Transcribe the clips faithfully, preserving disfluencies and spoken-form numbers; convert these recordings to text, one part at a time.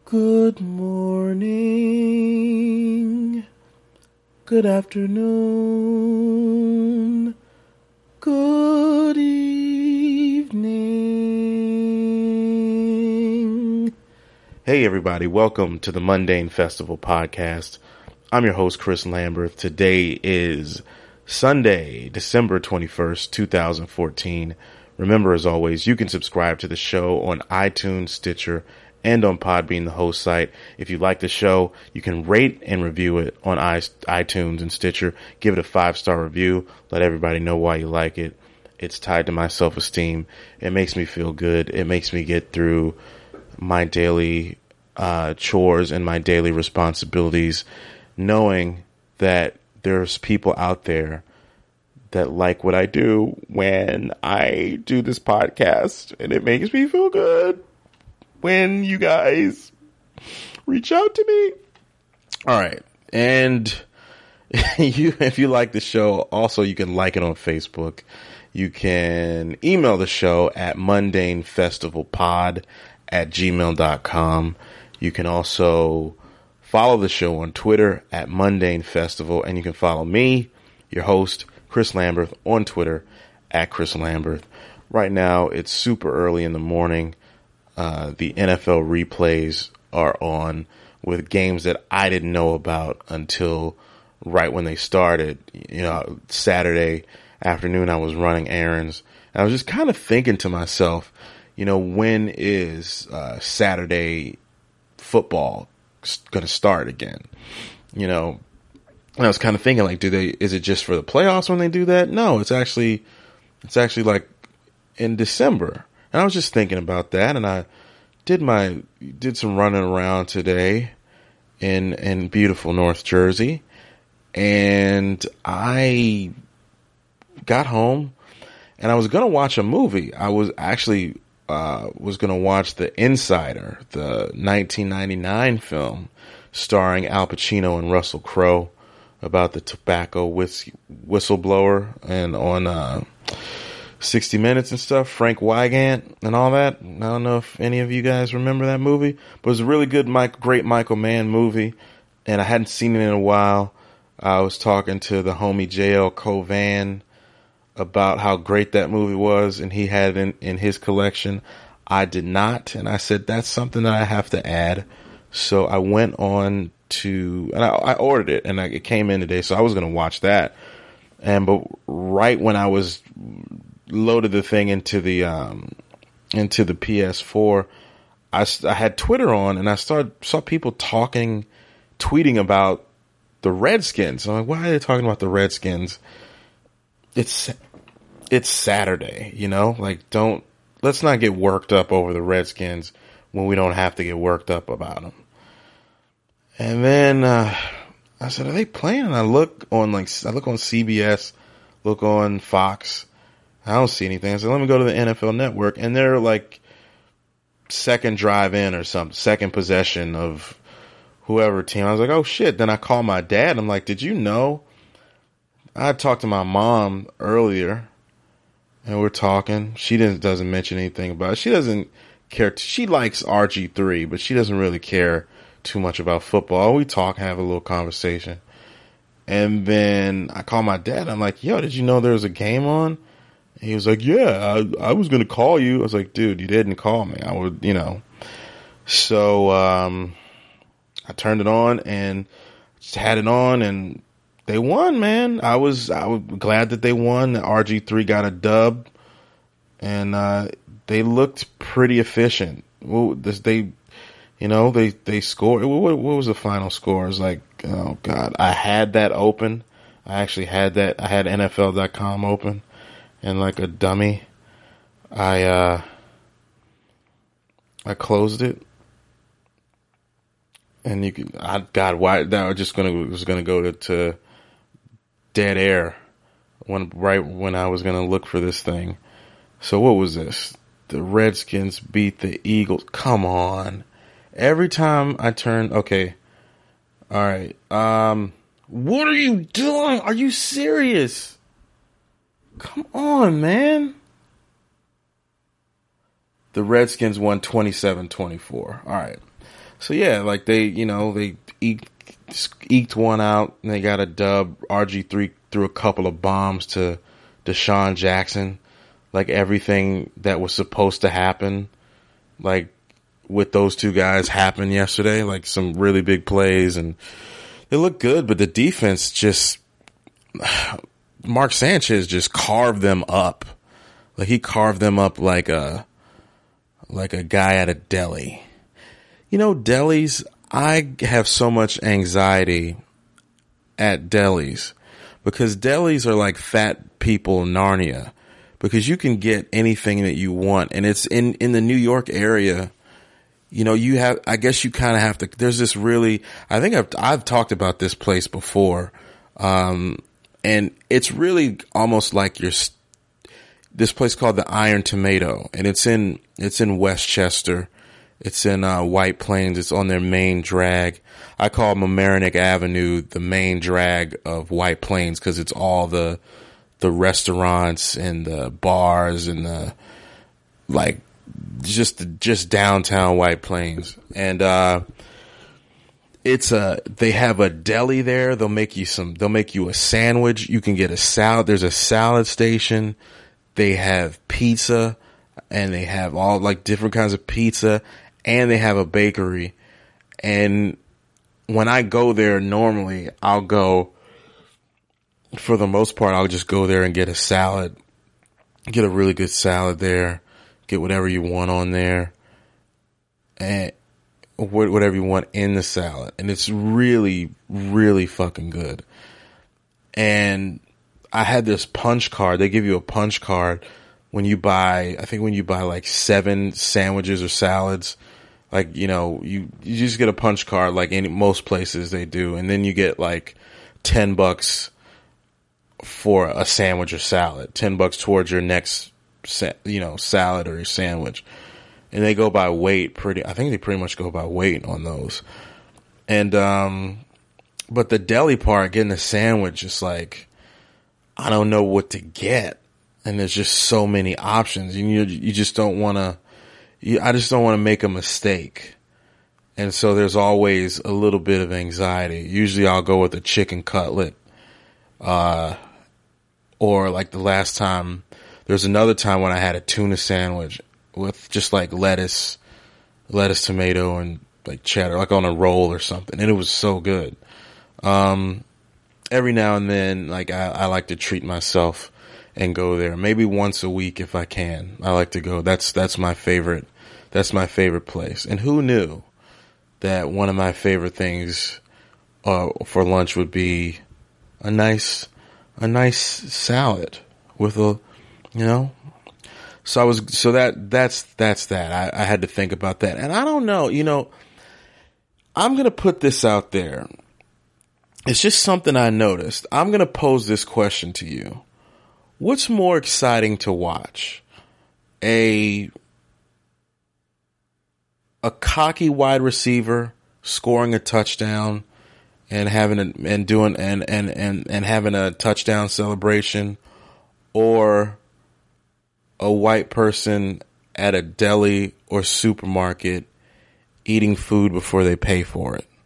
Good morning, good afternoon, good evening. Hey everybody, welcome to the Mundane Festival podcast. I'm your host, Chris Lamberth. Today is Sunday, December twenty-first, twenty fourteen. Remember, as always, you can subscribe to the show on iTunes, Stitcher, and on Podbean, the host site. If you like the show, you can rate and review it on iTunes and Stitcher. Give it a five-star review. Let everybody know why you like it. It's tied to my self-esteem. It makes me feel good. It makes me get through my daily uh, chores and my daily responsibilities, knowing that there's people out there that like what I do when I do this podcast, and it makes me feel good when you guys reach out to me. All right. And you, if you like the show, also you can like it on Facebook. You can email the show at mundanefestivalpod at gmail dot com. You can also follow the show on Twitter at Mundane Festival, and you can follow me, your host, Chris Lamberth, on Twitter at Chris Lamberth. Right now, it's super early in the morning. Uh, the N F L replays are on with games that I didn't know about until right when they started. You know, Saturday afternoon, I was running errands, and I was just kind of thinking to myself, you know, when is uh, Saturday football going to start again? You know, and I was kind of thinking, like, do they? Is it just for the playoffs when they do that? No, it's actually, it's actually like in December. And I was just thinking about that, and I did my did some running around today in in beautiful North Jersey, and I got home, and I was gonna watch a movie. I was actually uh, was gonna watch The Insider, the nineteen ninety-nine film starring Al Pacino and Russell Crowe about the tobacco whis- whistleblower, and on Uh, sixty minutes and stuff, Frank Wygant and all that. I don't know if any of you guys remember that movie, but it was a really good, Mike, great Michael Mann movie, and I hadn't seen it in a while. I was talking to the homie J L Covan about how great that movie was, and he had it in, in his collection. I did not, and I said, that's something that I have to add. So I went on to, and I, I ordered it, and I, it came in today, so I was going to watch that. And but right when I was loaded the thing into the um, into the P S four, I, I had Twitter on, and I started saw people talking, tweeting about the Redskins. I'm like, why are they talking about the Redskins? It's it's Saturday, you know. Like, don't let's not get worked up over the Redskins when we don't have to get worked up about them. And then uh, I said, are they playing? And I look on like I look on C B S, look on Fox. I don't see anything. I said, let me go to the N F L Network, and they're like second drive in or something, second possession of whoever team. I was like, oh shit. Then I call my dad. I'm like, did you know? I talked to my mom earlier, and we're talking. She didn't doesn't mention anything about it. She doesn't care. T- she likes R G three, but she doesn't really care too much about football. We talk, have a little conversation. And then I call my dad. I'm like, yo, did you know there was a game on? He was like, yeah, I, I was going to call you. I was like, dude, you didn't call me. I would, you know. So um, I turned it on and just had it on, and they won, man. I was I was glad that they won. R G three got a dub, and uh, they looked pretty efficient. Well, this, they, you know, they, they scored. What, what was the final score? It was like, oh, God. I had that open. I actually had that. I had N F L dot com open. And like a dummy, I uh, I closed it, and you could. I God, why that was just gonna was gonna go to, to dead air when right when I was gonna look for this thing. So what was this? The Redskins beat the Eagles. Come on! Every time I turn, okay, all right. Um, what are you doing? Are you serious? Come on, man. The Redskins won twenty-seven twenty-four. All right. So yeah, like they, you know, they eked, eked one out and they got a dub. R G three threw a couple of bombs to Deshaun Jackson. Like everything that was supposed to happen, like with those two guys happened yesterday, like some really big plays and they look good, but the defense just, Mark Sanchez just carved them up. Like he carved them up like a, like a guy at a deli. You know, delis, I have so much anxiety at delis because delis are like fat people in Narnia because you can get anything that you want. And it's in, in the New York area. You know, you have, I guess you kind of have to, there's this really, I think I've, I've talked about this place before. Um, and it's really almost like you're, this place called the Iron Tomato, and it's in, it's in Westchester. It's in, uh, White Plains. It's on their main drag. I call Mamaroneck Avenue the main drag of White Plains because it's all the, the restaurants and the bars and the, like, just, just downtown White Plains. And, uh, it's a, they have a deli there. They'll make you some, they'll make you a sandwich. You can get a salad. There's a salad station. They have pizza and they have all like different kinds of pizza and they have a bakery. And when I go there, normally I'll go, for the most part, I'll just go there and get a salad, get a really good salad there, get whatever you want on there and whatever you want in the salad. And it's really, really fucking good. And I had this punch card. They give you a punch card when you buy, I think when you buy like seven sandwiches or salads, like, you know, you, you just get a punch card like in most places they do. And then you get like ten bucks for a sandwich or salad, ten bucks towards your next, you know, salad or your sandwich. And they go by weight pretty, I think they pretty much go by weight on those. And, um, but the deli part, getting a sandwich is like, I don't know what to get. And there's just so many options and you, you just don't want to, I just don't want to make a mistake. And so there's always a little bit of anxiety. Usually I'll go with a chicken cutlet. Uh, or like the last time, there's another time when I had a tuna sandwich with just like lettuce, lettuce, tomato, and like cheddar, like on a roll or something. And it was so good. Um, every now and then, like I, I like to treat myself and go there. Maybe once a week if I can. I like to go. That's, that's my favorite. That's my favorite place. And who knew that one of my favorite things, uh, for lunch would be a nice, a nice salad with a, you know, So I was, so that, that's, that's that. I, I had to think about that. And I don't know, you know, I'm going to put this out there. It's just something I noticed. I'm going to pose this question to you. What's more exciting to watch? A, a cocky wide receiver scoring a touchdown and having a, and doing, and, and, and, and having a touchdown celebration, or a white person at a deli or supermarket eating food before they pay for it?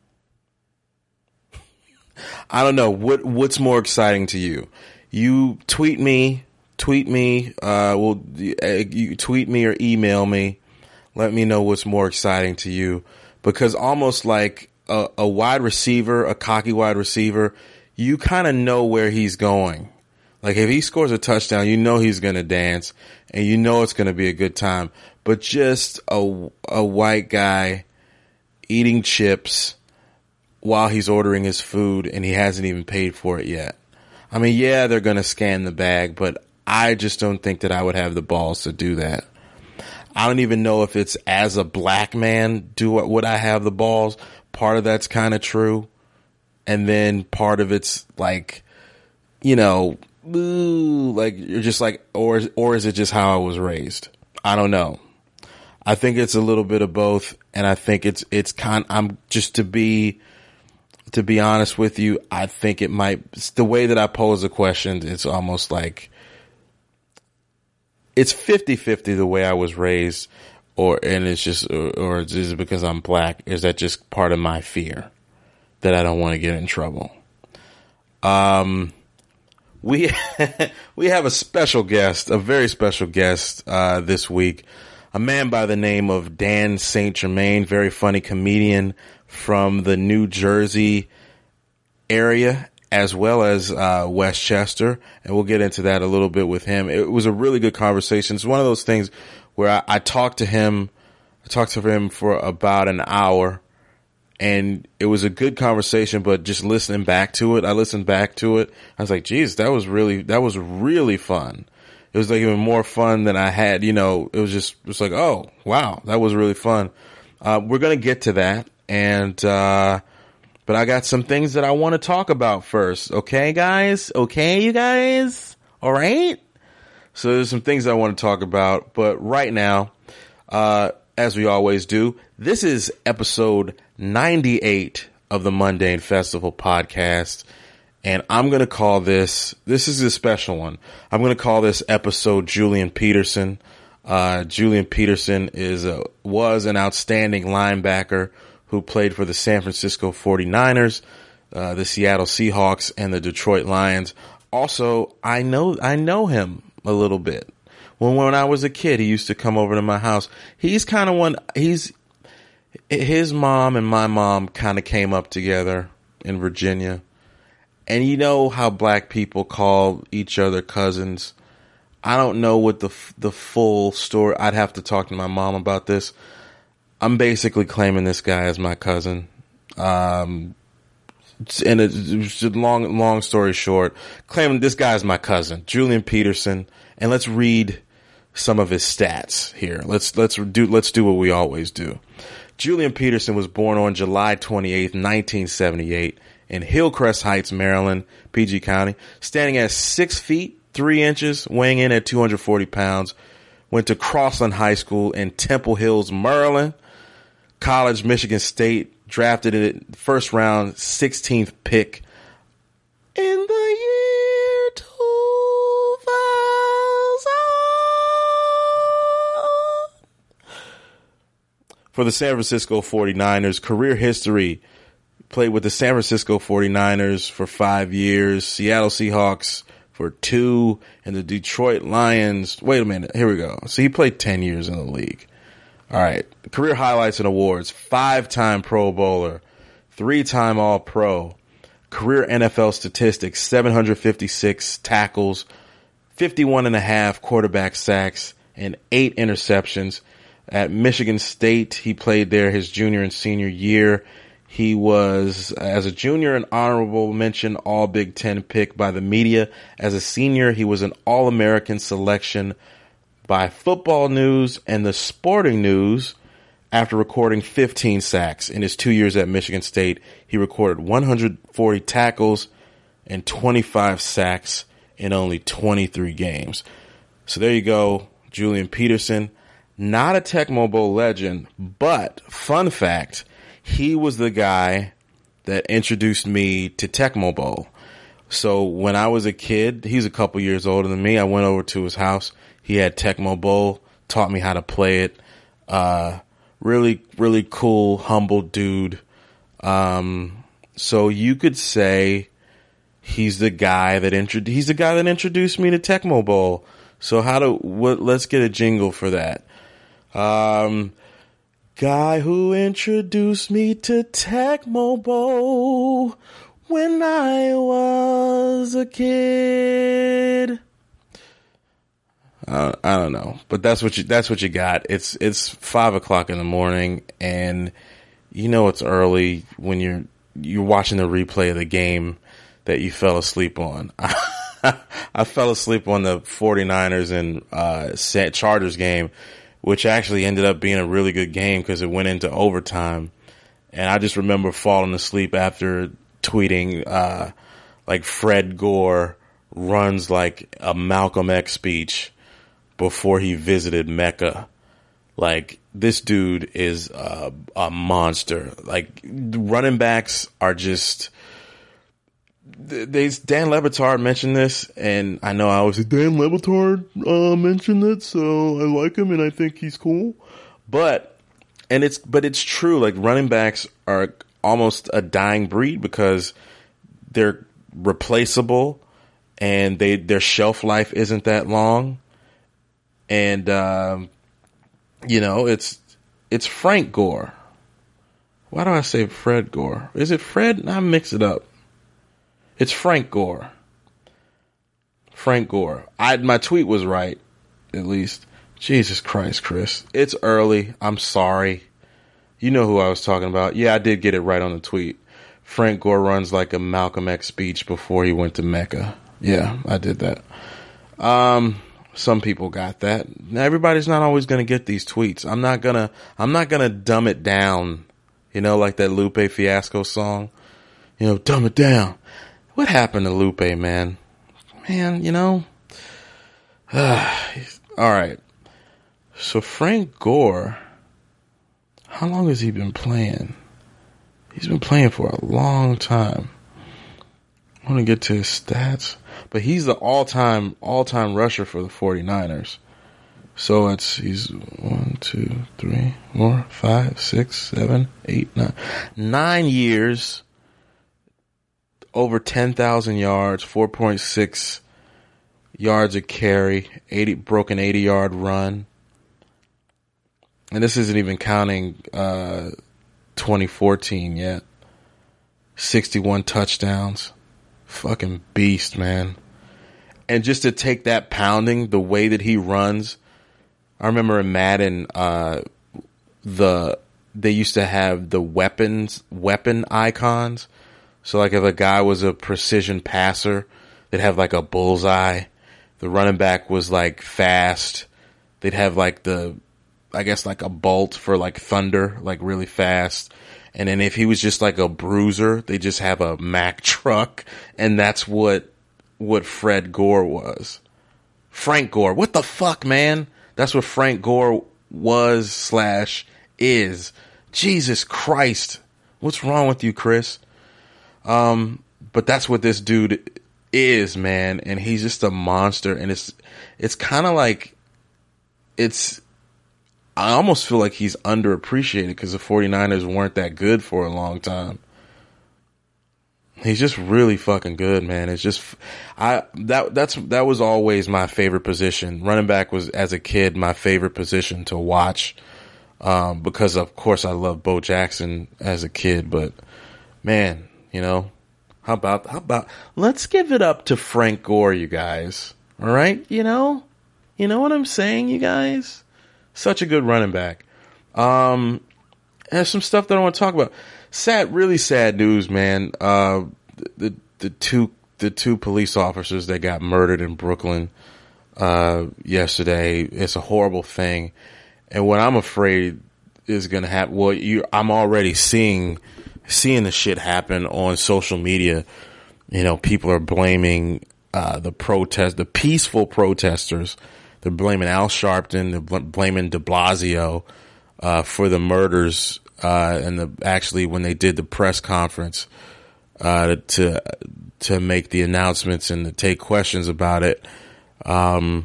I don't know. What, what's more exciting to you? You tweet me, tweet me, uh, well, you tweet me or email me. Let me know what's more exciting to you, because almost like a, a wide receiver, a cocky wide receiver, you kind of know where he's going. Like if he scores a touchdown, you know he's going to dance and you know it's going to be a good time. But just a, a white guy eating chips while he's ordering his food and he hasn't even paid for it yet. I mean, yeah, they're going to scan the bag, but I just don't think that I would have the balls to do that. I don't even know if it's as a black man, do would I have the balls? Part of that's kind of true. And then part of it's like, you know, ooh, like you're just like, or, or is it just how I was raised? I don't know. I think it's a little bit of both. And I think it's, it's kind, I'm just to be, to be honest with you, I think it might, it's the way that I pose the question, it's almost like, it's fifty-fifty the way I was raised, or and it's just, or, or is it because I'm black? Is that just part of my fear that I don't want to get in trouble? Um, we we have a special guest, a very special guest uh, this week, a man by the name of Dan Saint Germain, very funny comedian from the New Jersey area, as well as uh, Westchester, and we'll get into that a little bit with him. It was a really good conversation. It's one of those things where I, I talked to him, I talked to him for about an hour, and it was a good conversation, but just listening back to it, I listened back to it, I was like, geez, that was really, that was really fun. It was like even more fun than I had, you know, it was just, it was like, oh, wow, that was really fun. Uh, we're going to get to that, and, uh, but I got some things that I want to talk about first. Okay, guys? Okay, you guys? All right? So there's some things I want to talk about. But right now, uh, as we always do, this is episode ninety-eight of the Mundane Festival podcast. And I'm going to call this, this is a special one. I'm going to call this episode Julian Peterson. Uh, Julian Peterson is a, was an outstanding linebacker who played for the San Francisco forty-niners, uh, the Seattle Seahawks, and the Detroit Lions. Also, I know, I know him a little bit. When, when I was a kid, he used to come over to my house. He's kind of one, he's, his mom and my mom kind of came up together in Virginia. And you know how black people call each other cousins. I don't know what the, the full story, I'd have to talk to my mom about this. I'm basically claiming this guy as my cousin. Um, and it's a long, long story short, claiming this guy is my cousin, Julian Peterson. And let's read some of his stats here. Let's, let's do, let's do what we always do. Julian Peterson was born on July twenty-eighth, nineteen seventy-eight in Hillcrest Heights, Maryland, P G County, standing at six feet, three inches, weighing in at two hundred forty pounds. Went to Crossland High School in Temple Hills, Maryland. College, Michigan State, drafted it first round, sixteenth pick in the year two thousand. For the San Francisco forty-niners, career history, played with the San Francisco forty-niners for five years, Seattle Seahawks for two, and the Detroit Lions. Wait a minute, here we go. So he played ten years in the league. All right. Career highlights and awards. Five-time Pro Bowler. Three-time All-Pro. Career N F L statistics. seven hundred fifty-six tackles. fifty-one and a half quarterback sacks. And eight interceptions. At Michigan State, he played there his junior and senior year. He was, as a junior, an honorable mention All Big Ten pick by the media. As a senior, he was an All-American selection by Football News and the Sporting News. After recording fifteen sacks in his two years at Michigan State, he recorded one hundred forty tackles and twenty-five sacks in only twenty-three games. So there you go, Julian Peterson. Not a Tecmo Bowl legend, but fun fact, he was the guy that introduced me to Tecmo Bowl. So when I was a kid, he's a couple years older than me. I went over to his house. He had Tecmo Bowl, taught me how to play it. Uh, really, really cool, humble dude. Um, so you could say he's the guy that intro- he's the guy that introduced me to Tecmo Bowl. So how do, what, let's get a jingle for that. Um, guy who introduced me to Tecmo Bowl when I was a kid. Uh, I don't know, but that's what you, that's what you got. It's, it's five o'clock in the morning and you know, it's early when you're, you're watching the replay of the game that you fell asleep on. I fell asleep on the forty-niners and, uh, Chargers game, which actually ended up being a really good game because it went into overtime. And I just remember falling asleep after tweeting, uh, like Fred Gore runs like a Malcolm X speech before he visited Mecca. Like, this dude is a, a monster. Like, running backs are just, they, Dan Le Batard mentioned this, and I know I always say, Dan Le Batard uh, mentioned it, so I like him and I think he's cool. But, and it's, but it's true. Like running backs are almost a dying breed because they're replaceable and they, their shelf life isn't that long. And, um, you know, it's, it's Frank Gore. Why do I say Fred Gore? Is it Fred? I mix it up. It's Frank Gore. Frank Gore. I, my tweet was right, at least. Jesus Christ, Chris. It's early. I'm sorry. You know who I was talking about. Yeah, I did get it right on the tweet. Frank Gore runs like a Malcolm X speech before he went to Mecca. Yeah, I did that. Um, some people got that. Now, everybody's not always going to get these tweets. I'm not going to, I'm not going to dumb it down. You know, like that Lupe Fiasco song. You know, dumb it down. What happened to Lupe, man? Man, you know. All right. So Frank Gore, how long has he been playing? He's been playing for a long time. I want to get to his stats. But he's the all-time, all-time rusher for the 49ers. So it's, he's one, two, three, four, five, six, seven, eight, nine. Nine years, over ten thousand yards, four point six yards a carry, eighty broken eighty-yard run. And this isn't even counting uh, twenty fourteen yet. sixty-one touchdowns. Fucking beast, man. And just to take that pounding, the way that he runs, I remember in Madden, uh, the they used to have the weapons weapon icons. So like if a guy was a precision passer, they'd have like a bullseye. The running back was like fast. They'd have like the, I guess like a bolt for like thunder, like really fast. And then if he was just like a bruiser, they just have a Mack truck. And that's what, what Fred Gore was. Frank Gore. What the fuck, man? That's what Frank Gore was slash is. Jesus Christ. What's wrong with you, Chris? Um, but that's what this dude is, man. And he's just a monster. And it's, it's kind of like, it's, I almost feel like he's underappreciated because the 49ers weren't that good for a long time. He's just really fucking good, man. It's just, I, that, that's, that was always my favorite position. Running back was, as a kid, my favorite position to watch. Um, because of course I loved Bo Jackson as a kid, but man, you know, how about, how about, let's give it up to Frank Gore, you guys. All right. You know, you know what I'm saying, you guys? Such a good running back. Um, there's some stuff that I want to talk about. Sad, really sad news, man. Uh, the, the two, the two police officers that got murdered in Brooklyn, uh, yesterday. It's a horrible thing. And what I'm afraid is going to happen, well, you, I'm already seeing, seeing the shit happen on social media. You know, people are blaming, uh, the protest, the peaceful protesters. They're blaming Al Sharpton. They're bl- blaming de Blasio, uh, for the murders. Uh, and the, actually when they did the press conference, uh, to, to make the announcements and to take questions about it, um,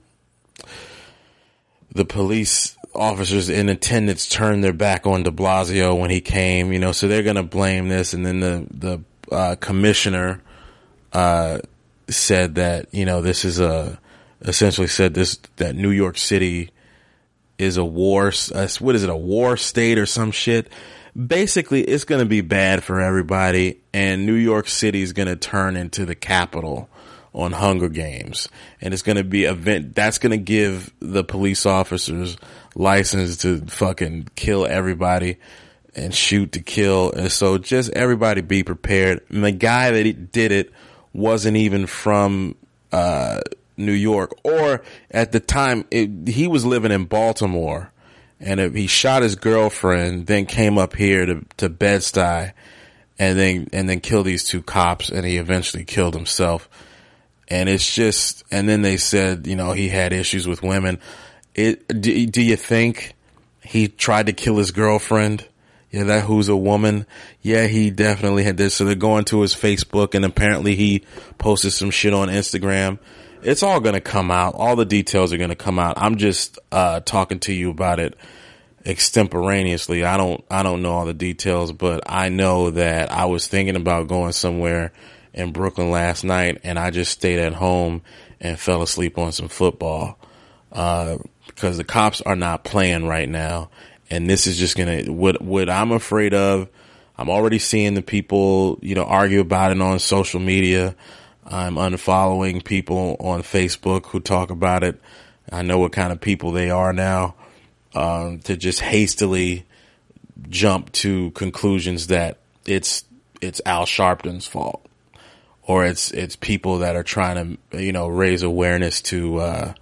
the police officers in attendance turned their back on de Blasio when he came, you know, so they're going to blame this. And then the, the, uh, commissioner, uh, said that, you know, this is a, essentially said this, that New York City is a war, uh, what is it, a war state or some shit? Basically, it's going to be bad for everybody, and New York City is going to turn into the capital on Hunger Games, and it's going to be event that's going to give the police officers license to fucking kill everybody and shoot to kill. And so just everybody be prepared. And the guy that did it wasn't even from, uh, New York, or at the time it, he was living in Baltimore, and it, he shot his girlfriend, then came up here to, to Bed-Stuy, and then, and then killed these two cops, and he eventually killed himself. And it's just, and then they said, you know, he had issues with women. It, do, do you think he tried to kill his girlfriend? Yeah, that who's a woman. Yeah, he definitely had this. So they're going to his Facebook, and apparently he posted some shit on Instagram. It's all going to come out. All the details are going to come out. I'm just uh talking to you about it extemporaneously. I don't, I don't know all the details, but I know that I was thinking about going somewhere in Brooklyn last night, and I just stayed at home and fell asleep on some football, uh, because the cops are not playing right now. And this is just going to, what, what I'm afraid of, I'm already seeing the people, you know, argue about it on social media. I'm unfollowing people on Facebook who talk about it. I know what kind of people they are now. Um, to just hastily jump to conclusions that it's it's Al Sharpton's fault, or it's it's people that are trying to, you know, raise awareness to uh,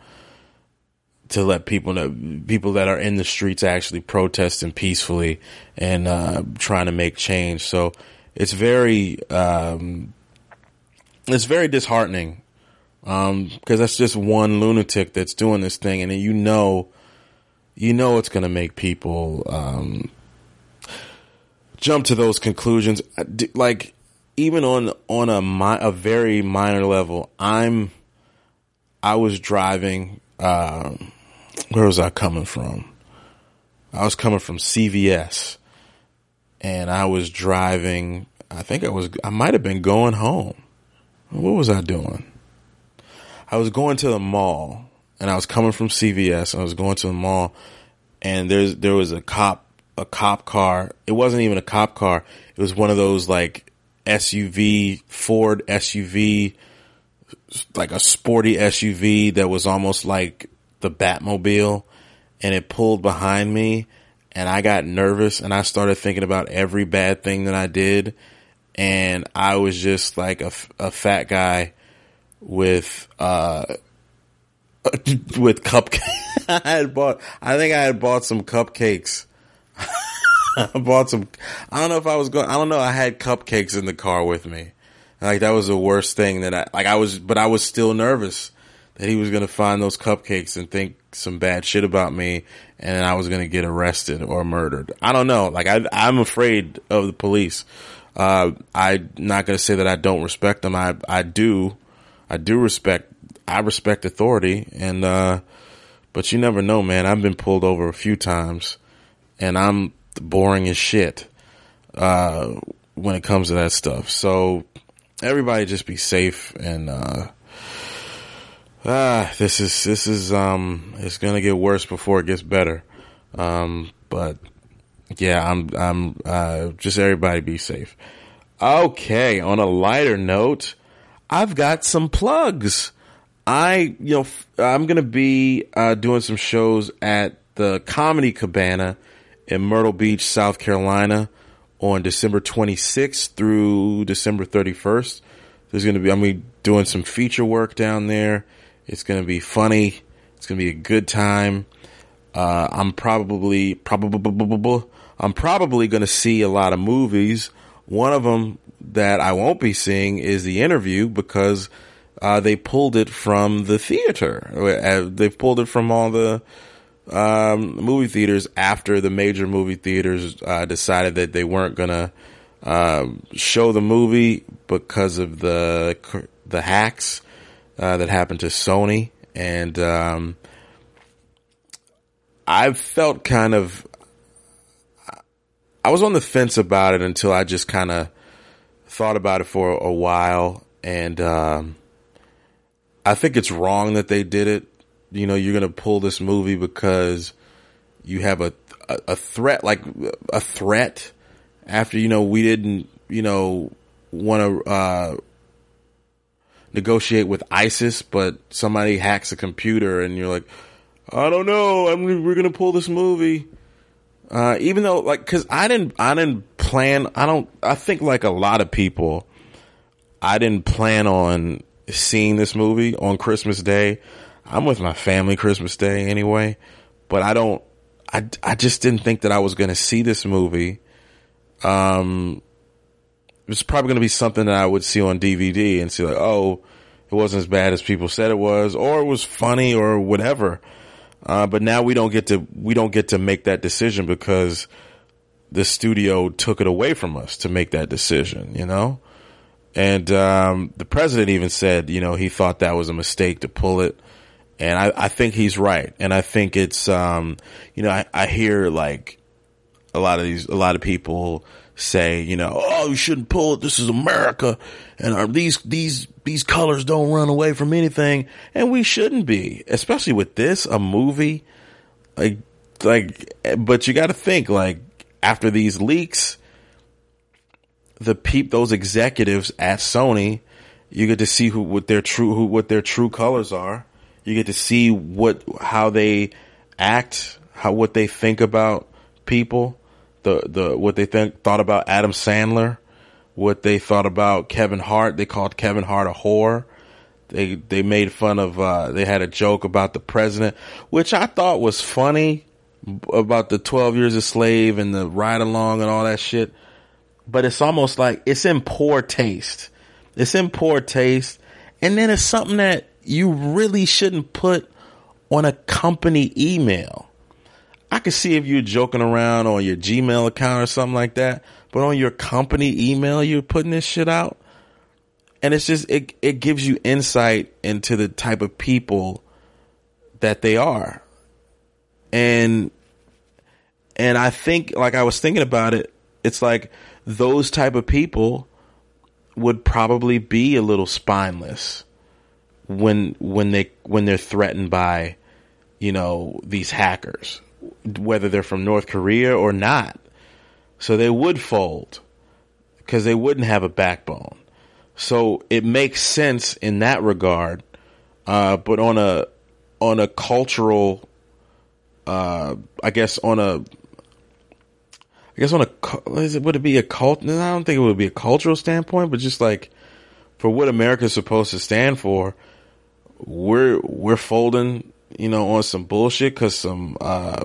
to let people know, people that are in the streets actually protesting peacefully and uh, trying to make change. So it's very um, it's very disheartening, um, because that's just one lunatic that's doing this thing, and then you know. You know it's going to make people um, jump to those conclusions. Like, even on on a mi- a very minor level, I'm I was driving. Uh, where was I coming from? I was coming from C V S, and I was driving. I think I was. I might have been going home. What was I doing? I was going to the mall. And I was coming from C V S, and I was going to the mall, and there's there was a cop a cop car. It wasn't even a cop car. It was one of those like S U V, Ford S U V, like a sporty S U V that was almost like the Batmobile, and it pulled behind me, and I got nervous, and I started thinking about every bad thing that I did, and I was just like a, a fat guy with uh with cupcakes. I had bought, I think I had bought some cupcakes. I bought some, I don't know if I was going, I don't know. I had cupcakes in the car with me. Like, that was the worst thing that I, like I was, but I was still nervous that he was going to find those cupcakes and think some bad shit about me, and I was going to get arrested or murdered. I don't know. Like, I, I'm afraid of the police. Uh, I'm not going to say that I don't respect them. I, I do, I do respect I respect authority, and, uh, but you never know, man. I've been pulled over a few times, and I'm boring as shit, uh, when it comes to that stuff. So everybody just be safe, and, uh, ah, this is, this is, um, it's gonna get worse before it gets better. Um, but yeah, I'm, I'm, uh, just everybody be safe. Okay. On a lighter note, I've got some plugs. I, you know, I'm going to be uh, doing some shows at the Comedy Cabana in Myrtle Beach, South Carolina on December twenty-sixth through December thirty-first. There's going to be, I'm going to be doing some feature work down there. It's going to be funny. It's going to be a good time. Uh, I'm probably, probably, I'm probably going to see a lot of movies. One of them that I won't be seeing is The Interview, because Uh, they pulled it from the theater. Uh, They've pulled it from all the um, movie theaters after the major movie theaters uh, decided that they weren't gonna uh, show the movie because of the the hacks uh, that happened to Sony. And um, I felt kind of, I was on the fence about it until I just kind of thought about it for a while, and um, I think it's wrong that they did it. You know, you're going to pull this movie because you have a, a, a threat, like a threat after, you know, we didn't, you know, want to, uh, negotiate with ISIS, but somebody hacks a computer and you're like, I don't know, I'm, we're going to pull this movie. Uh, even though, like, cause I didn't, I didn't plan, I don't, I think like a lot of people, I didn't plan on seeing this movie on Christmas Day. I'm with my family Christmas Day anyway, but I don't, I, I just didn't think that I was going to see this movie. Um, it's probably going to be something that I would see on D V D and see like, oh, it wasn't as bad as people said it was, or it was funny or whatever. Uh, but now we don't get to, we don't get to make that decision because the studio took it away from us to make that decision, you know? And, um, the president even said, you know, he thought that was a mistake to pull it. And I, I think he's right. And I think it's, um, you know, I, I hear like a lot of these, a lot of people say, you know, oh, you shouldn't pull it. This is America. And our, these, these, these colors don't run away from anything. And we shouldn't be, especially with this, a movie. Like, like, but you got to think, like, after these leaks, the peep, those executives at Sony, you get to see who, what their true, who, what their true colors are. You get to see what, how they act, how, what they think about people, the, the, what they think, thought about Adam Sandler, what they thought about Kevin Hart. They called Kevin Hart a whore. They, they made fun of, uh, they had a joke about the president, which I thought was funny, about the twelve years a slave and the ride along and all that shit. But it's almost like it's in poor taste. It's in poor taste. And then it's something that you really shouldn't put on a company email. I could see if you're joking around on your Gmail account or something like that, but on your company email, you're putting this shit out. And it's just, it, it gives you insight into the type of people that they are. And, and I think, like I was thinking about it, it's like those type of people would probably be a little spineless when when they when they're threatened by, you know, these hackers, whether they're from North Korea or not. So they would fold because they wouldn't have a backbone. So it makes sense in that regard. Uh, but on a on a cultural, uh, I guess on a, I guess on a, is it, would it be a cult? No, I don't think it would be a cultural standpoint, but just like for what America is supposed to stand for, we're we're folding, you know, on some bullshit because some uh,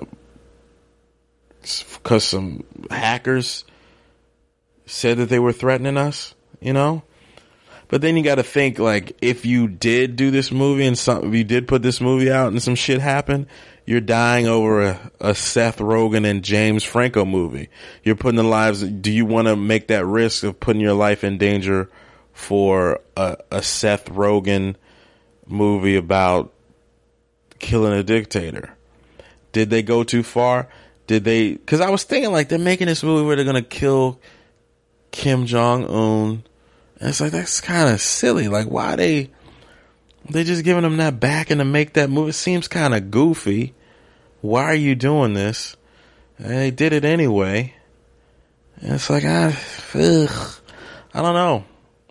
because some hackers said that they were threatening us, you know. But then you got to think, like, if you did do this movie and some, if you did put this movie out and some shit happened, you're dying over a, a Seth Rogen and James Franco movie. You're putting the lives. Do you want to make that risk of putting your life in danger for a, a Seth Rogen movie about killing a dictator? Did they go too far? Did they? Because I was thinking, like, they're making this movie where they're gonna kill Kim Jong-un. And it's like, that's kind of silly. Like, why they they just giving them that backing to make that movie? It seems kind of goofy. Why are you doing this? And they did it anyway. And it's like, I, ugh, I don't know.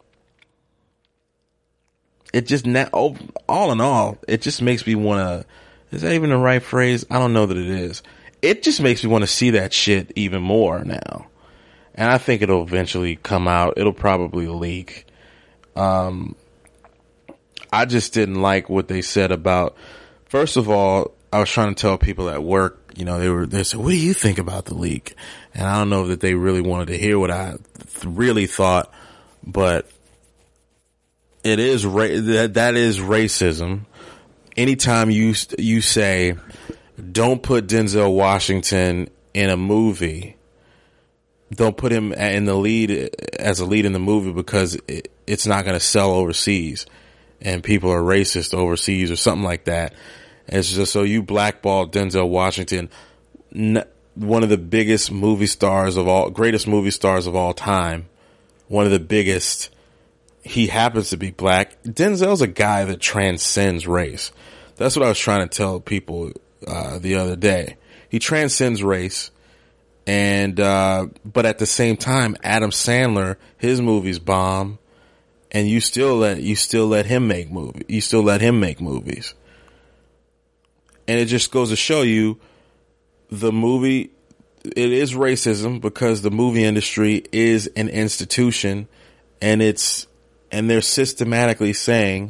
It just, all in all, it just makes me want to, is that even the right phrase? I don't know that it is. It just makes me want to see that shit even more now. And I think it'll eventually come out. It'll probably leak. Um, I just didn't like what they said about, first of all, I was trying to tell people at work, you know, they were, they said, what do you think about the leak? And I don't know that they really wanted to hear what I th- really thought, but it is, ra- that, that is racism. Anytime you, you say, don't put Denzel Washington in a movie, don't put him in the lead as a lead in the movie because it, it's not going to sell overseas and people are racist overseas or something like that. It's just, so you blackball Denzel Washington, one of the biggest movie stars of all, greatest movie stars of all time, one of the biggest. He happens to be black. Denzel's a guy that transcends race. That's what I was trying to tell people uh, the other day. He transcends race. And, uh, but at the same time, Adam Sandler, his movies bomb, and you still let, you still let him make movies. You still let him make movies. And it just goes to show you the movie, it is racism because the movie industry is an institution and it's, and they're systematically saying,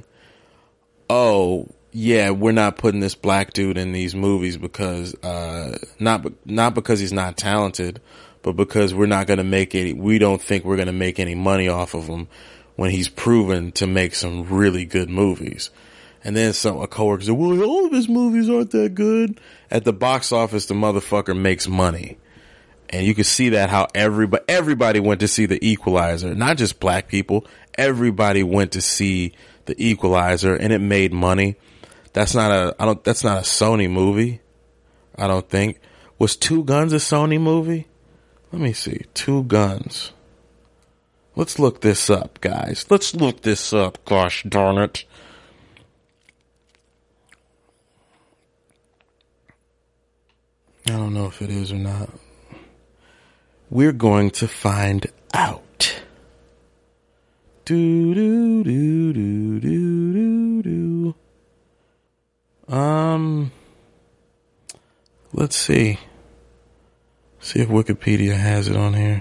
oh, yeah, we're not putting this black dude in these movies because, uh, not, not because he's not talented, but because we're not going to make any, we don't think we're going to make any money off of him when he's proven to make some really good movies. And then some, a coworker said, well, all of his movies aren't that good. At the box office, the motherfucker makes money. And you can see that how everybody, everybody went to see The Equalizer, not just black people. Everybody went to see The Equalizer and it made money. That's not a I don't that's not a Sony movie. I don't think. Was Two Guns a Sony movie? Let me see. Two Guns. Let's look this up, guys. Let's look this up. Gosh darn it. I don't know if it is or not. We're going to find out. Do do do do do do do. Um, let's see. See if Wikipedia has it on here.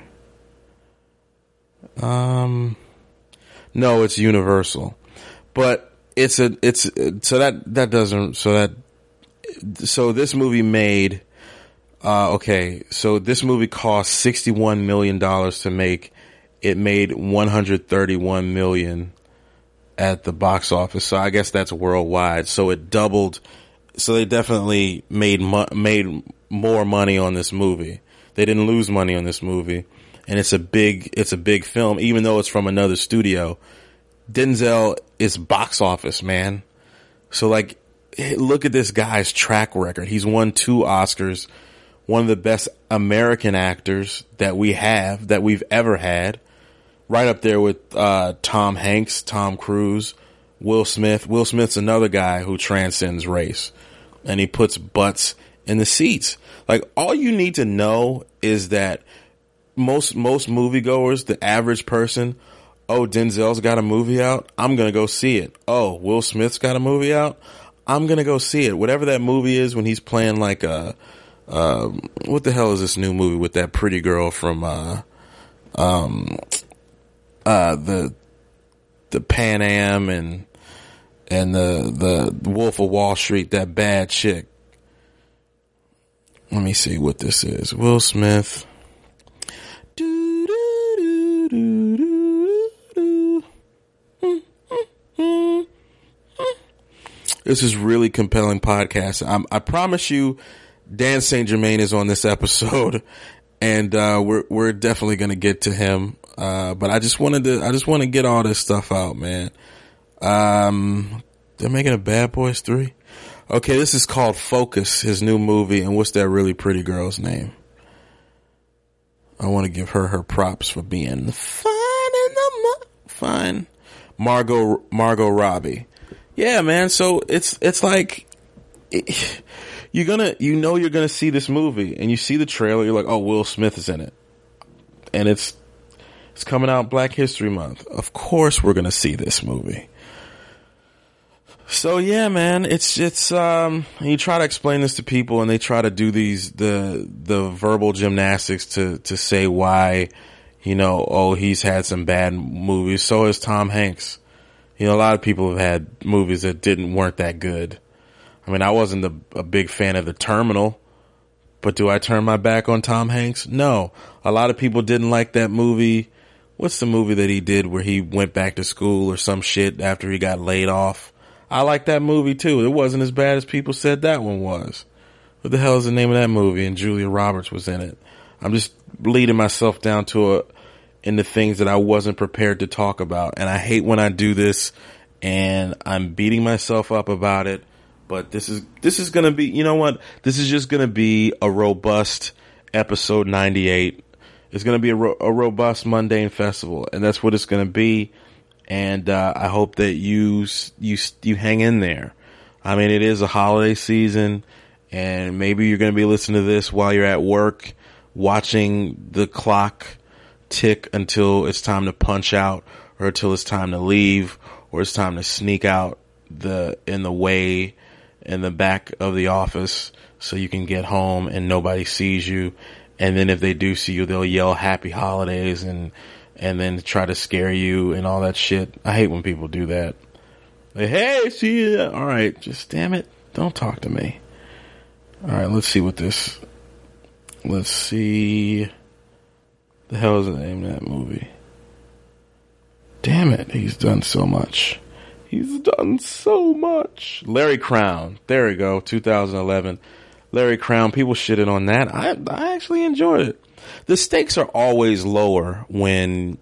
Um, no, it's Universal, but it's a it's so that that doesn't so that so this movie made. Uh, okay, so this movie cost sixty-one million dollars to make. It made one hundred thirty-one million dollars at the box office. So I guess that's worldwide. So it doubled. So they definitely made mo- made more money on this movie. They didn't lose money on this movie. And it's a big, it's a big film, even though it's from another studio. Denzel is box office, man. So like, look at this guy's track record. He's won two Oscars. One of the best American actors that we have, that we've ever had. Right up there with uh, Tom Hanks, Tom Cruise, Will Smith. Will Smith's another guy who transcends race. And he puts butts in the seats. Like, all you need to know is that most most moviegoers, the average person, oh, Denzel's got a movie out, I'm going to go see it. Oh, Will Smith's got a movie out, I'm going to go see it. Whatever that movie is, when he's playing like a... Uh, what the hell is this new movie with that pretty girl from uh, um, uh, the the Pan Am and and the the Wolf of Wall Street, that bad chick. Let me see what this is. Will Smith. Do, do, do, do, do, do. This is really compelling podcast. I'm, I promise you. Dan Saint Germain is on this episode, and uh, we're we're definitely gonna get to him. Uh, but I just wanted to I just want to get all this stuff out, man. Um, they're making a Bad Boys three. Okay, this is called Focus, his new movie, and what's that really pretty girl's name? I want to give her her props for being fine in the mo- fine. Margot Margot Robbie. Yeah, man. So it's it's like. It, You're gonna, you know, you're gonna see this movie, and you see the trailer. You're like, "Oh, Will Smith is in it," and it's it's coming out Black History Month. Of course, we're gonna see this movie. So yeah, man, it's it's um. You try to explain this to people, and they try to do these the the verbal gymnastics to to say why, you know, oh, he's had some bad movies. So has Tom Hanks. You know, a lot of people have had movies that didn't weren't that good. I mean, I wasn't a, a big fan of The Terminal, but do I turn my back on Tom Hanks? No. A lot of people didn't like that movie. What's the movie that he did where he went back to school or some shit after he got laid off? I like that movie too. It wasn't as bad as people said that one was. What the hell is the name of that movie? And Julia Roberts was in it. I'm just leading myself down to a, into things that I wasn't prepared to talk about. And I hate when I do this and I'm beating myself up about it. But this is, this is gonna be, you know what? This is just gonna be a robust episode ninety-eight. It's gonna be a, ro- a robust mundane festival, and that's what it's gonna be. And, uh, I hope that you, you, you hang in there. I mean, it is a holiday season, and maybe you're gonna be listening to this while you're at work, watching the clock tick until it's time to punch out, or until it's time to leave, or it's time to sneak out the, in the way, in the back of the office so you can get home and nobody sees you. And then if they do see you, they'll yell happy holidays and, and then try to scare you and all that shit. I hate when people do that. Like, hey, see you. All right. Just damn it. Don't talk to me. All right. Let's see what this, let's see. The hell is the name of that movie? Damn it. He's done so much. He's done so much. Larry Crown. There we go. two thousand eleven. Larry Crown. People shitted on that. I I actually enjoyed it. The stakes are always lower when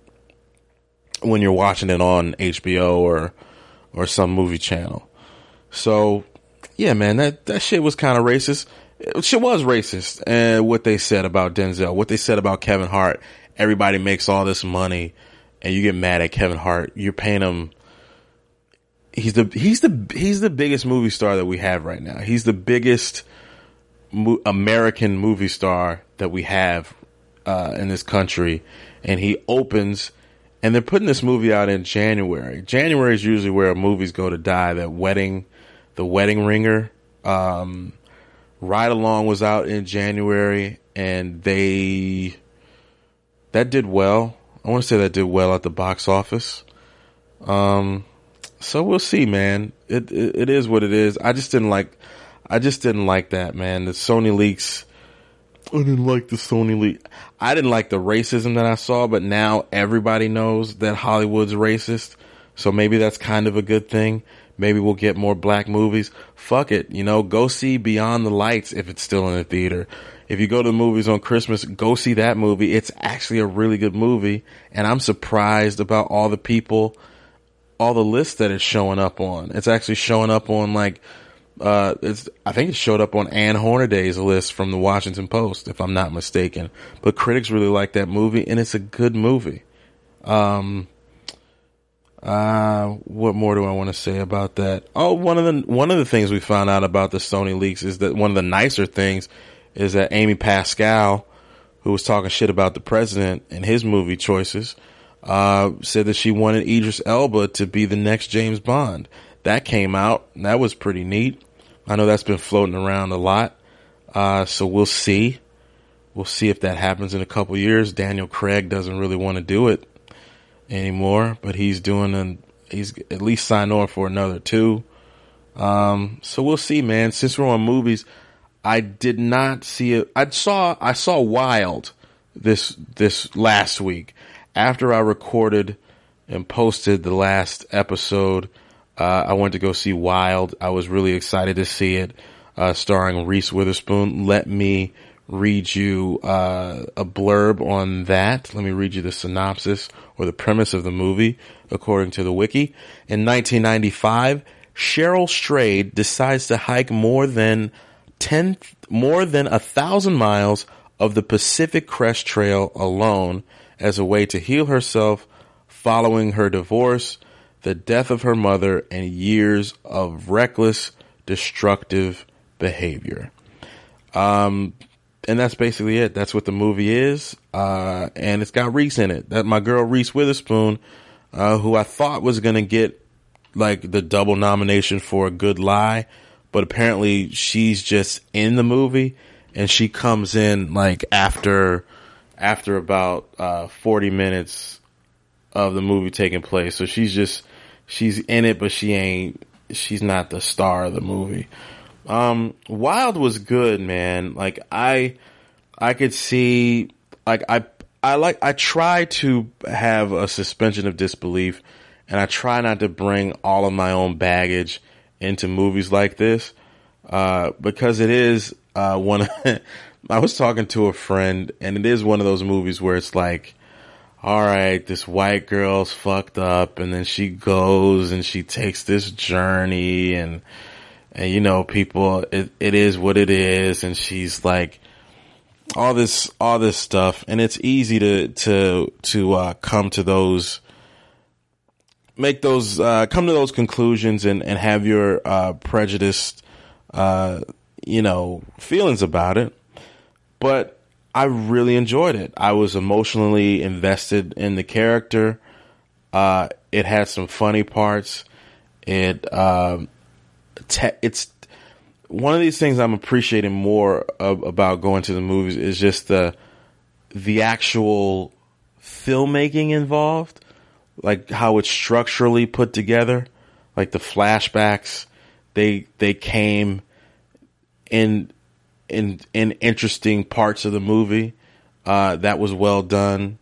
when you're watching it on H B O or or some movie channel. So yeah, man, that, that shit was kind of racist. It, shit was racist. And what they said about Denzel, what they said about Kevin Hart, everybody makes all this money and you get mad at Kevin Hart. You're paying him. He's the, he's the, he's the biggest movie star that we have right now. He's the biggest mo- American movie star that we have, uh, in this country. And he opens, and they're putting this movie out in January. January is usually where movies go to die. That wedding, The Wedding Ringer, um, Ride Along was out in January, and they, that did well. I want to say that did well at the box office. Um, so we'll see, man. It, it, it is what it is. I just didn't like, I just didn't like that, man. The Sony leaks. I didn't like the Sony leak. I didn't like the racism that I saw, but now everybody knows that Hollywood's racist. So maybe that's kind of a good thing. Maybe we'll get more black movies. Fuck it. You know, go see Beyond the Lights if it's still in the theater. If you go to the movies on Christmas, go see that movie. It's actually a really good movie. And I'm surprised about all the people, all the lists that it's showing up on. It's actually showing up on like, uh, it's, I think it showed up on Ann Hornaday's list from the Washington Post, if I'm not mistaken. But critics really like that movie, and it's a good movie. Um, Uh, what more do I want to say about that? Oh, one of the, one of the things we found out about the Sony leaks is that one of the nicer things is that Amy Pascal, who was talking shit about the president and his movie choices, uh, said that she wanted Idris Elba to be the next James Bond. That came out, and that was pretty neat. I know that's been floating around a lot. Uh, so we'll see. We'll see if that happens in a couple years. Daniel Craig doesn't really want to do it anymore, but he's doing an, he's at least signed on for another two. Um, so we'll see, man. Since we're on movies, I did not see it. I saw, I saw Wild this, this last week after I recorded and posted the last episode. Uh, I went to go see Wild. I was really excited to see it, uh, starring Reese Witherspoon. Let me read you uh, a blurb on that. Let me read you the synopsis or the premise of the movie, according to the wiki. In nineteen ninety-five, Cheryl Strayed decides to hike more than ten, more than a thousand miles of the Pacific Crest Trail alone as a way to heal herself following her divorce, the death of her mother, and years of reckless, destructive behavior. Um, And that's basically it. That's what the movie is. Uh, and it's got Reese in it. That my girl Reese Witherspoon, uh, who I thought was going to get like the double nomination for A Good Lie, but apparently she's just in the movie, and she comes in like after, after about, uh, forty minutes of the movie taking place. So she's just, she's in it, but she ain't, she's not the star of the movie. Um, Wild was good, man. Like I, I could see, like I, I like, I try to have a suspension of disbelief, and I try not to bring all of my own baggage into movies like this, uh, because it is, uh, one of, I was talking to a friend, and it is one of those movies where it's like, all right, this white girl's fucked up, and then she goes and she takes this journey, and, And, you know, people, it, it is what it is. And she's like, all this, all this stuff. And it's easy to, to, to, uh, come to those, make those, uh, come to those conclusions and, and have your, uh, prejudiced, uh, you know, feelings about it. But I really enjoyed it. I was emotionally invested in the character. Uh, it had some funny parts. It, um, Te- it's one of these things I'm appreciating more of, about going to the movies is just the the actual filmmaking involved, like how it's structurally put together, like the flashbacks. They they came in in in interesting parts of the movie. Uh, that was well done.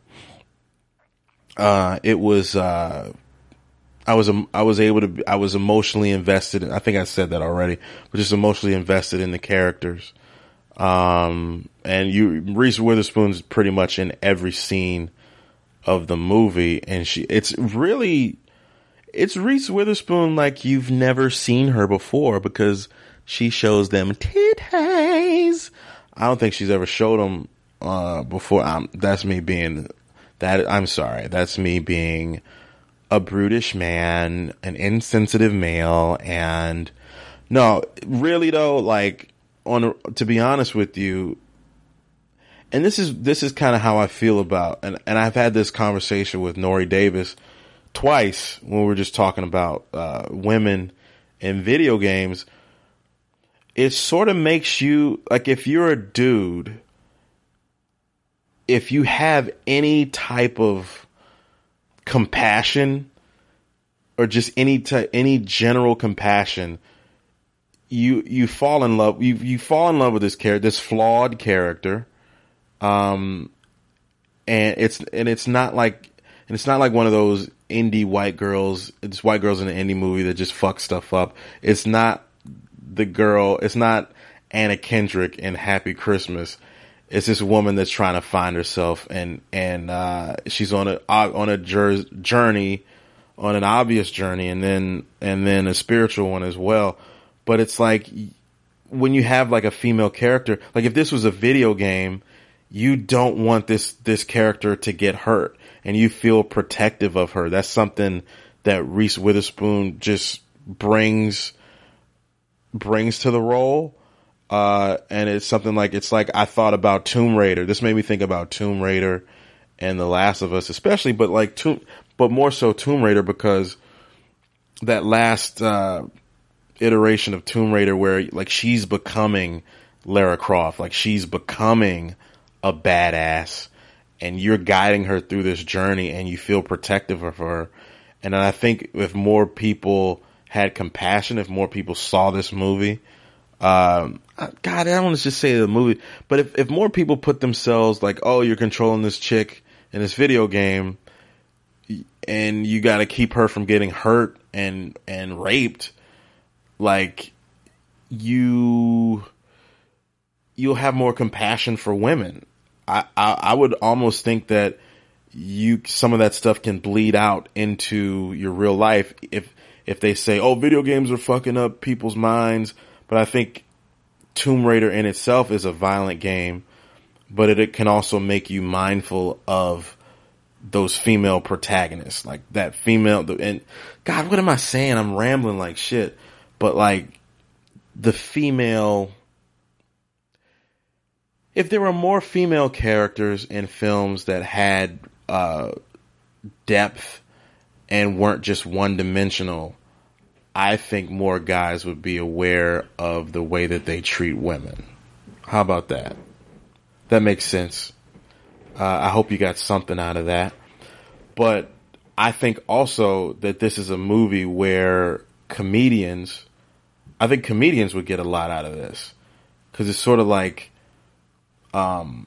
Uh, it was. Uh, I was I was able to I was emotionally invested in, I think I said that already, but just emotionally invested in the characters. Um, and you Reese Witherspoon's pretty much in every scene of the movie, and she it's really it's Reese Witherspoon like you've never seen her before, because she shows them titties. I don't think she's ever showed them uh, before. Um, that's me being that. I'm sorry. That's me being a brutish man, an insensitive male, and no, really though, like on a, to be honest with you, and this is this is kind of how I feel about, and and I've had this conversation with Nori Davis twice when we were just talking about uh, women in video games. It sort of makes you, like, if you're a dude, if you have any type of compassion or just any t- any general compassion, you you fall in love you you fall in love with this character, this flawed character, um, and it's and it's not like and it's not like one of those indie white girls, it's white girls in an indie movie that just fuck stuff up. It's not the girl, it's not Anna Kendrick in Happy Christmas. It's this woman that's trying to find herself, and and uh, she's on a on a journey, on an obvious journey, and then and then a spiritual one as well. But it's like when you have like a female character, like if this was a video game, you don't want this this character to get hurt, and you feel protective of her. That's something that Reese Witherspoon just brings brings to the role. Uh, and it's something like, it's like I thought about Tomb Raider. This made me think about Tomb Raider and The Last of Us, especially, but like Tomb, but more so Tomb Raider, because that last, uh, iteration of Tomb Raider where like she's becoming Lara Croft, like she's becoming a badass, and you're guiding her through this journey, and you feel protective of her. And I think if more people had compassion, if more people saw this movie, um, God, I don't want to just say the movie, but if, if more people put themselves like, oh, you're controlling this chick in this video game, and you got to keep her from getting hurt and, and raped, like you, you'll have more compassion for women. I, I, I would almost think that you, some of that stuff can bleed out into your real life if, if they say, oh, video games are fucking up people's minds. But I think Tomb Raider in itself is a violent game, but it, it can also make you mindful of those female protagonists, like that female, and God, what am I saying? I'm rambling like shit, but like the female, if there were more female characters in films that had, uh, depth and weren't just one dimensional, I think more guys would be aware of the way that they treat women. How about that? That makes sense. Uh, I hope you got something out of that. But I think also that this is a movie where comedians, I think comedians would get a lot out of this. Because it's sort of like, um,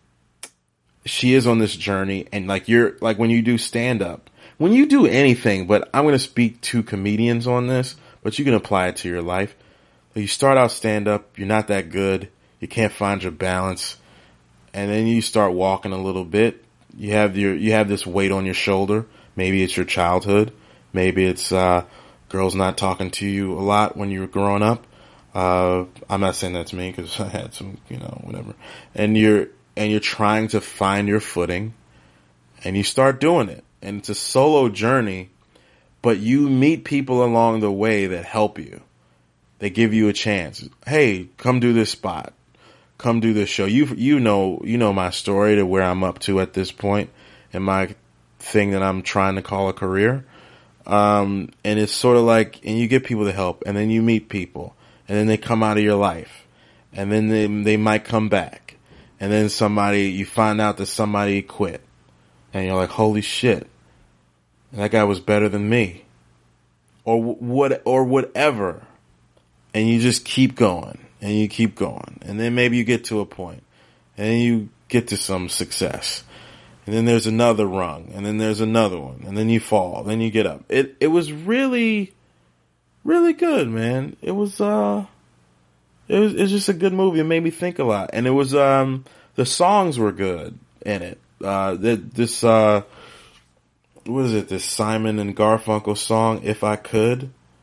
she is on this journey, and like you're, like when you do stand up, when you do anything, but I'm going to speak to comedians on this, but you can apply it to your life. You start out stand up, you're not that good, you can't find your balance, and then you start walking a little bit. You have your, you have this weight on your shoulder. Maybe it's your childhood. Maybe it's, uh, girls not talking to you a lot when you were growing up. Uh, I'm not saying that's me because I had some, you know, whatever. And you're, and you're trying to find your footing, and you start doing it. And it's a solo journey, but you meet people along the way that help you. They give you a chance. Hey, come do this spot. Come do this show. You, you know, you know my story to where I'm up to at this point in my thing that I'm trying to call a career. Um, and it's sort of like, and you get people to help, and then you meet people, and then they come out of your life, and then they, they might come back. And then somebody, you find out that somebody quit. And you're like, holy shit, that guy was better than me, or what, or whatever. And you just keep going, and you keep going, and then maybe you get to a point, and then you get to some success, and then there's another rung, and then there's another one, and then you fall, then you get up. It it was really, really good, man. It was uh, it was it's just a good movie. It made me think a lot, and it was um, the songs were good in it. Uh, this, uh, what is it? This Simon and Garfunkel song, If I Could.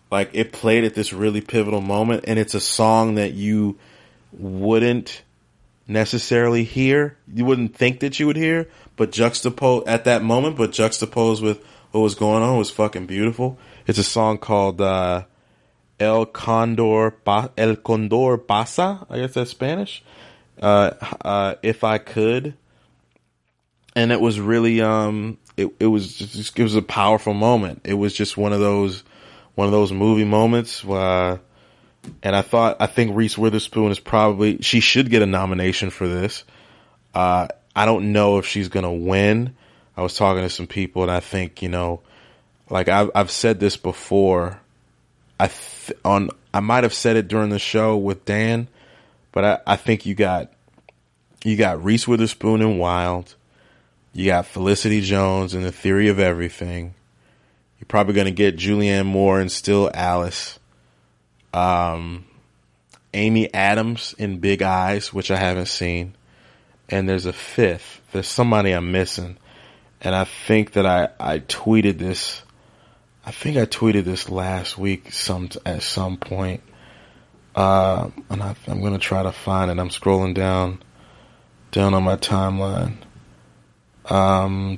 Like, it played at this really pivotal moment, and it's a song that you wouldn't necessarily hear. You wouldn't think that you would hear, but juxtapose at that moment, but juxtaposed with what was going on was fucking beautiful. It's a song called uh, El Condor pa- El Condor Pasa. I guess that's Spanish. Uh, uh, If I Could. And it was really, um, it, it was just, it was a powerful moment. It was just one of those, one of those movie moments where, and I thought, I think Reese Witherspoon is probably, she should get a nomination for this. Uh, I don't know if she's gonna win. I was talking to some people, and I think, you know, like I've, I've said this before. I th- on, I might have said it during the show with Dan, but I, I think you got, you got Reese Witherspoon in Wild. You got Felicity Jones in The Theory of Everything. You're probably going to get Julianne Moore in Still Alice. Um, Amy Adams in Big Eyes, which I haven't seen. And there's a fifth. There's somebody I'm missing. And I think that I, I tweeted this. I think I tweeted this last week some at some point. Uh, and I, I'm going to try to find it. I'm scrolling down, down on my timeline. Um,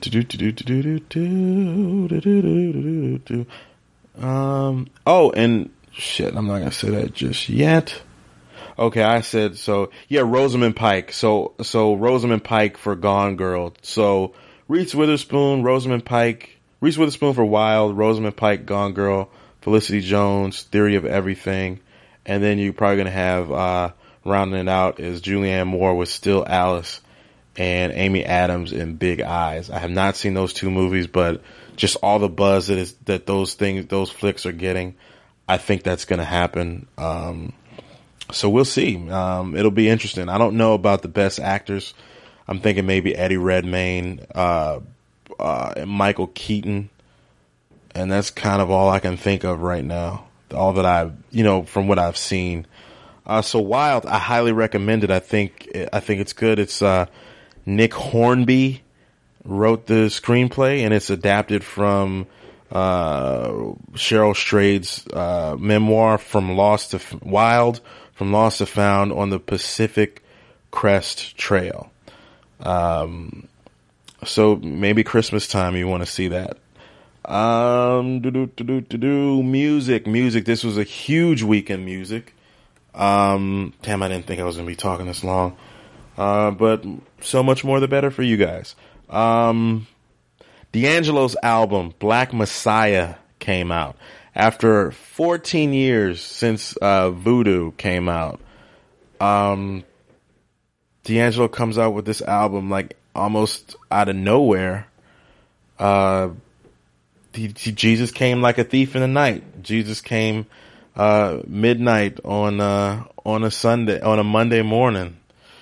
um, oh, and shit, I'm not gonna say that just yet. Okay, I said, so, yeah, Rosamund Pike. So, so Rosamund Pike for Gone Girl. So, Reese Witherspoon, Rosamund Pike, Reese Witherspoon for Wild, Rosamund Pike, Gone Girl, Felicity Jones, Theory of Everything. And then you're probably gonna have, uh, rounding it out is Julianne Moore with Still Alice. And Amy Adams in Big Eyes. I have not seen those two movies, but just all the buzz that is that those things, those flicks are getting, I think that's going to happen. Um, so we'll see. Um, it'll be interesting. I don't know about the best actors. I'm thinking maybe Eddie Redmayne, uh, uh, and Michael Keaton, and that's kind of all I can think of right now. All that I, you know, from what I've seen. Uh, so Wild, I highly recommend it. I think I think it's good. It's uh. Nick Hornby wrote the screenplay, and it's adapted from uh, Cheryl Strayed's uh, memoir, From Lost to F- Wild, From Lost to Found on the Pacific Crest Trail. Um, so maybe Christmas time you want to see that. Um, do do do do do music, music. This was a huge week in music. Um, damn, I didn't think I was gonna be talking this long. Uh, but so much more the better for you guys. Um, D'Angelo's album, Black Messiah, came out. After fourteen years since, uh, Voodoo came out, um, D'Angelo comes out with this album, like, almost out of nowhere. Uh, he, he, Jesus came like a thief in the night. Jesus came, uh, midnight on, uh, on a Sunday, on a Monday morning.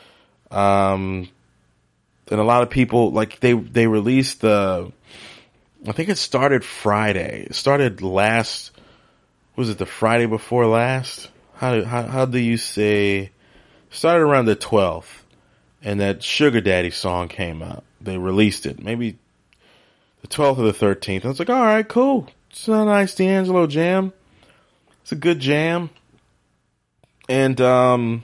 Um, and a lot of people, like, they, they released the, I think it started Friday. It started last, was it the Friday before last? How do, how, how do you say, started around the twelfth, and that Sugar Daddy song came out. They released it, maybe the twelfth or the thirteenth. I was like, all right, cool. It's a nice D'Angelo jam. It's a good jam. And, um,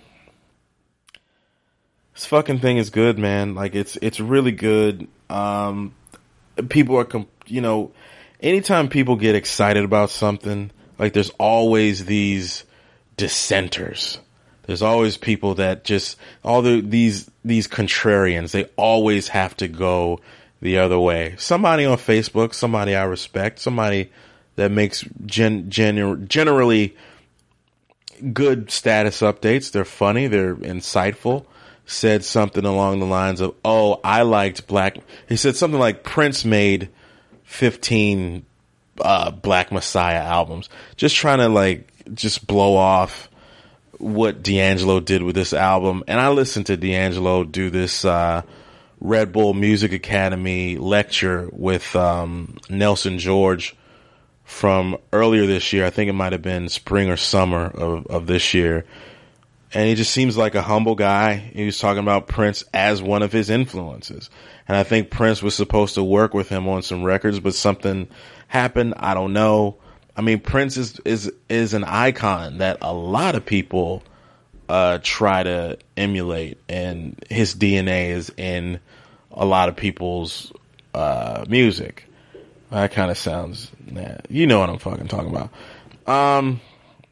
this fucking thing is good, man. Like, it's, it's really good. Um, people are, com- you know, anytime people get excited about something, like, there's always these dissenters. There's always people that just, all the, these, these contrarians, they always have to go the other way. Somebody on Facebook, somebody I respect, somebody that makes gen, gen, generally good status updates. They're funny. They're insightful. Said something along the lines of, oh, I liked Black. He said something like Prince made fifteen uh, Black Messiah albums. Just trying to, like, just blow off what D'Angelo did with this album. And I listened to D'Angelo do this uh, Red Bull Music Academy lecture with um, Nelson George from earlier this year. I think it might have been spring or summer of, of this year. And he just seems like a humble guy. He was talking about Prince as one of his influences. And I think Prince was supposed to work with him on some records, but something happened. I don't know. I mean, Prince is is is an icon that a lot of people uh, try to emulate, and his D N A is in a lot of people's uh, music. That kind of sounds, nah, you know what I'm fucking talking about. Um,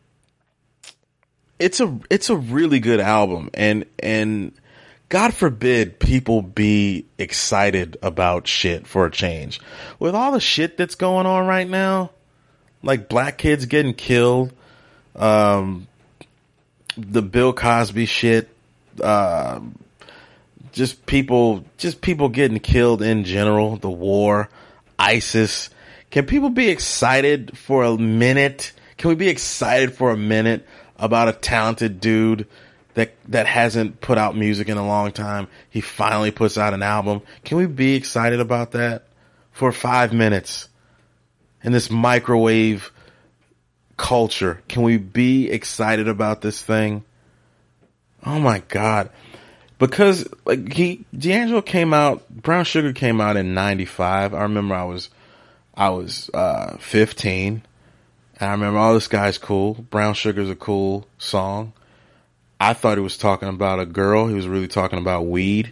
it's a it's a really good album, and and God forbid people be excited about shit for a change. With all the shit that's going on right now, like black kids getting killed, um, the Bill Cosby shit, uh, just people, just people getting killed in general, the war, ISIS. Can people be excited for a minute? Can we be excited for a minute about a talented dude that that hasn't put out music in a long time? He finally puts out an album. Can we be excited about that for five minutes? In this microwave culture, can we be excited about this thing? Oh my God. Because like he, D'Angelo came out, Brown Sugar came out in ninety-five. I remember I was, I was, uh, fifteen. And I remember, oh, this guy's cool. Brown Sugar's a cool song. I thought he was talking about a girl. He was really talking about weed.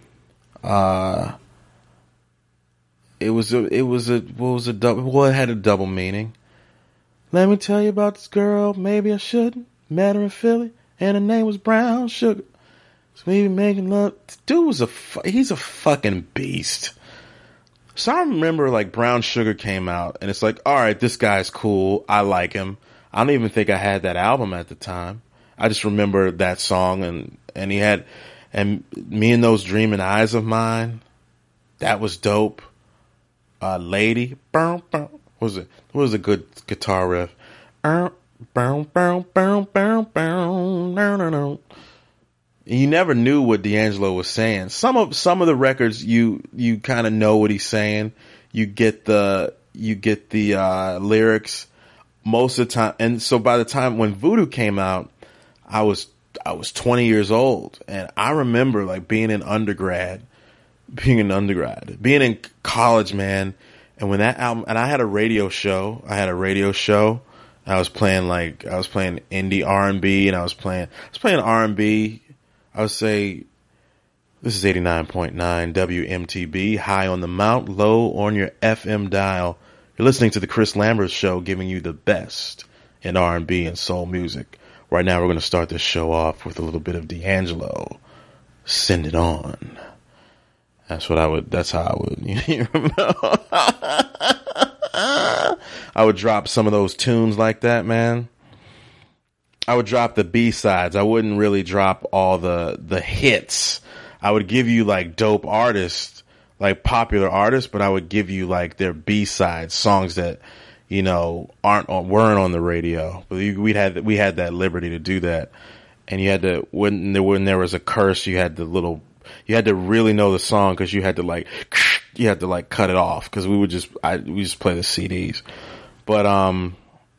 Uh, it was a, it was a, what was a double, well, it had a double meaning. Let me tell you about this girl. Maybe I shouldn't. Met her in Philly and her name was Brown Sugar. So maybe making love. This dude was a, fu- he's a fucking beast. So I remember like Brown Sugar came out and it's like, all right, this guy's cool. I like him. I don't even think I had that album at the time. I just remember that song and, and he had, and Me and Those Dreaming Eyes of Mine. That was dope. Uh, Lady. Bow, bow. What was it? What was a good guitar riff? Bow, bow, bow, bow, bow, bow, no, no, no. You never knew what D'Angelo was saying. Some of, some of the records you, you kind of know what he's saying. You get the, you get the, uh, lyrics most of the time. And so by the time when Voodoo came out, I was, I was twenty years old. And I remember like being in undergrad, being in undergrad, being in college, man. And when that album, and I had a radio show, I had a radio show. I was playing like, I was playing indie R and B and I was playing, I was playing R and B. I would say this is eighty-nine point nine W M T B, high on the mount, low on your F M dial. You're listening to the Chris Lambert Show, giving you the best in R and B and soul music. Right now, we're going to start this show off with a little bit of D'Angelo. Send it on. That's what I would, that's how I would, you know, I would drop some of those tunes like that, man. I would drop the B-sides. I wouldn't really drop all the, the hits. I would give you like dope artists, like popular artists, but I would give you like their B-sides, songs that, you know, aren't on, weren't on the radio. But we had, we had that liberty to do that. And you had to, when there, when there was a curse, you had the little, you had to really know the song because you had to like, you had to like cut it off because we would just, I, we just play the C Ds. But, um,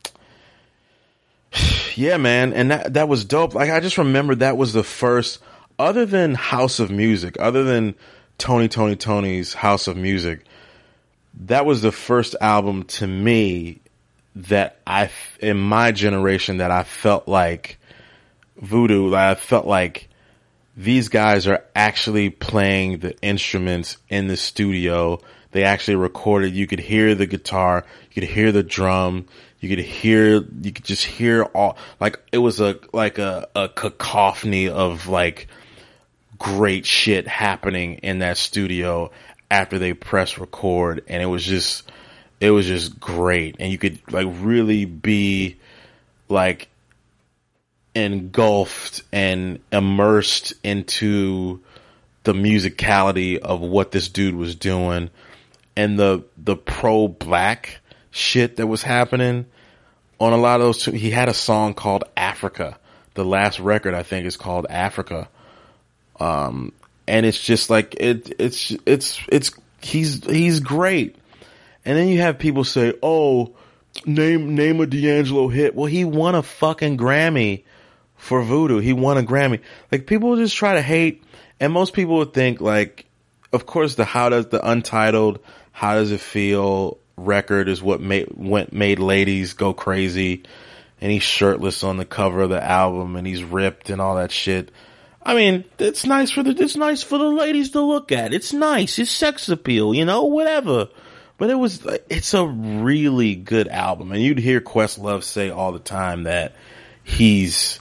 yeah, man, and that that was dope. Like I just remember that was the first, other than House of Music, other than Tony Tony Tony's House of Music, that was the first album to me that I, in my generation, that I felt like Voodoo. Like I felt like these guys are actually playing the instruments in the studio. They actually recorded. You could hear the guitar, you could hear the drum. You could hear, you could just hear all, like, it was a, like a, a cacophony of, like, great shit happening in that studio after they press record. And it was just, it was just great. And you could, like, really be, like, engulfed and immersed into the musicality of what this dude was doing and the, the pro-black shit that was happening on a lot of those. He had a song called Africa. The last record I think is called Africa. Um, and it's just like, it, it's, it's, it's, he's, he's great. And then you have people say, oh, name, name a D'Angelo hit. Well, he won a fucking Grammy for Voodoo. He won a Grammy. Like people just try to hate. And most people would think like, of course, the, how does the Untitled, how does it feel? record is what made went made ladies go crazy, and he's shirtless on the cover of the album, and he's ripped and all that shit. I mean, it's nice for the it's nice for the ladies to look at. It's nice. It's sex appeal, you know, whatever. But it was it's a really good album, and you'd hear Questlove say all the time that he's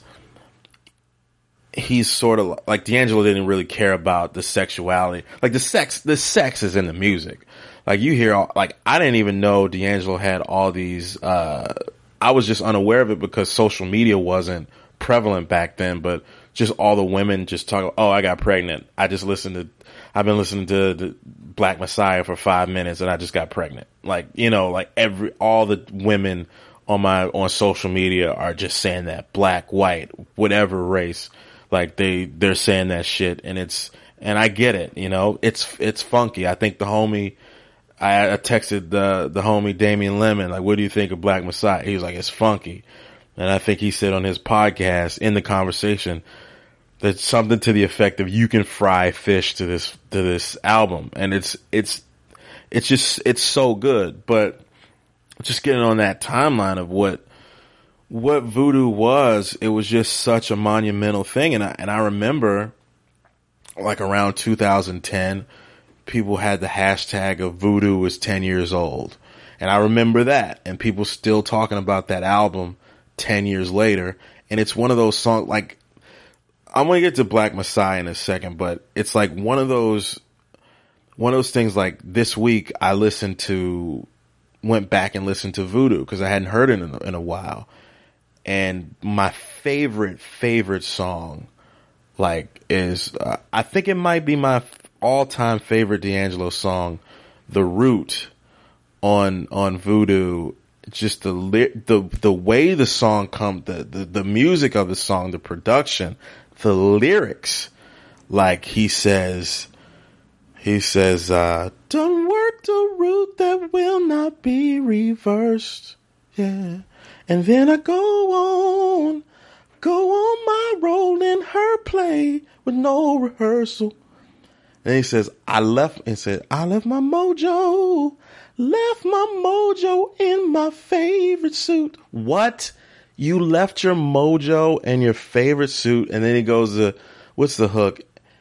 he's sort of like D'Angelo didn't really care about the sexuality, like the sex. The sex is in the music. Like you hear, all, like I didn't even know D'Angelo had all these. Uh, I was just unaware of it because social media wasn't prevalent back then, but just all the women just talk, oh, I got pregnant. I just listened to, I've been listening to the Black Messiah for five minutes and I just got pregnant. Like, you know, like every, all the women on my, on social media are just saying that, black, white, whatever race, like they, they're saying that shit, and it's, and I get it, you know, it's, it's funky. I think the homie, I, I texted the, the homie Damian Lemon, like, what do you think of Black Messiah? He was like, it's funky. And I think he said on his podcast in the conversation that something to the effect of you can fry fish to this, to this album. And it's, it's, it's just, it's so good. But just getting on that timeline of what, what Voodoo was, it was just such a monumental thing. And I, and I remember like around two thousand ten, people had the hashtag of Voodoo was ten years old. And I remember that, and people still talking about that album ten years later. And it's one of those songs, like, I'm going to get to Black Messiah in a second, but it's like one of those, one of those things like this week I listened to, went back and listened to Voodoo because I hadn't heard it in a, in a while. And my favorite, favorite song, like, is, uh, I think it might be my all-time favorite D'Angelo song, The Root on, on Voodoo. Just the, the, the way the song come, the, the, the music of the song, the production, the lyrics, like he says, he says, uh, don't work the route that will not be reversed. Yeah. And then I go on, go on my role in her play with no rehearsal. And he says, I left, and said, I left my mojo, left my mojo in my favorite suit. What? You left your mojo and your favorite suit? And then he goes to, what's the hook?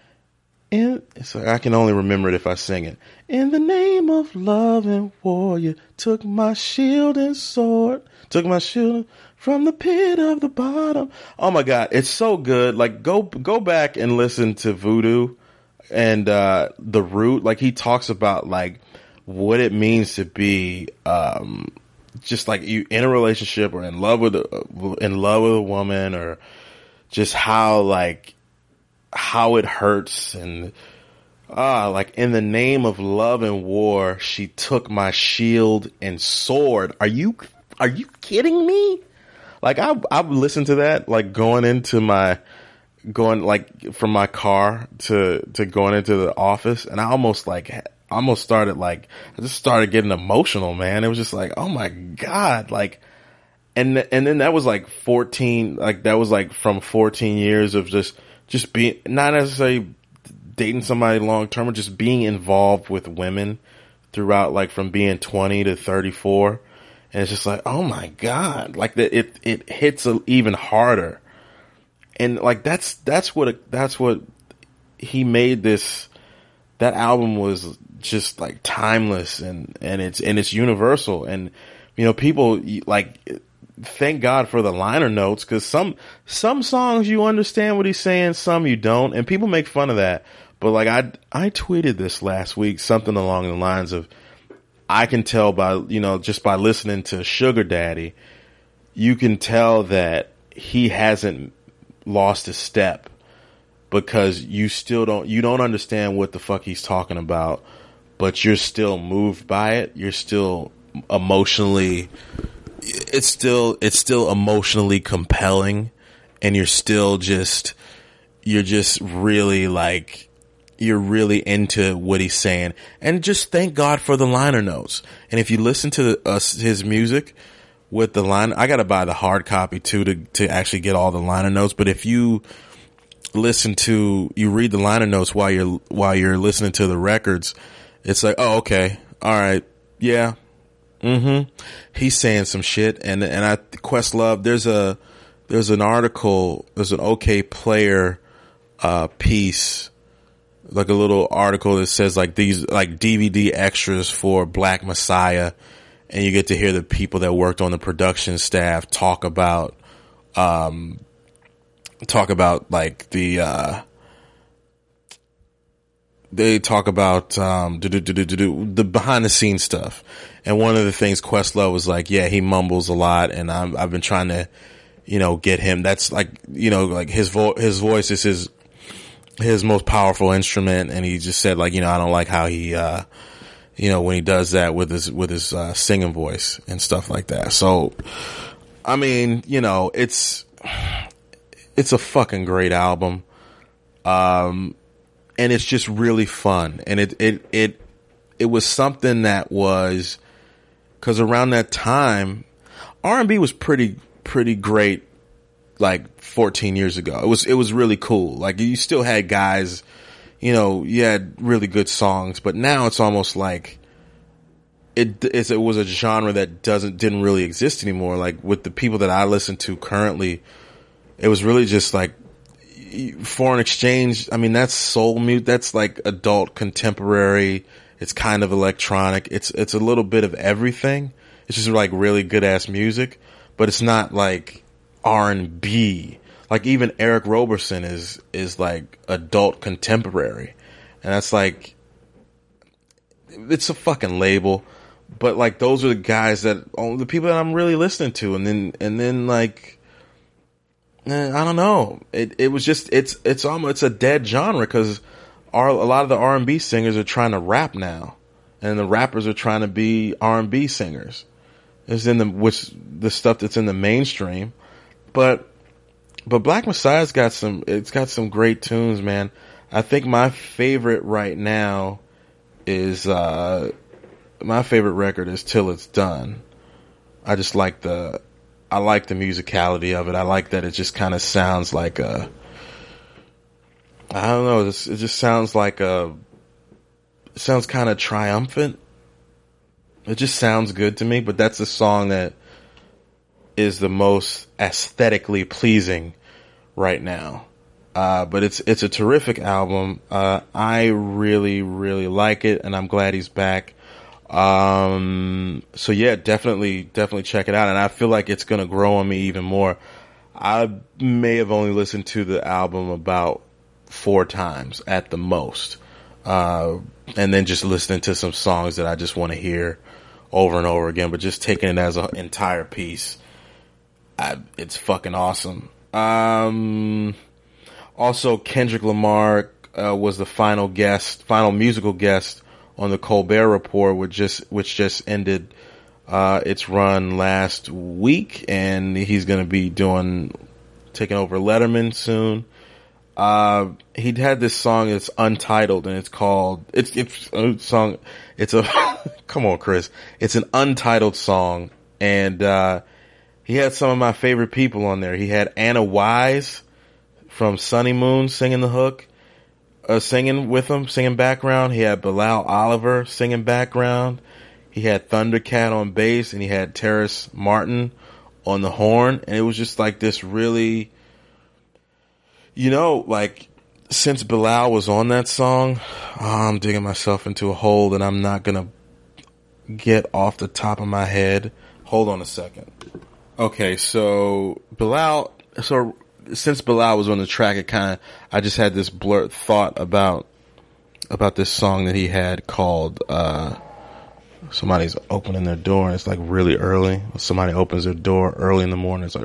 And so I can only remember it if I sing it. In the name of love and war, you took my shield and sword, took my shield from the pit of the bottom. Oh my God, it's so good. Like go, go back and listen to Voodoo and, uh, The Root. Like he talks about like what it means to be, um, just like you in a relationship or in love with, a, in love with a woman, or just how like, how it hurts. And ah, like in the name of love and war, she took my shield and sword. Are you, are you kidding me? Like I, I've listened to that, like going into my, going like from my car to, to going into the office. And I almost like, almost started like, I just started getting emotional, man. It was just like, oh my God. Like, and, and then that was like fourteen, like that was like from fourteen years of just, just being, not necessarily dating somebody long term, or just being involved with women throughout, like from being twenty to thirty-four. And it's just like, oh my God, like that, it, it hits a, even harder. And like, that's, that's what, that's what he made this, that album was just like timeless, and, and it's, and it's universal. And, you know, people like, thank God for the liner notes, because some, some songs you understand what he's saying, some you don't. And people make fun of that. But like, I, I tweeted this last week, something along the lines of, I can tell by, you know, just by listening to Sugar Daddy, you can tell that he hasn't lost a step, because you still don't, you don't understand what the fuck he's talking about, but you're still moved by it. You're still emotionally, it's still, it's still emotionally compelling, and you're still just, you're just really like, you're really into what he's saying. And just thank God for the liner notes. And if you listen to the, uh, his music with the line, I got to buy the hard copy too, to, to actually get all the liner notes. But if you listen to, you read the liner notes while you're, while you're listening to the records, it's like, oh, okay. All right. Yeah. Mm-hmm. He's saying some shit, and and I Questlove. There's a there's an article. There's an OK Player uh, piece, like a little article that says like these like D V D extras for Black Messiah, and you get to hear the people that worked on the production staff talk about, um, talk about like the. Uh, They talk about um, the behind the scenes stuff, and one of the things Questlove was like, yeah, he mumbles a lot, and I'm, I've been trying to, you know, get him. That's like, you know, like his vo- his voice is his his most powerful instrument, and he just said like, you know, I don't like how he, uh, you know, when he does that with his with his uh, singing voice and stuff like that. So, I mean, you know, it's it's a fucking great album. Um. And it's just really fun. And it, it, it, it was something that was, cause around that time, R and B was pretty, pretty great, like fourteen years ago. It was, it was really cool. Like you still had guys, you know, you had really good songs, but now it's almost like it, it's, it was a genre that doesn't, didn't really exist anymore. Like with the people that I listen to currently, it was really just like, Foreign Exchange, I mean, that's soul music. That's like adult contemporary. It's kind of electronic. It's, it's a little bit of everything. It's just like really good ass music, but it's not like R and B. Like even Eric Roberson is, is like adult contemporary. And that's like, it's a fucking label, but like those are the guys that, oh, the people that I'm really listening to. And then, and then like, I don't know. It it was just it's it's almost it's a dead genre because our a lot of the R and B singers are trying to rap now, and the rappers are trying to be R and B singers. It's in the which the stuff that's in the mainstream, but but Black Messiah's got some it's got some great tunes, man. I think my favorite right now is uh my favorite record is Till It's Done. I just like the. I like the musicality of it. I like that it just kind of sounds like a, I don't know, it just sounds like a, it sounds kind of triumphant. It just sounds good to me, but that's the song that is the most aesthetically pleasing right now. Uh, but it's, it's a terrific album. Uh, I really, really like it, and I'm glad he's back. Um, so yeah, definitely, definitely check it out. And I feel like it's going to grow on me even more. I may have only listened to the album about four times at the most. Uh, and then just listening to some songs that I just want to hear over and over again, but just taking it as an entire piece. I, it's fucking awesome. Um, also Kendrick Lamar, uh, was the final guest, final musical guest on the Colbert Report, which just which just ended uh, its run last week, and he's going to be doing taking over Letterman soon. Uh, he had this song that's untitled, and it's called it's it's a song. It's a come on, Chris. It's an untitled song, and uh, he had some of my favorite people on there. He had Anna Wise from Sunny Moon singing the hook. Uh, singing with him, singing background. He had Bilal Oliver singing background. He had Thundercat on bass, and he had Terrace Martin on the horn. And it was just like this really, you know, like since Bilal was on that song, oh, I'm digging myself into a hole that I'm not gonna get off the top of my head. Hold on a second. Okay, so Bilal, so since Bilal was on the track, it kind of, I just had this blurred thought about, about this song that he had called, uh, somebody's opening their door, and it's like really early. Somebody opens their door early in the morning. It's like,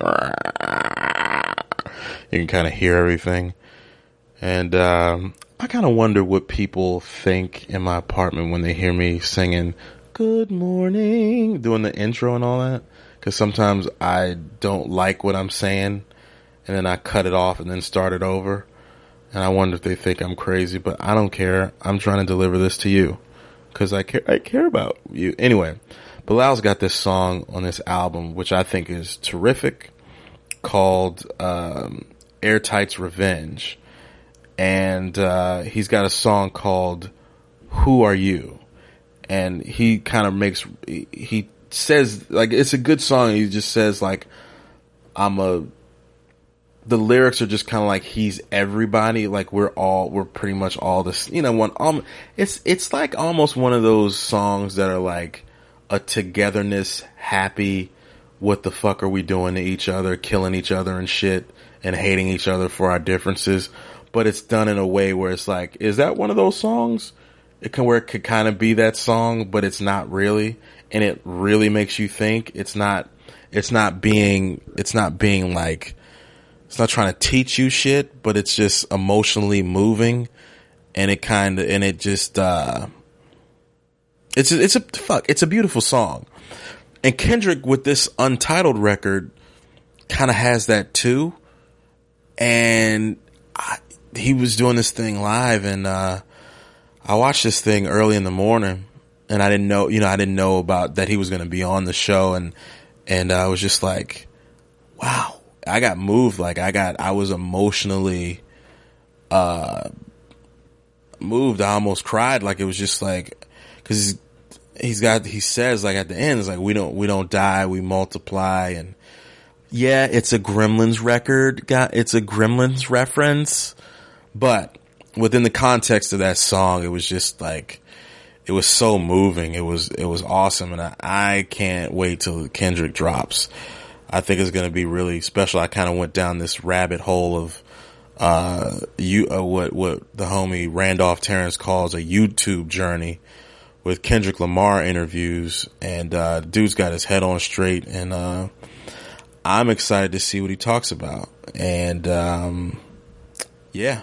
you can kind of hear everything. And, um, I kind of wonder what people think in my apartment when they hear me singing good morning, doing the intro and all that. Cause sometimes I don't like what I'm saying, and then I cut it off and then start it over. And I wonder if they think I'm crazy, but I don't care. I'm trying to deliver this to you because I care, I care about you. Anyway, Bilal's got this song on this album, which I think is terrific, called, um, Airtight's Revenge. And, uh, he's got a song called Who Are You? And he kind of makes, he says, like, it's a good song. He just says, like, I'm a, the lyrics are just kind of like, he's everybody. Like, we're all, we're pretty much all this, you know, one, um, it's, it's like almost one of those songs that are like a togetherness, happy, what the fuck are we doing to each other, killing each other and shit, and hating each other for our differences. But it's done in a way where it's like, is that one of those songs? It can, where it could kind of be that song, but it's not really. And it really makes you think. It's not, it's not being, it's not being like, it's not trying to teach you shit, but it's just emotionally moving. And it kind of, and it just, uh, it's, a, it's a, fuck, it's a beautiful song. And Kendrick with this Untitled record kind of has that too. And I, he was doing this thing live, and, uh, I watched this thing early in the morning, and I didn't know, you know, I didn't know about that he was going to be on the show. And, and I was just like, wow, I got moved. Like I got, I was emotionally, uh, moved. I almost cried. Like it was just like, cause he's, he's got, he says like at the end, it's like, we don't, we don't die, we multiply. And yeah, it's a Gremlins record. It's a Gremlins reference, but within the context of that song, it was just like, it was so moving. It was, it was awesome. And I, I can't wait till Kendrick drops. I think it's going to be really special. I kind of went down this rabbit hole of, uh, you, uh, what, what the homie Randolph Terrence calls a YouTube journey with Kendrick Lamar interviews. And, uh, dude's got his head on straight, and, uh, I'm excited to see what he talks about. And, um, yeah.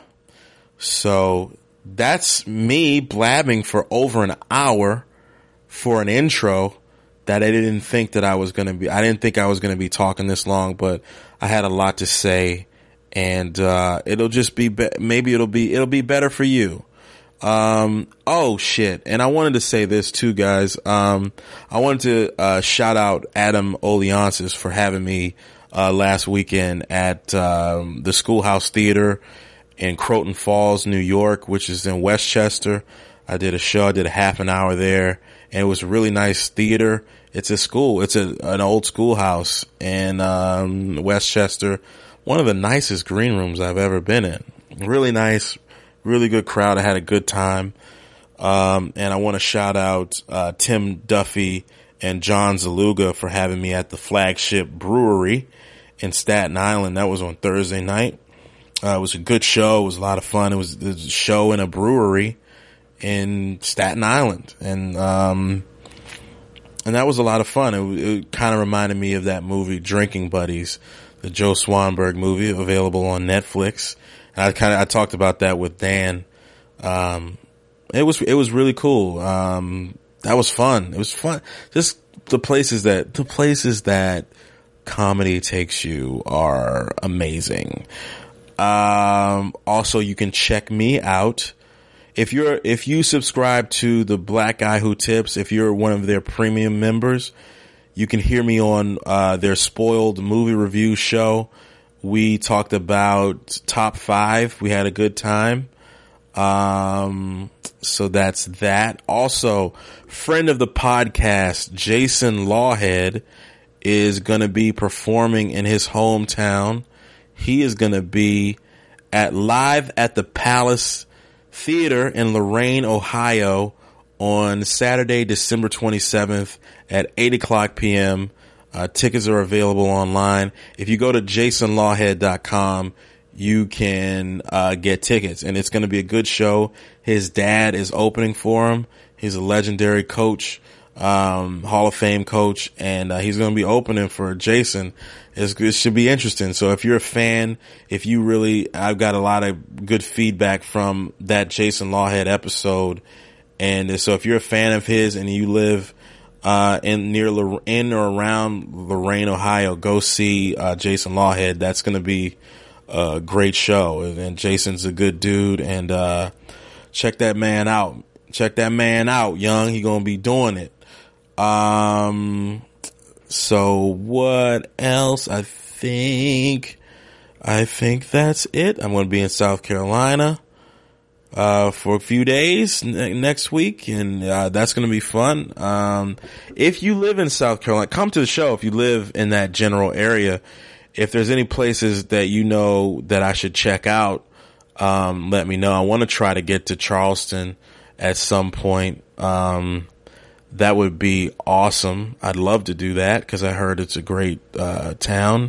So that's me blabbing for over an hour for an intro that I didn't think that I was going to be, I didn't think I was going to be talking this long, but I had a lot to say, and, uh, it'll just be, be, maybe it'll be, it'll be better for you. Um, oh shit. And I wanted to say this too, guys. Um, I wanted to, uh, shout out Adam Oliansis for having me, uh, last weekend at, um, the Schoolhouse Theater in Croton Falls, New York, which is in Westchester. I did a show. I did a half an hour there, and it was a really nice theater. It's a school. It's a, an old schoolhouse in, um, Westchester. One of the nicest green rooms I've ever been in. Really nice, really good crowd. I had a good time. Um, and I want to shout out, uh, Tim Duffy and John Zaluga for having me at the Flagship Brewery in Staten Island. That was on Thursday night. Uh, it was a good show. It was a lot of fun. It was, it was a show in a brewery in Staten Island. And, um, and that was a lot of fun. It, it kind of reminded me of that movie Drinking Buddies, the Joe Swanberg movie, available on Netflix. And I kind of, I talked about that with Dan. Um, it was, it was really cool. Um, that was fun. It was fun. Just the places that, the places that comedy takes you are amazing. Um, also you can check me out. If you're, if you subscribe to the Black Guy Who Tips, if you're one of their premium members, you can hear me on, uh, their Spoiled movie review show. We talked about top five. We had a good time. Um, so that's that. Also, friend of the podcast, Jason Lawhead, is going to be performing in his hometown. He is going to be at live at the Palace Theater in Lorain, Ohio on Saturday, December twenty-seventh at eight o'clock p.m. Uh, tickets are available online. If you go to jason lawhead dot com, you can uh, get tickets, and it's going to be a good show. His dad is opening for him. He's a legendary coach, um, Hall of Fame coach, and uh, he's going to be opening for Jason. It's, it should be interesting. So if you're a fan, if you really, I've got a lot of good feedback from that Jason Lawhead episode. And so if you're a fan of his and you live, uh, in near, in or around Lorain, Ohio, go see, uh, Jason Lawhead. That's going to be a great show. And Jason's a good dude, and, uh, check that man out. Check that man out, young. He going to be doing it. Um, So what else? I think, I think that's it. I'm going to be in South Carolina. uh, for a few days n- next week, and uh, that's going to be fun. Um, if you live in South Carolina, come to the show. If you live in that general area, if there's any places that you know that I should check out, um, let me know. I want to try to get to Charleston at some point. Um, that would be awesome. I'd love to do that because I heard it's a great uh, town.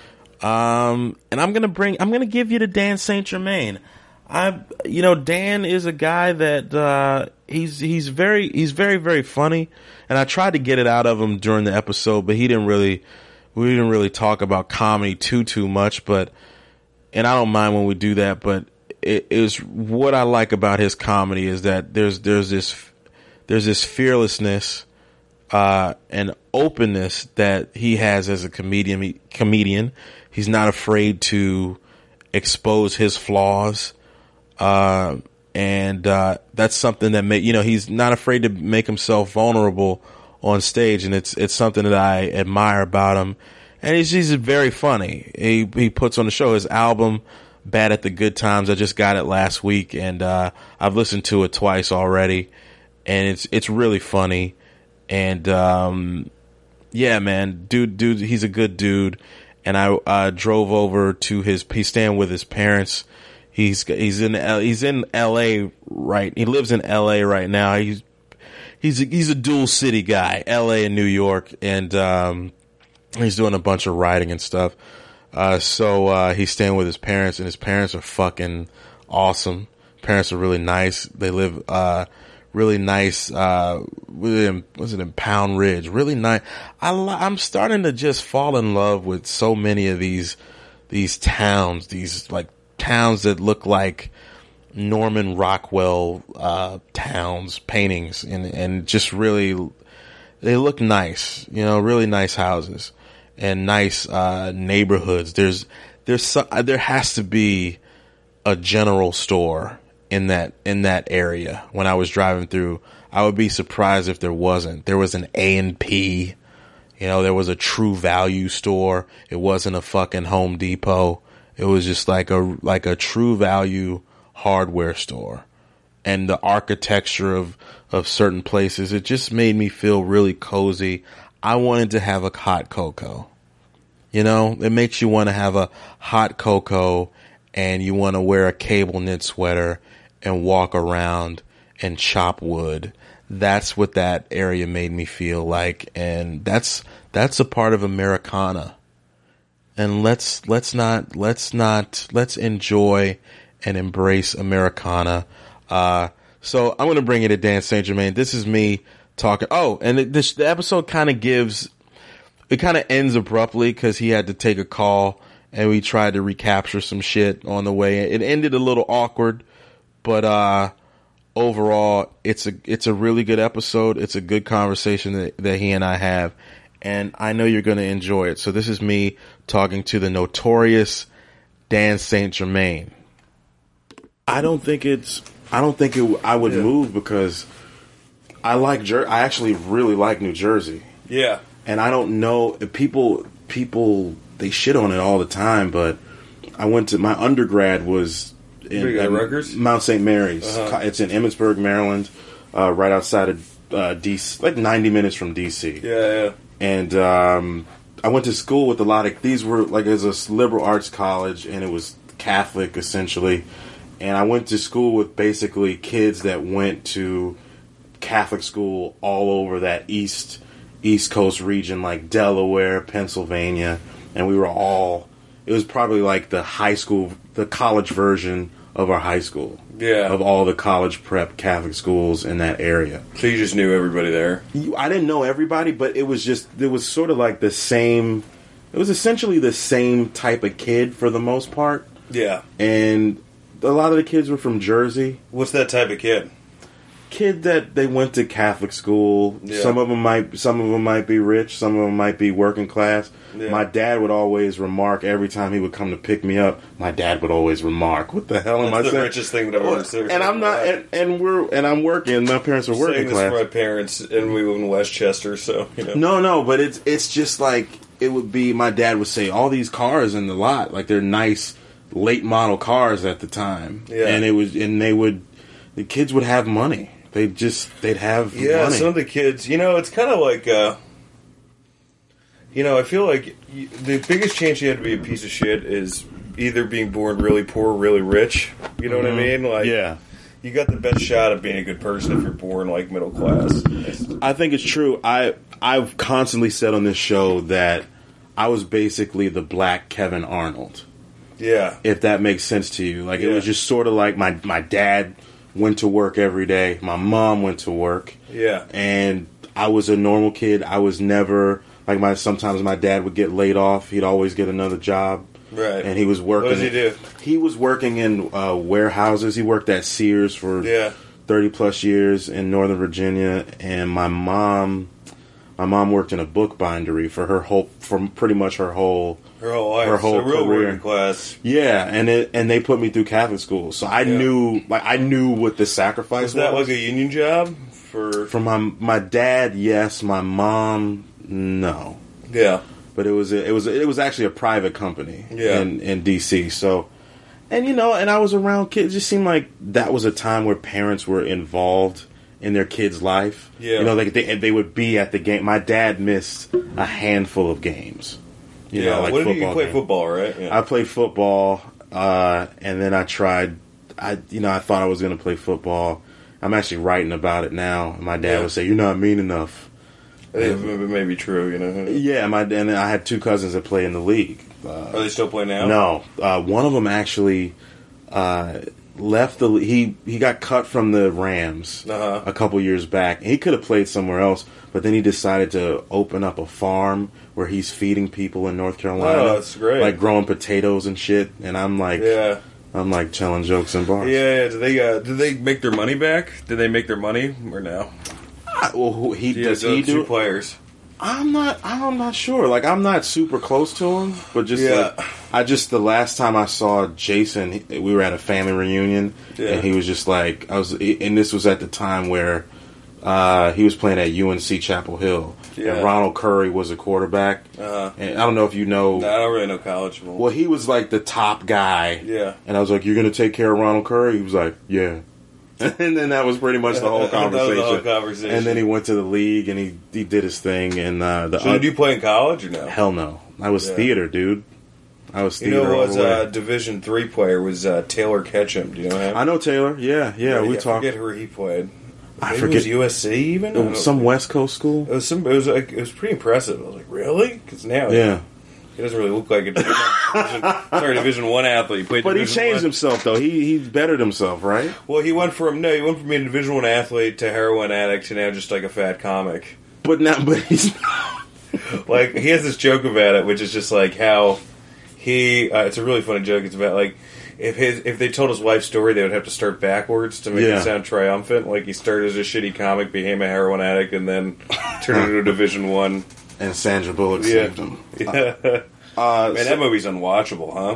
Um, and I'm gonna bring. I'm gonna give you to Dan Saint Germain. I, you know, Dan is a guy that uh, he's he's very he's very very funny, and I tried to get it out of him during the episode, but he didn't really. We didn't really talk about comedy too too much, but and I don't mind when we do that. But it is what I like about his comedy is that there's there's this there's this fearlessness uh, and openness that he has as a comedian. Comedian, he's not afraid to expose his flaws. Uh, and, uh, that's something that make, you know, he's not afraid to make himself vulnerable on stage. And it's, it's something that I admire about him. And he's, he's very funny. He, he puts on the show his album, Bad at the Good Times. I just got it last week and, uh, I've listened to it twice already and it's, it's really funny. And, um, yeah, man, dude, dude, he's a good dude. And I, uh, drove over to his, he's staying with his parents. He's he's in L, he's in L A right. He lives in L A right now. He's he's a, he's a dual city guy, L A and New York, and um, he's doing a bunch of writing and stuff. Uh, so uh, he's staying with his parents, and his parents are fucking awesome. Parents are really nice. They live uh, really nice. Uh, within, was it in Pound Ridge? Really nice. I I'm starting to just fall in love with so many of these these towns. These like. Towns that look like Norman Rockwell uh, towns, paintings, and and just really, they look nice, you know, really nice houses and nice uh, neighborhoods. There's there's some, there has to be a general store in that in that area. When I was driving through, I would be surprised if there wasn't. There was an A and P, you know, there was a True Value store. It wasn't a fucking Home Depot. It was just like a like a True Value hardware store, and the architecture of of certain places, it just made me feel really cozy. I wanted to have a hot cocoa. You know, it makes you want to have a hot cocoa, and you want to wear a cable knit sweater and walk around and chop wood. That's what that area made me feel like, and that's that's a part of Americana. And let's let's not let's not let's enjoy and embrace Americana. Uh, so I'm going to bring it to Dan Saint Germain. This is me talking. Oh, and it, this, the episode kind of gives it kind of ends abruptly because he had to take a call, and we tried to recapture some shit on the way. It ended a little awkward, but uh, overall, it's a it's a really good episode. It's a good conversation that, that he and I have. And I know you're going to enjoy it. So this is me talking to the notorious Dan Saint Germain. I don't think it's, I don't think it, I would yeah. move because I like, Jer- I actually really like New Jersey. Yeah. And I don't know, people, people, they shit on it all the time, but I went to, my undergrad was in, in Mount Saint Mary's. Uh-huh. It's in Emmitsburg, Maryland, uh, right outside of uh, D C, like ninety minutes from D C. Yeah, yeah. And um, I went to school with a lot of, these were like, it was a liberal arts college, and it was Catholic essentially. And I went to school with basically kids that went to Catholic school all over that east East Coast region, like Delaware, Pennsylvania, and we were all, it was probably like the high school, the college version of our high school. Yeah. Of all the college prep Catholic schools in that area. So you just knew everybody there? I didn't know everybody, but it was just, it was sort of like the same, it was essentially the same type of kid for the most part. Yeah. And a lot of the kids were from Jersey. What's that type of kid? Kid that they went to Catholic school. Yeah. Some of them might, some of them might be rich. Some of them might be working class. Yeah. My dad would always remark every time he would come to pick me up. My dad would always remark, "What the hell am That's I the saying?" Richest thing that I've ever said. And I'm not, and, and we're, and I'm working. My parents are working saying this class. for my parents, and we live in Westchester, so you know. No, no, but it's it's just like it would be. My dad would say, "All these cars in the lot, like they're nice late model cars at the time," yeah. and it was, and they would. the kids would have money. They just they'd have yeah. money. Some of the kids, you know, it's kind of like, uh, you know, I feel like you, the biggest chance you have to be a piece of shit is either being born really poor or really rich. You know mm-hmm. what I mean? Like, yeah. You got the best shot of being a good person if you're born like middle class. I think it's true. I I've constantly said on this show that I was basically the black Kevin Arnold. Yeah. If that makes sense to you. Like, yeah. it was just sort of like my, my dad went to work every day. My mom went to work. Yeah. And I was a normal kid. I was never, like, my sometimes my dad would get laid off. He'd always get another job. Right. And he was working. What does he do? He was working in uh, warehouses. He worked at Sears for yeah. thirty plus years in Northern Virginia. And my mom, my mom worked in a bookbindery for her whole, for pretty much her whole, her whole life. Her whole so real career. working class. Yeah, and it, and they put me through Catholic school, so I yeah. knew, like, I knew what the sacrifice was. Was that like a union job for? For my my dad, yes. My mom, no. Yeah. But it was a, it was it was actually a private company yeah. in in D C. So, and you know, and I was around kids. It just seemed like that was a time where parents were involved in their kid's life. Yeah, you know, like they they would be at the game. My dad missed a handful of games. You yeah, know, like what did football you play games. football, right? Yeah. I played football, uh, and then I tried. I you know I thought I was going to play football. I'm actually writing about it now. My dad yeah. would say, "You're not mean enough." It may be true, you know. Yeah, my and I had two cousins that play in the league. Uh, Are they still playing now? No, uh, one of them actually uh, left the. He he got cut from the Rams uh-huh. a couple years back. He could have played somewhere else, but then he decided to open up a farm where he's feeding people in North Carolina. Oh, that's great! Like growing potatoes and shit. And I'm like, yeah. I'm like telling jokes in bars. Yeah, yeah. Did they uh, did they make their money back? Did they make their money or no? I, well, who, he yeah, does he do two players? I'm not. I'm not sure. Like, I'm not super close to him, but just yeah. like, I just the last time I saw Jason, he, we were at a family reunion, yeah. and he was just like, I was, and this was at the time where uh, he was playing at U N C Chapel Hill, yeah. and Ronald Curry was a quarterback. Uh-huh. And I don't know if you know. No, I don't really know college football. Well, he was like the top guy. Yeah. And I was like, "You're going to take care of Ronald Curry?" He was like, "Yeah." And then that was pretty much the whole conversation. that was the whole conversation. And then he went to the league and he he did his thing. And uh, the so uh, did you play in college or no? Hell no. I was yeah. theater, dude. I was theater. You know who all was the way. a uh, Division three player was uh, Taylor Ketchum. Do you know him? I know Taylor. Yeah, yeah. yeah we I talked. forget where he played. I Maybe forget. It was U S C even. It was some West Coast school. It was some. It was like it was pretty impressive. I was like, really? Because now, Yeah. he doesn't really look like a division, sorry, Division One athlete. He played But he Division changed one. himself though. He he bettered himself, right? Well, he went from no, he went from being a Division One athlete to heroin addict to now just like a fat comic. But now, but he's Like he has this joke about it, which is just like how he. Uh, it's a really funny joke. It's about like if his if they told his wife's story, they would have to start backwards to make Yeah. it sound triumphant. Like he started as a shitty comic, became a heroin addict, and then turned into a Division One. and Sandra Bullock Yeah. saved him. Yeah. Uh, Man, so- that movie's unwatchable, huh?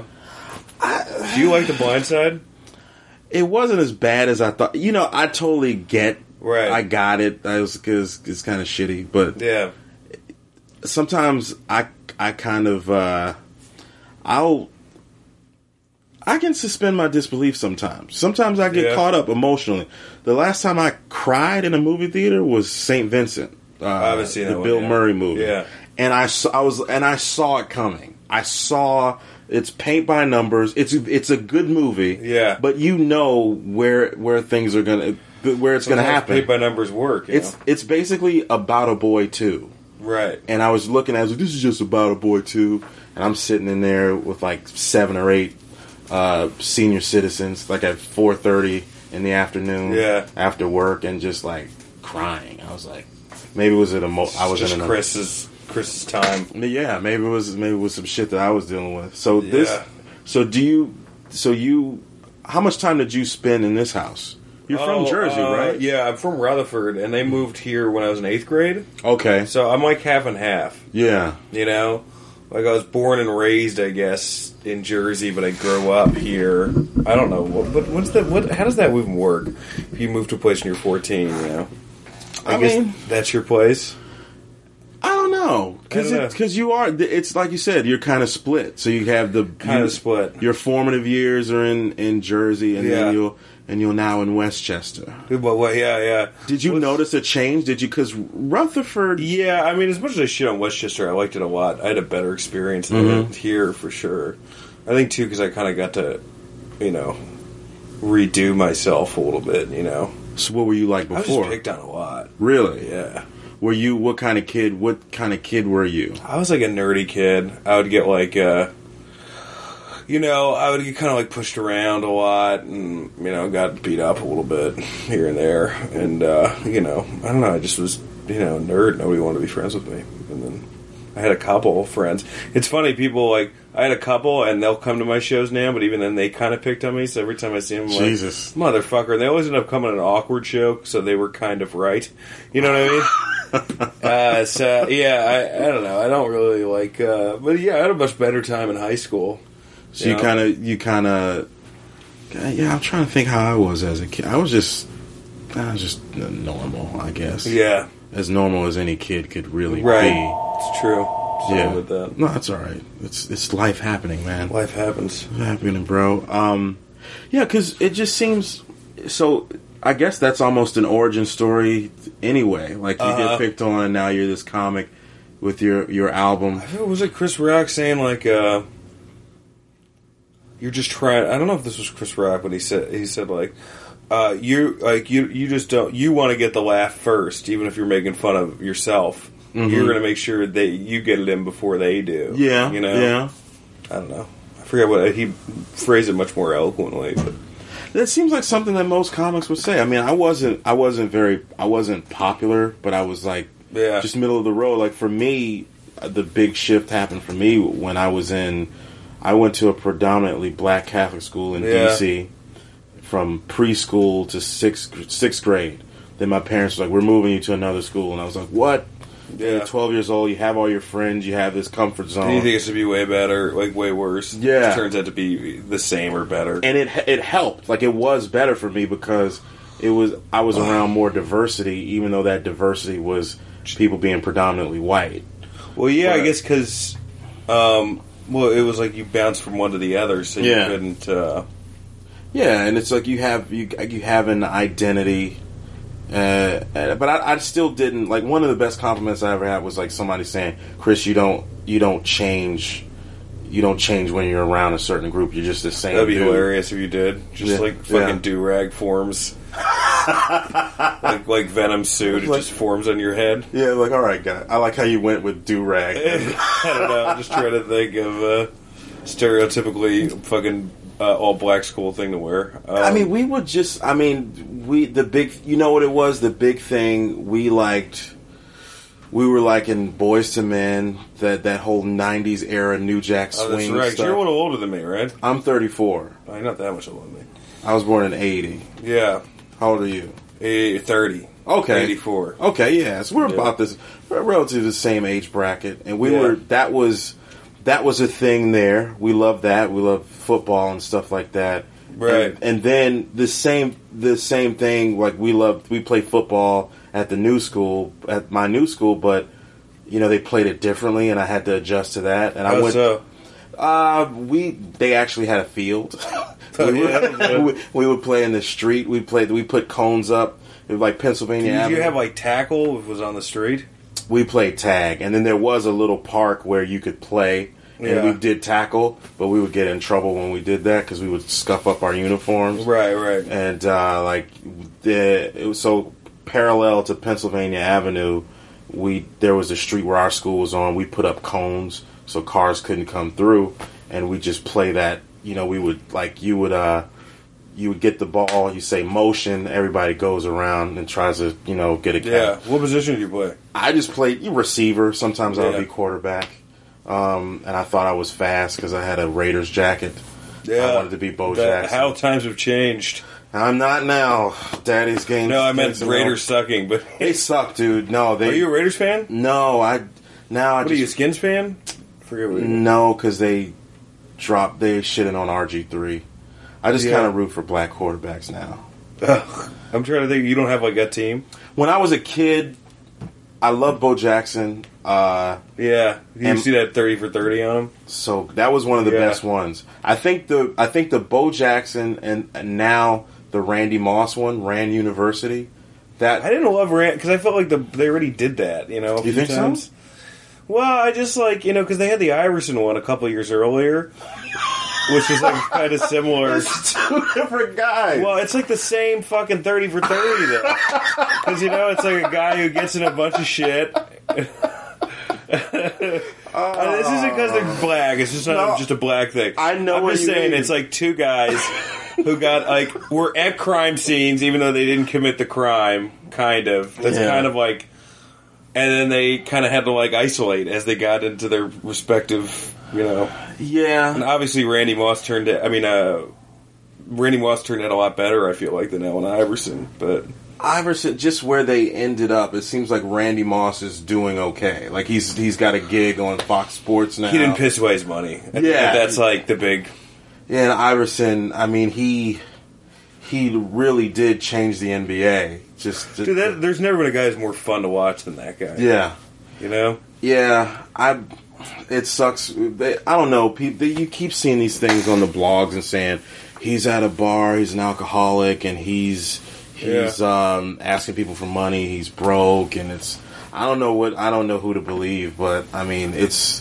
I, Do you like The Blind Side? It wasn't as bad as I thought. You know, I totally get. Right. I got it. I was because it's kind of shitty, but Yeah. sometimes I I kind of uh, I'll I can suspend my disbelief sometimes. Sometimes I get Yeah. caught up emotionally. The last time I cried in a movie theater was Saint Vincent, uh, I haven't seen the that one Bill yet. Murray movie. Yeah. and I saw, I was and I saw it coming. I saw it's paint by numbers. It's it's a good movie. Yeah. but you know where where things are gonna where it's gonna Sometimes happen. Paid by numbers work. You It's know? it's basically About a Boy too. right. And I was looking at it, I was like, this is just About a Boy too. And I'm sitting in there with like seven or eight uh, senior citizens, like at four thirty in the afternoon, Yeah. after work, and just like crying. I was like, maybe it was it a mo- I was just in a Chris's Chris's time. yeah, maybe it was maybe it was some shit that I was dealing with. So Yeah. this, so do you? So you? How much time did you spend in this house? You're from Oh, Jersey, uh, right? Yeah, I'm from Rutherford, and they moved here when I was in eighth grade. Okay. So I'm like half and half. Yeah. You know, like I was born and raised, I guess, in Jersey, but I grew up here. I don't know, what, but what's that? What? How does that even work? If you move to a place when you're fourteen, you know, I, I guess mean- that's your place. I don't know, because I don't know. because you are. It's like you said, you're kind of split. So you have the Kind you- of split. Your formative years are in, in Jersey, and Yeah. then you'll and you're now in Westchester. Well, well, yeah, yeah. Did you What's, notice a change? Did you? Because Rutherford. Yeah, I mean, as much as I shit on Westchester, I liked it a lot. I had a better experience than Mm-hmm. here for sure. I think too because I kind of got to, you know, redo myself a little bit. You know, So what were you like I was before? just picked on a lot. Really? Yeah. Were you? What kind of kid? What kind of kid were you? I was like a nerdy kid. I would get like, uh, you know, I would get kind of like pushed around a lot, and you know, got beat up a little bit here and there, and uh, you know, I don't know. I just was, you know, a nerd. Nobody wanted to be friends with me, and then I had a couple of friends. It's funny, people like I had a couple, and they'll come to my shows now, but even then, they kind of picked on me. So every time I see them, I'm Jesus. like, motherfucker, and they always end up coming to an awkward show, so they were kind of right. You know what I mean? uh, so yeah, I, I don't know. I don't really like, uh, but yeah, I had a much better time in high school. So you kind of, you kind of, yeah. I'm trying to think how I was as a kid. I was just, I was just normal, I guess. Yeah, As normal as any kid could really right. be. It's true. Sorry Yeah. about that. No, that's all right. It's it's life happening, man. Life happens. Life happening, bro. Um, yeah, because it just seems so. I guess that's almost an origin story anyway. Like you Uh-huh. get picked on, now you're this comic with your your album. I feel, was it Chris Rock saying like, uh, "You're just trying"? I don't know if this was Chris Rock, but he said he said like, uh, "You like you you just don't you want to get the laugh first, even if you're making fun of yourself. Mhm. You're going to make sure that you get it in before they do." Yeah, you know. yeah. I don't know. I forget what he phrased it much more eloquently, but That seems like something that most comics would say. I mean, I wasn't, I wasn't very, I wasn't popular, but I was like, yeah, just middle of the road. Like for me, the big shift happened for me when I was in. I went to a predominantly black Catholic school in Yeah. D C from preschool to sixth sixth grade. Then my parents were like, "We're moving you to another school," and I was like, "What?" yeah. You're twelve years old. You have all your friends. You have this comfort zone. And you think it should be way better, like way worse? Yeah. It turns out to be the same or better. And it it helped. Like it was better for me because it was I was around more diversity, even though that diversity was people being predominantly white. Well, yeah, But- I guess because, um, well, it was like you bounced from one to the other, so you Yeah. couldn't. Uh, Yeah, and it's like you have you you have an identity, uh, uh, but I, I still didn't like. One of the best compliments I ever had was like somebody saying, "Chris, you don't you don't change." You don't change when you're around a certain group. You're just the same. that'd be dude. hilarious if you did. Just Yeah. like fucking Yeah. do rag forms, like like Venom suit. It Like- just forms on your head. Yeah, like all right, guy. I like how you went with do rag. I don't know. I'm just trying to think of a stereotypically fucking uh, all black school thing to wear. Um, I mean, we would just. I mean, we the big. You know what it was? The big thing we liked. We were like in Boys to Men, that that whole nineties era New Jack oh, Swing that's right. stuff. You're a little older than me, right? I'm thirty-four. Oh, you're not that much older than me. I was born in eighty. Yeah, How old are you? Eh, thirty. Okay. eighty-four. Okay, yeah. So we're Yeah. about this, we're relatively the same age bracket, and we Yeah. were. That was that was a thing there. We loved that. We loved football and stuff like that. Right. And, and then the same the same thing. Like we loved. We played football at the new school, at my new school, but you know they played it differently, and I had to adjust to that. And I How went. so? Uh, we they actually had a field. Oh, we, yeah? would, we, we would play in the street. We played. We put cones up, it was like Pennsylvania Did Avenue. you have like tackle? If it was on the street. We played tag, and then there was a little park where you could play, and Yeah. we did tackle, but we would get in trouble when we did that because we would scuff up our uniforms. Right, right. And uh, like the it was so parallel to Pennsylvania Avenue. We there was a street where our school was on. We put up cones so cars couldn't come through, and we just play that. You know, we would like you would uh you would get the ball. You say motion, everybody goes around and tries to you know get a catch. Yeah. What position did you play? I just played receiver. Sometimes I would Yeah. be quarterback, um, and I thought I was fast because I had a Raiders jacket. Yeah. I wanted to be Bo That- Jackson. how times have changed. I'm not now. Daddy's game. No, I meant games are Raiders sucking. But They suck, dude. No, they. are you a Raiders fan? No, I. Now I What are you, a just Skins fan? I forget what. You no, because they dropped. They shitting on R G three. I just Yeah. kind of root for black quarterbacks now. Ugh. I'm trying to think. You don't have like a team. When I was a kid, I loved Bo Jackson. Uh, Yeah. You And- see that thirty for thirty on him? So that was one of the Yeah. best ones. I think the I think the Bo Jackson and, and now the the Randy Moss one, Rand University. That I didn't love Rand because I felt like the they already did that. You know, a you few think times. so? Well, I just like you know because they had the Iverson one a couple years earlier, which was like kind of similar. It's two different guys. Well, it's like the same fucking thirty for thirty though, because you know it's like a guy who gets in a bunch of shit. Uh, this isn't because they're black. It's just not No, just a black thing. I know I'm what just you saying mean. it's like two guys who got like were at crime scenes even though they didn't commit the crime. Kind of. That's Yeah. kind of like, and then they kind of had to like isolate as they got into their respective, you know. yeah. And obviously, Randy Moss turned it. I mean, uh, Randy Moss turned out a lot better. I feel like than Allen Iverson, but. Iverson, just where they ended up, it seems like Randy Moss is doing okay. Like he's he's got a gig on Fox Sports now. He didn't piss away his money. Yeah. That's like the big. Yeah, and Iverson, I mean, he he really did change the N B A. Just, just Dude, that, there's never been a guy who's more fun to watch than that guy. yeah, You know? yeah. I it sucks. They, I don't know. People, you keep seeing these things on the blogs and saying he's at a bar, he's an alcoholic, and he's he's Yeah. um, asking people for money. He's broke, and it's I don't know what I don't know who to believe, but I mean, it's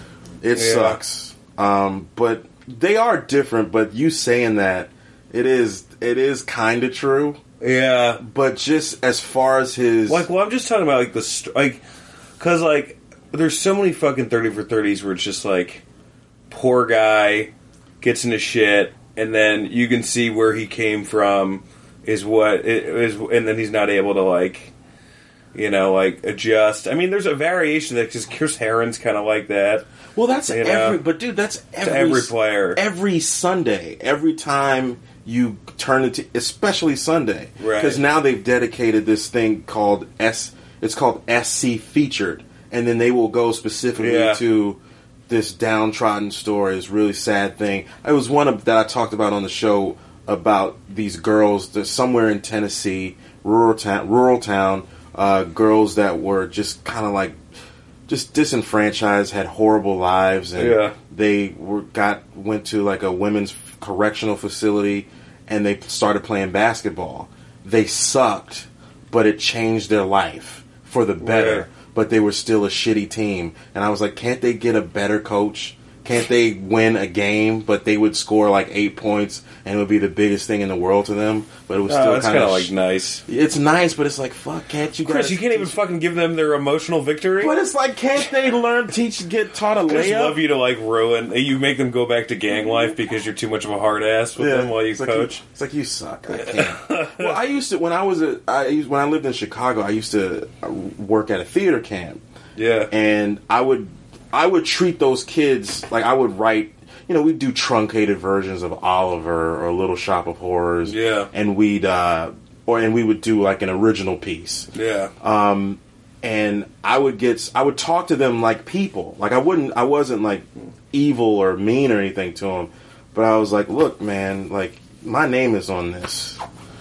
it Yeah. sucks. Um, but they are different. But you saying that it is it is kind of true. Yeah. But just as far as his Like, well, I'm just talking about, like, the... St- like, because, like, there's so many fucking thirty for thirties where it's just, like, poor guy gets into shit, and then you can see where he came from is what... is, and then he's not able to, like, you know, like, adjust. I mean, there's a variation that... Because Chris Herron's kind of like that. well, that's you know, every. But dude, that's every every player. Every Sunday, every time you turn it to, especially Sunday, Right. because now they've dedicated this thing called S. It's called S C Featured, and then they will go specifically Yeah. to this downtrodden story, this really sad thing. It was one of, that I talked about on the show about these girls that somewhere in Tennessee, rural town, rural town, uh, girls that were just kind of like just disenfranchised, had horrible lives, and Yeah. they were got went to like a women's correctional facility, and they started playing basketball. They sucked, but it changed their life for the better. Right. But they were still a shitty team, and I was like, can't they get a better coach? Can't they win a game, but they would score like eight points, and it would be the biggest thing in the world to them? But it was Oh, still that's kind kind of of, like, nice. It's nice, but it's like, fuck, can't you guys... Chris, you can't even fucking give them their emotional victory? But it's like, can't they learn, teach, get taught a I just layup? love you to, like, ruin... You make them go back to gang life because you're too much of a hard ass with them while you it's like coach. it's like you suck. I can't. Well, I used to when I was a, I used, when I lived in Chicago. I used to uh, work at a theater camp, Yeah. and I would I would treat those kids like I would write. You know, we'd do truncated versions of Oliver or Little Shop of Horrors. Yeah. and we'd uh, or and we would do like an original piece. Yeah. Um, and I would get, I would talk to them like people. Like I wouldn't, I wasn't like evil or mean or anything to them. But I was like, look, man, like my name is on this.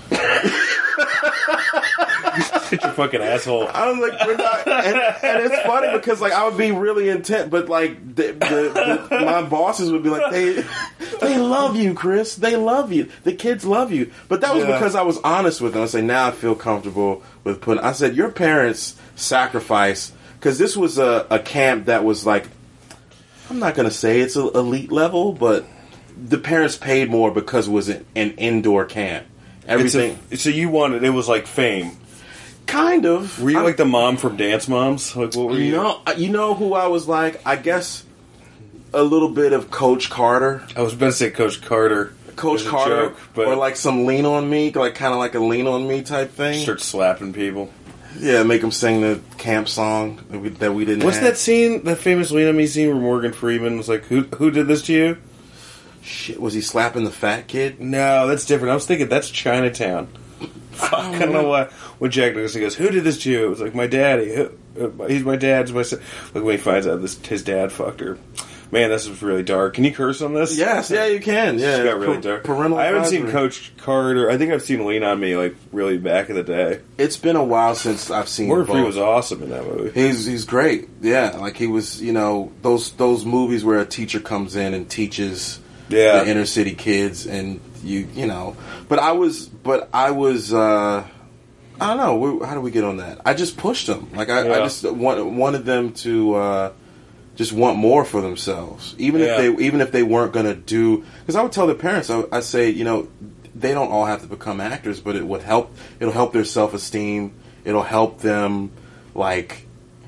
Such a fucking asshole. I was like, we're not, and, and it's funny because like I would be really intent, but like the, the, the, my bosses would be like, they they love you, Chris. They love you. The kids love you. But that was Yeah. because I was honest with them. I say now I feel comfortable with putting. I said your parents sacrifice because this was a, a camp that was like, I'm not gonna say it's an elite level, but the parents paid more because it was an, an indoor camp. Everything It's a- so you wanted, it was like fame. kind of. Were you I'm- like the mom from Dance Moms? Like, what were you? You know, you know who I was like? I guess a little bit of Coach Carter. I was about to say Coach Carter. Coach as a Carter, joke, but or like some lean on me, like kind of like a lean on me type thing. start slapping people. Yeah, make them sing the camp song that we, that we didn't. What's have. that scene, that famous Lean on Me scene where Morgan Freeman was like, "Who who did this to you?" Shit, was he slapping the fat kid? No, that's different. I was thinking that's Chinatown. Fuck, I don't know why. When Jack Nicholson goes, "Who did this to you?" It was like my daddy. Who, uh, he's my dad's my son. Like when he finds out this his dad fucked her. Man, this was really dark. Can you curse on this? Yes, yeah, you can. Yeah, It got really Pa- dark. Parental I haven't seen advisory. Coach Carter. I think I've seen Lean on Me like really back in the day. It's been a while since I've seen. Morgan both. Freeman was awesome in that movie. He's he's great. Yeah, like he was. You know those those movies where a teacher comes in and teaches Yeah. the inner city kids, and you you know. But I was, but I was. Uh, I don't know. We, how do we get on that? I just pushed them. Like I, Yeah. I just want, wanted them to uh, just want more for themselves, even Yeah. if they even if they weren't going to do. Because I would tell their parents, I, I say, you know, they don't all have to become actors, but it would help. It'll help their self esteem. It'll help them, like,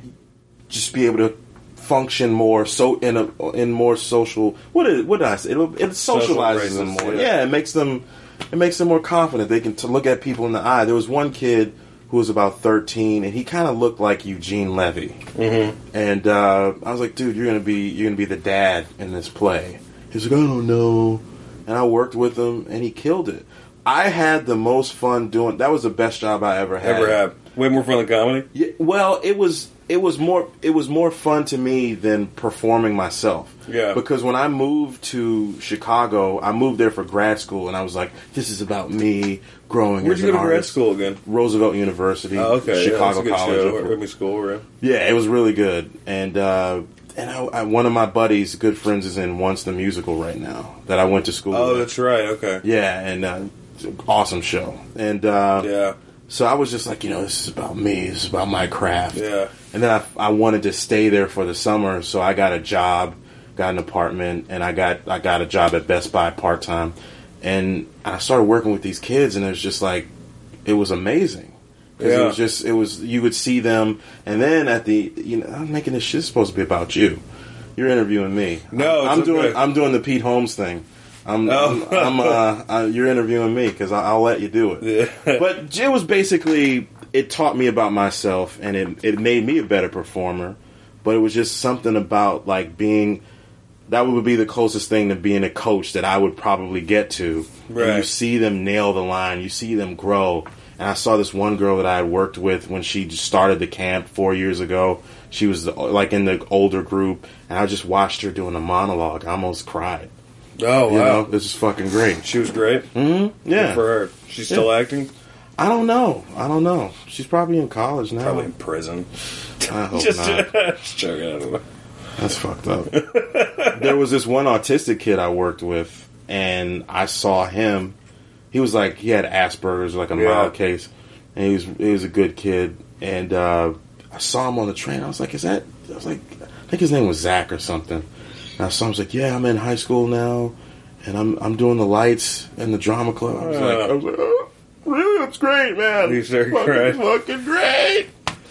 just be able to function more so in a in more social. What is what did I say? It'll, it socializes Social them graces, more. yeah. Yeah, it makes them. It makes them more confident. They can to look at people in the eye. There was one kid who was about thirteen, and he kind of looked like Eugene Levy. Mm-hmm. And uh, I was like, "Dude, you're gonna be you're gonna be the dad in this play." He was like, "I don't know." And I worked with him, and he killed it. I had the most fun doing. That was the best job I ever had. Ever have. Way more fun than comedy? Yeah, well, it was it was more it was more fun to me than performing myself. Yeah. Because when I moved to Chicago, I moved there for grad school, and I was like, "This is about me growing." Where'd as you go an to grad artist. school again? Roosevelt University. Oh, okay. Chicago yeah, that's a College. good show. Rugby school, right? Yeah, it was really good, and uh, and I, I, one of my buddies, good friends, is in Once the Musical right now that I went to school. Oh, with. that's right. Okay. Yeah, and uh, it's an awesome show, and uh, Yeah. so I was just like, you know, this is about me. This is about my craft. Yeah. And then I, I wanted to stay there for the summer, so I got a job, got an apartment, and I got I got a job at Best Buy part time, and I started working with these kids, and it was just like, it was amazing. 'Cause Yeah. It was just, it was, you would see them, and then at the, you know, I'm making this shit supposed to be about you. You're interviewing me. No, I'm, it's I'm doing, okay. I'm doing the Pete Holmes thing. I'm, Oh. I'm, I'm uh, uh, you're interviewing me because I'll let you do it. Yeah. But it was basically, it taught me about myself, and it it made me a better performer. But it was just something about like being, that would be the closest thing to being a coach that I would probably get to. Right. And you see them nail the line, you see them grow. And I saw this one girl that I had worked with when she just started the camp four years ago. She was like in the older group, and I just watched her doing a monologue. I almost cried. Oh, You wow. know, this is fucking great. She was great. hmm Yeah. Good for her. She's still Yeah. acting? I don't know. I don't know. She's probably in college now. Probably in prison. I hope Just, not. just joking. I don't know. That's fucked up. There was this one autistic kid I worked with, and I saw him. He was like, he had Asperger's, like a Yeah. mild case, and he was he was a good kid. And uh, I saw him on the train. I was like, is that? I was like, I think his name was Zach or something. And I saw him. I was like, yeah, I'm in high school now, and I'm I'm doing the lights and the drama club. I was like, I was like, oh, really? That's great, man. He's very fucking, great. fucking great.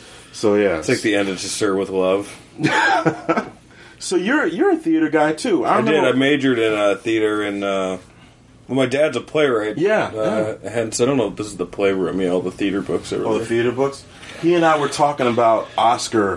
So yeah, It's like the end of To Sir with Love. so you're you're a theater guy too. I, I did. remember, I majored in uh, theater and, uh, well, my dad's a playwright. Yeah, Uh, hence, I don't know if this is the playroom, yeah, all the theater books are all the theater books. He and I were talking about Oscar,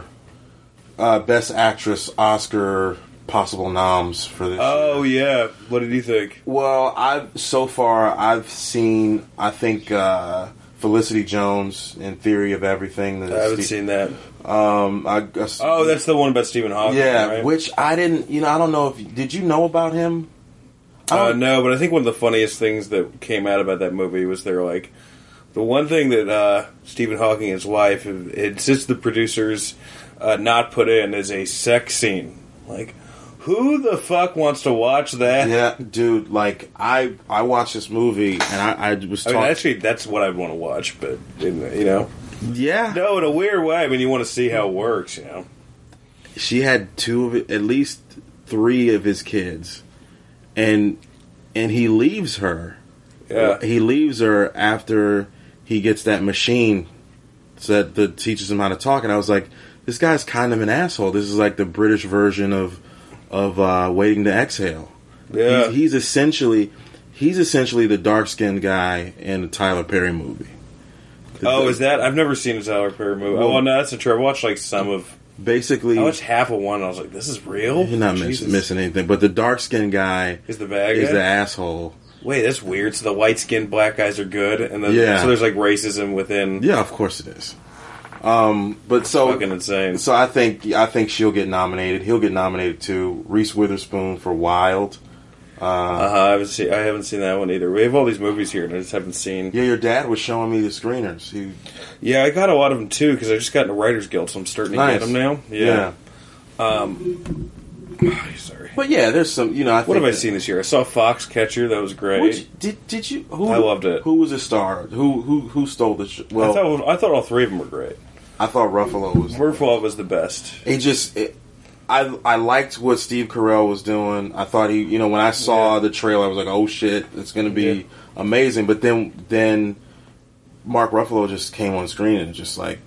uh, Best Actress Oscar possible noms for this. Oh, year. yeah. What did you think? Well, I've so far I've seen I think uh, Felicity Jones in Theory of Everything. I haven't seen that. Um, I guess, Oh, that's the one about Stephen Hawking, yeah, right? which I didn't. You know, I don't know if did you know about him? I Uh, don't- no, but I think one of the funniest things that came out about that movie was they're like, the one thing that uh, Stephen Hawking and his wife insists the producers uh, not put in is a sex scene. Like, who the fuck wants to watch that? Yeah, dude. Like I, I watched this movie and I, I was I talking. mean, actually, that's what I'd want to watch, but, in, you know. yeah, No, in a weird way. I mean, you want to see how it works, you know. she had two of it, at least three of his kids, and and he leaves her. Yeah. He leaves her after he gets that machine that, that teaches him how to talk. And I was like, this guy's kind of an asshole. This is like the British version of of uh, Waiting to Exhale. Yeah. He's, he's essentially he's essentially the dark skinned guy in the Tyler Perry movie. Oh, is that? I've never seen a Tyler Perry movie. Well- oh, no, that's a true. I watched, like, some of... Basically, I watched half of one, and I was like, this is real? you're not miss, Jesus. missing anything. But the dark skinned guy Is the bad is guy? the asshole. Wait, that's weird. So the white-skinned black guys are good, and then Yeah. so there's like racism within. Yeah, of course it is. Um, but so Fucking insane. So I think I think she'll get nominated. He'll get nominated too. Reese Witherspoon for Wild. Uh, Uh huh. I haven't seen. I haven't seen that one either. We have all these movies here, and I just haven't seen. yeah, your dad was showing me the screeners. He, Yeah, I got a lot of them too because I just got in a Writers Guild, so I'm starting to Nice. get them now. yeah. Yeah. Sorry. But yeah, there's some, you know, I think What have I that- seen this year? I saw Foxcatcher. That was great. Which, did did you? Who, I loved it. Who was a star? Who who who stole the? Sh- well, I thought I thought all three of them were great. I thought Ruffalo was. Ruffalo was the best. He just, it, I I liked what Steve Carell was doing. I thought he, you know, when I saw Yeah. the trailer, I was like, oh shit, it's going to be Yeah. amazing. But then then Mark Ruffalo just came on screen and just like,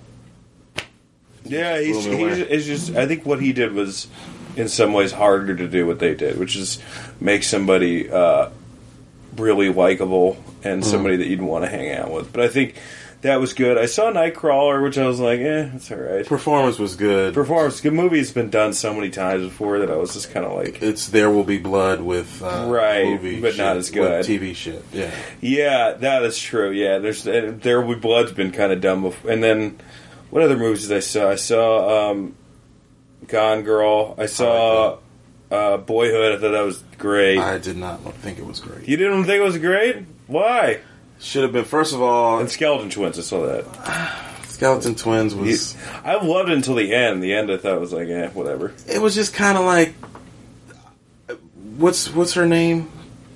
Yeah, he's, Blew me he's away. it's just. I think what he did was, in some ways, harder to do what they did, which is make somebody uh, really likable and somebody that you'd want to hang out with. But I think that was good. I saw Nightcrawler, which I was like, eh, it's all right. performance was good. Performance, good movie. Has been done so many times before that I was just kind of like, It's There Will Be Blood with uh, Right, movie but shit, not as good. with T V shit. Yeah, yeah, that is true. Yeah, there's uh, There Will Be Blood's been kind of done before, and then what other movies did I saw? I saw um, Gone Girl. I saw uh, Boyhood. I thought that was great. I did not think it was great. You didn't think it was great? Why? Should have been, first of all, And Skeleton Twins. I saw that. Skeleton Twins was. I loved it until the end. The end, I thought was like, eh, whatever. It was just kind of like, what's what's her name?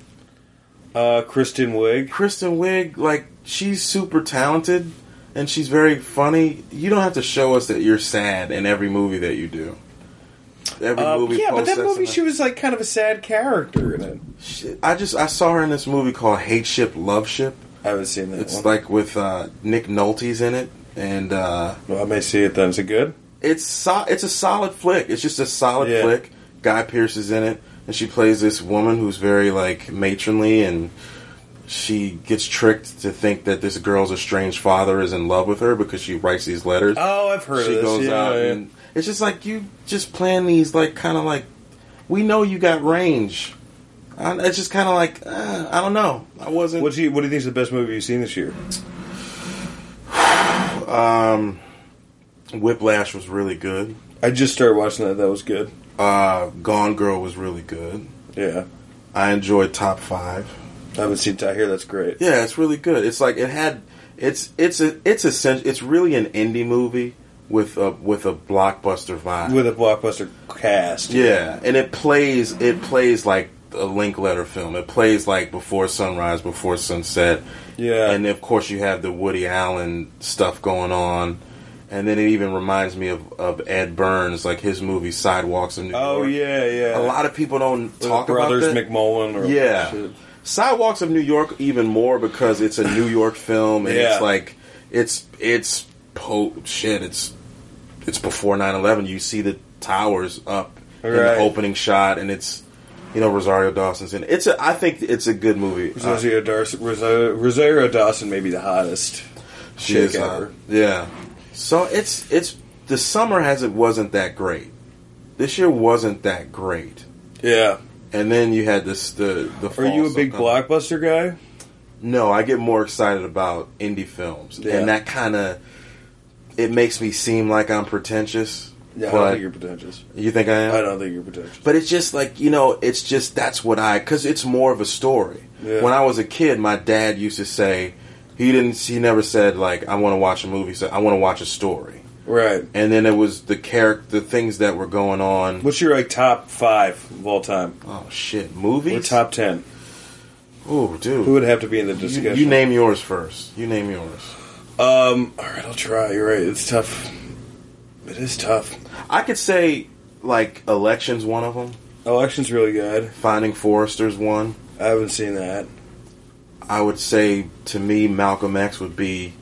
Uh, Kristen Wiig. Kristen Wiig. Like, she's super talented and she's very funny. You don't have to show us that you're sad in every movie that you do. Every Uh, movie. yeah, but that post-X movie, and she was like kind of a sad character in it. Shit, I just I saw her in this movie called Hate Ship, Love Ship. I haven't seen that It's one. like with uh, Nick Nolte's in it, and uh, Well, I may see it then. Is it good? it's so- it's a solid flick. It's just a solid Yeah. flick. Guy Pearce is in it, and she plays this woman who's very like matronly, and she gets tricked to think that this girl's estranged father is in love with her because she writes these letters. Oh, I've heard she of this. goes yeah, out yeah. and it's just like you just plan these like kind of like we know you got range. I, it's just kind of like uh, I don't know. I wasn't. What do you What do you think is the best movie you've seen this year? Um, Whiplash was really good. I just started watching that. That was good. Uh, Gone Girl was really good. Yeah, I enjoyed Top Five. I haven't seen. I hear that's great. Yeah, it's really good. It's like it had. It's it's a it's a it's really an indie movie with a with a blockbuster vibe. With a blockbuster cast. Yeah, and it plays it plays like a Linklater film. It plays like Before Sunrise, Before Sunset. Yeah. And of course you have the Woody Allen stuff going on. And then it even reminds me of, of Ed Burns, like his movie Sidewalks of New Oh York. yeah, yeah. A lot of people don't With talk Brothers about that. McMullen or Yeah. shit. Sidewalks of New York even more because it's a New York film and Yeah. it's like it's it's po- shit, it's it's before nine eleven. You see the towers up in Right. the opening shot and it's you know Rosario Dawson's in it. It's a I think it's a good movie. Uh, Rosario Dawson, Rosario, Rosario Dawson may be the hottest she chick is, uh, ever. yeah. So it's it's the summer has it wasn't that great. This year wasn't that great. Yeah. And then you had this the the Are fall you a stuff big coming. blockbuster guy? No, I get more excited about indie films, Yeah. and that kind of it makes me seem like I'm pretentious. Yeah, I don't but think you're pretentious. you think I am? I don't think you're pretentious. But it's just like you know, it's just that's what I because it's more of a story. Yeah. When I was a kid, my dad used to say he didn't. He never said like I want to watch a movie. He said I want to watch a story. Right. And then it was the character, the things that were going on. What's your like top five of all time? Oh shit, movies. Or top ten? Oh, dude. Who would have to be in the you, discussion? you name yours first. You name yours. Um. All right, I'll try. You're right. It's tough. It is tough. I could say like Election's one of them. Election's really good. Finding Forrester's one. I haven't seen that. I would say to me, Malcolm X would be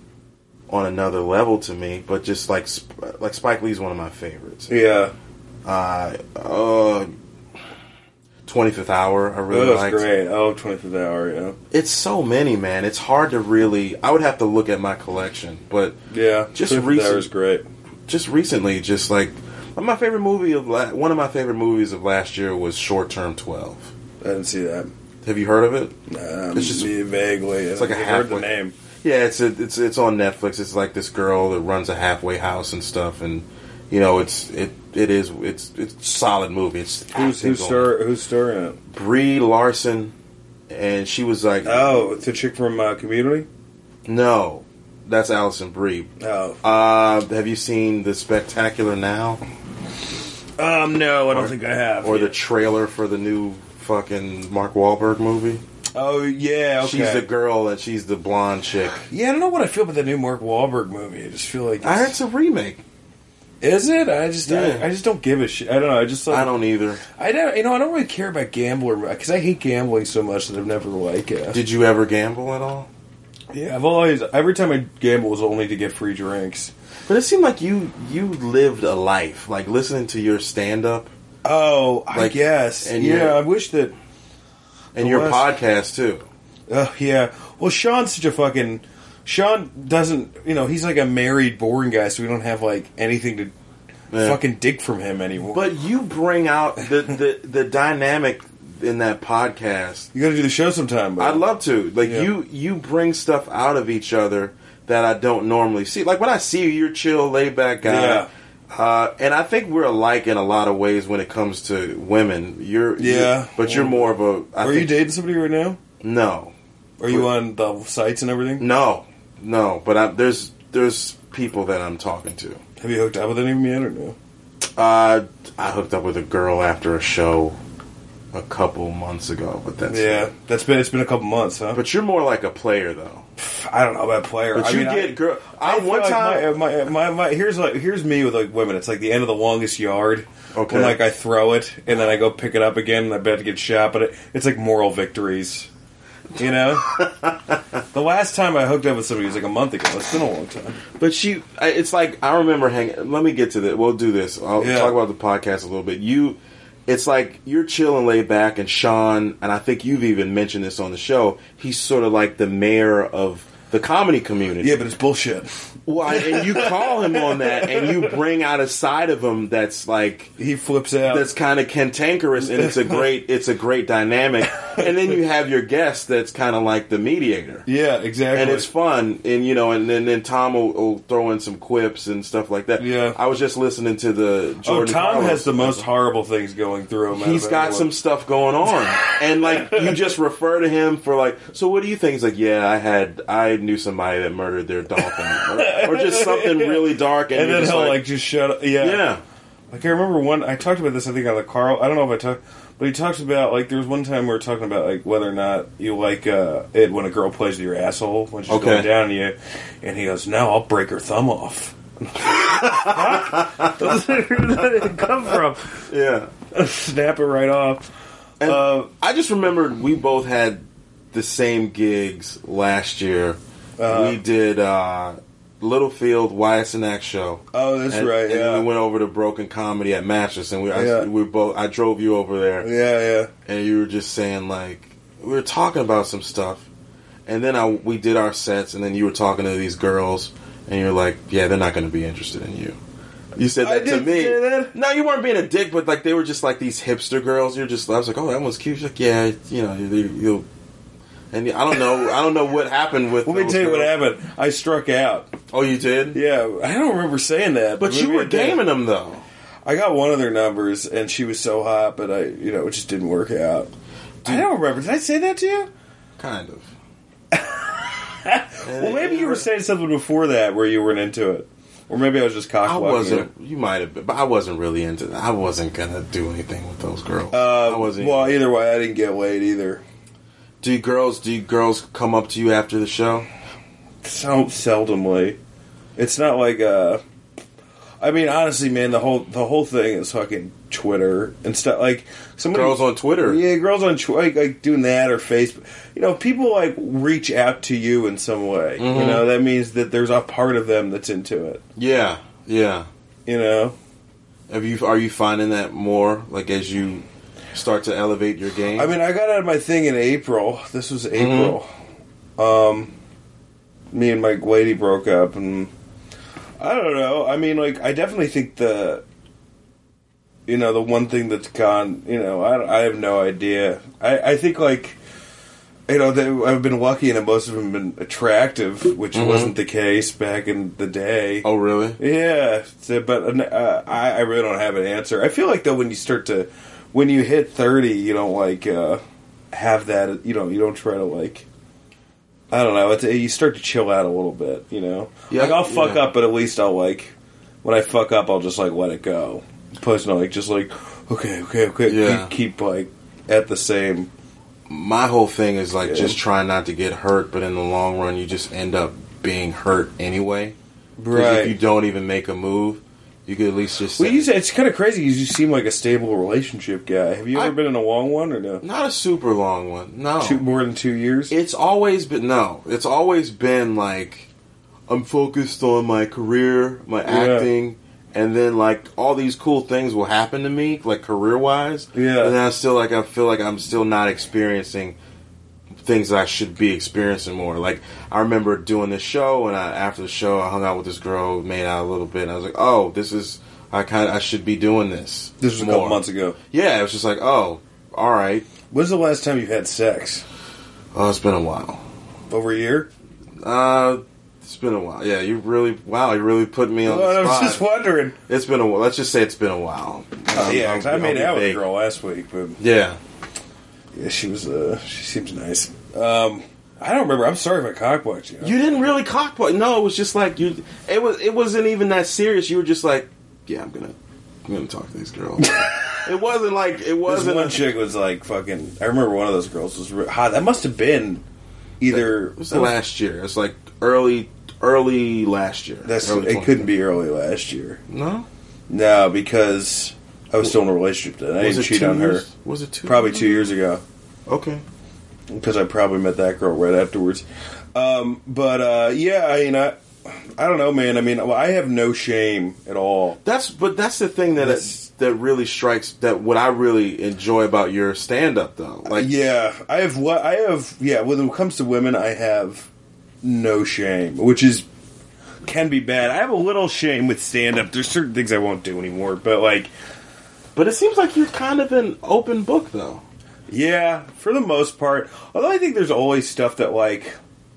on another level to me, but just like Sp- like Spike Lee's one of my favorites. Yeah. Uh, uh, twenty-fifth Hour, I Oh, really that's liked. great. Oh, twenty-fifth Hour, yeah. It's so many, man. It's hard to really. I would have to look at my collection, but Yeah. Just twenty-fifth recent- Hour is great. just recently, just like my favorite movie of la- one of my favorite movies of last year was Short Term twelve. I didn't see that. Have you heard of it? Um, It's just- vaguely. it's like a I've heard the halfway- name. Yeah, it's a, it's it's on Netflix. It's like this girl that runs a halfway house and stuff, and you know, it's it it is it's it's a solid movie. It's Who's acting who's going- star who's starring it? Brie Larson, and she was like, Oh, it's a chick from uh, Community. no, that's Allison Brie. Oh, Uh, have you seen The Spectacular Now? Um, no, I don't or, think I have. Or yeah. the trailer for the new fucking Mark Wahlberg movie. Oh, yeah, okay. She's the girl and she's the blonde chick. Yeah, I don't know what I feel about the new Mark Wahlberg movie. I just feel like it's, I heard it's a remake. Is it? I just, Yeah. I, I just don't give a shit. I don't know. I just, like, I don't either. I don't, you know, I don't really care about gambler because I hate gambling so much that I've never like it. Did you ever gamble at all? Yeah, I've always every time I gamble was only to get free drinks. But it seemed like you you lived a life, like listening to your stand up. Oh, I Like, guess. and Yeah, your- I wish that. And The your last- podcast too. Oh, yeah. Well, Sean's such a fucking. Sean doesn't. You know, he's like a married, boring guy, so we don't have like anything to Yeah. fucking dig from him anymore. But you bring out the, the, the dynamic in that podcast. You got to do the show sometime. Bro. I'd love to. Like Yeah. you you bring stuff out of each other that I don't normally see. Like when I see you, you're chill, laid back guy. Yeah. Uh, and I think we're alike in a lot of ways when it comes to women. You're Yeah. you're- but you're more of a. I Are you think- dating somebody right now? No, Are you on the sites and everything? no, no. But I, there's there's people that I'm talking to. Have you hooked up with any of them yet or no? Uh, I hooked up with a girl after a show a couple months ago, but that's Yeah, that's been it's been a couple months, huh? But you're more like a player, though. I don't know about player. But I you mean, get I, girl. I I, feel one like time. my, my, my, my here's like here's me with like women. It's like the end of the longest yard. Okay. When like I throw it and then I go pick it up again and I bet to get shot, but it, it's like moral victories. You know, the last time I hooked up with somebody was like a month ago. It's been a long time. But she, I- it's like I remember hanging. Let me get to that. We'll do this. I'll Yeah. talk about the podcast a little bit. You, it's like you're chilling, laid back, and Sean, and I think you've even mentioned this on the show. He's sort of like the mayor of the comedy community. Yeah, but it's bullshit. Well, I- and you call him on that, and you bring out a side of him that's like He flips out. that's kind of cantankerous, and it's a great, it's a great dynamic. And then you have your guest that's kind of like the mediator. Yeah, exactly. And it's fun, and you know, and then, then Tom will, will throw in some quips and stuff like that. Yeah. I was just listening to the oh, Jordan Tom Carlos has the most episode. horrible things going through him. out He's of got everyone. some stuff going on, and like you just refer to him for like. So what do you think? He's like, yeah, I had, I knew somebody that murdered their dolphin, or, or just something really dark, and, And you're then just he'll like, like, just shut up. Yeah. yeah. Like I remember one. I talked about this. I think on the Carl. I don't know if I talked, but he talks about like there was one time we were talking about like whether or not you like uh, it when a girl plays with your asshole when she's Okay. going down on you, and he goes, "No, I'll break her thumb off." Fuck? Where did it come from? Yeah. Snap it right off. And Uh, I just remembered we both had the same gigs last year. Uh, we did uh, Littlefield Y S N X show. Oh, that's and, right. And Yeah. we went over to Broken Comedy at Mattress, and we I, Yeah. we both I drove you over there, yeah, yeah. and you were just saying like we were talking about some stuff, and then I we did our sets, and then you were talking to these girls, and you're like, yeah, they're not going to be interested in you. You said I that to didn't me. say that. No, you weren't being a dick, but like they were just like these hipster girls. You're just I was like, oh, that one's cute. She's like, yeah, you know, you, you'll. And I don't know. I don't know what happened with. Let me those tell you what girls. happened. I struck out. Oh, you did? Yeah, I don't remember saying that. But you maybe were I did. gaming them though. I got one of their numbers, and she was so hot, but I, you know, it just didn't work out. I don't remember. Did I say that to you? Kind of. Well, maybe you were saying something before that where you weren't into it, or maybe I was just cock I blocking wasn't. You might have been, but I wasn't really into that. I wasn't gonna do anything with those girls. Uh, I wasn't. well, either way, I didn't get laid either. do you girls? Do you girls come up to you after the show? So seldomly. It's not like uh I mean, honestly, man, the whole the whole thing is fucking Twitter and stuff. Like somebody, Girls on Twitter. yeah, girls on Twitter, like, like doing that or Facebook. You know, people like reach out to you in some way. Mhm. You know, that means that there's a part of them that's into it. Yeah, yeah. You know, Have you? Are you finding that more like as you start to elevate your game? I mean, I got out of my thing in April. This was Mm-hmm. April. Um, me and my lady broke up, and I don't know. I mean, like, I definitely think the, you know, the one thing that's gone, you know, I, I have no idea. I, I think, like, you know, they, I've been lucky and most of them have been attractive, which Mhm. wasn't the case back in the day. oh, really? Yeah, so, but uh, I, I really don't have an answer. I feel like, though, when you start to, when you hit thirty, you don't, like, uh, have that, you know, you don't try to, like, I don't know, it's, you start to chill out a little bit, you know? Yeah, like, I'll fuck yeah. up, but at least I'll, like, when I fuck up, I'll just, like, let it go. posting like just like okay, okay, okay, Yeah. keep, keep like at the same. My whole thing is like Yeah. just trying not to get hurt, but in the long run, you just end up being hurt anyway. 'Cause Right. If you don't even make a move, you could at least just. Well, say, you say it's kind of crazy because you seem like a stable relationship guy. Have you ever I- been in a long one or no? Not a super long one. No. Two, more than two years? It's always been no. It's always been like I'm focused on my career, my Yeah. acting, and then like all these cool things will happen to me, like career wise. Yeah. And then I still like I feel like I'm still not experiencing things that I should be experiencing more. Like I remember doing this show, and I, after the show, I hung out with this girl, made out a little bit, and I was like, oh, this is I kind of I should be doing this. This was a more. couple months ago. Yeah, it was just like, oh, all right. When's the last time you've had sex? Oh, it's been a while. Over a year? Uh, it's been a while. Yeah, you really, wow, you really put me on Well, the I was spot. just wondering. It's been a while. Let's just say it's been a while. Oh, yeah, I'll- 'cause I I'll made be out with a vague. girl last week, but Yeah. yeah, she was. Uh, she seems nice. Um, I don't remember. I'm sorry if I cockblocked you. You didn't really cockpot. No, it was just like you. It was. It wasn't even that serious. You were just like, yeah, I'm gonna, I'm gonna talk to this girl. It wasn't like it This wasn't. one a- chick was like fucking. I remember one of those girls was re- hot. That must have been either. It was the last year. It's like early, early last year. That's early it. twenty Couldn't be early last year. No. No, because I was still in a relationship then. I Was didn't it cheat two on her. years? Was it two? Probably two years ago. Okay. Because I probably met that girl right afterwards. Um, but uh, yeah, I mean, I, I don't know, man. I mean, I have no shame at all. That's but that's the thing that That's- that really strikes that what I really enjoy about your stand up though. Like Yeah, I have what I have. Yeah, when it comes to women, I have no shame, which is can be bad. I have a little shame with stand up. There's certain things I won't do anymore, but like, but it seems like you're kind of an open book though. yeah, for the most part. Although I think there's always stuff that like,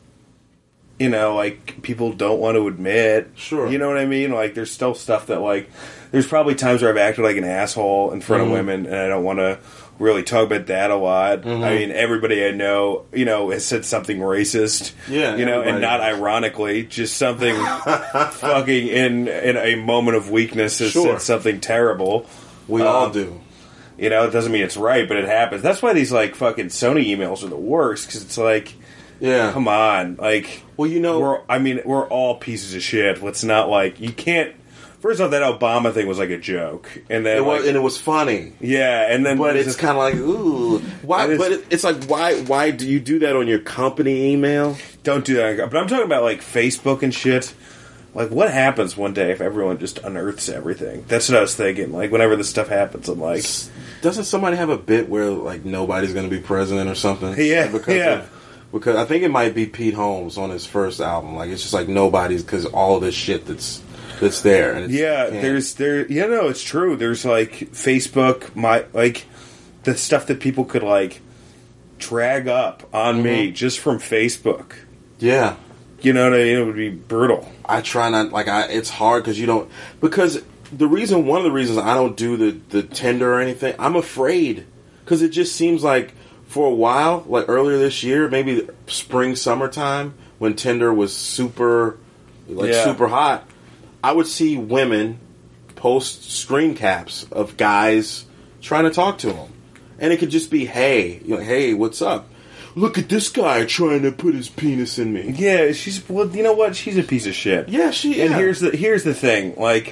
you know, like people don't want to admit. Sure. You know what I mean? Like there's still stuff that like there's probably times where I've acted like an asshole in front Mhm. of women and I don't want to really talk about that a lot. Mhm. I mean, everybody I know, you know, has said something racist. Yeah, You know, and everybody not does. ironically, just something fucking in in a moment of weakness has Sure. said something terrible. We Um, all do. You know, it doesn't mean it's right, but it happens. That's why these like fucking Sony emails are the worst because it's like, Yeah. come on, like, Well, you know, we're, I mean, we're all pieces of shit. Let's not like you can't. First off, that Obama thing was like a joke, and then it was, like, and it was funny. yeah, and then But there's it's this- kind of like, ooh, why? It is- But it, it's like, why? Why do you do that on your company email? don't do that. But I'm talking about like Facebook and shit. Like, what happens one day if everyone just unearths everything? That's what I was thinking. Like, whenever this stuff happens, I'm like, Doesn't somebody have a bit where like nobody's going to be president or something? Yeah, because yeah. Of, because I think it might be Pete Holmes on his first album. Like it's just like nobody's because all this shit that's that's there. And it's, yeah, you can't- there's there. Yeah, no, it's true. There's like Facebook, my like the stuff that people could like drag up on me just from Facebook. yeah. You know what I mean? It would be brutal. I try not like I. It's hard because you don't because the reason one of the reasons I don't do the the Tinder or anything. I'm afraid because it just seems like for a while, like earlier this year, maybe spring summertime when Tinder was super like Yeah. super hot. I would see women post screen caps of guys trying to talk to them, and it could just be hey, you know, hey, what's up? Look at this guy trying to put his penis in me. Yeah, she's well. You know what? She's a piece of shit. Yeah, she. And yeah. here's the here's the thing, like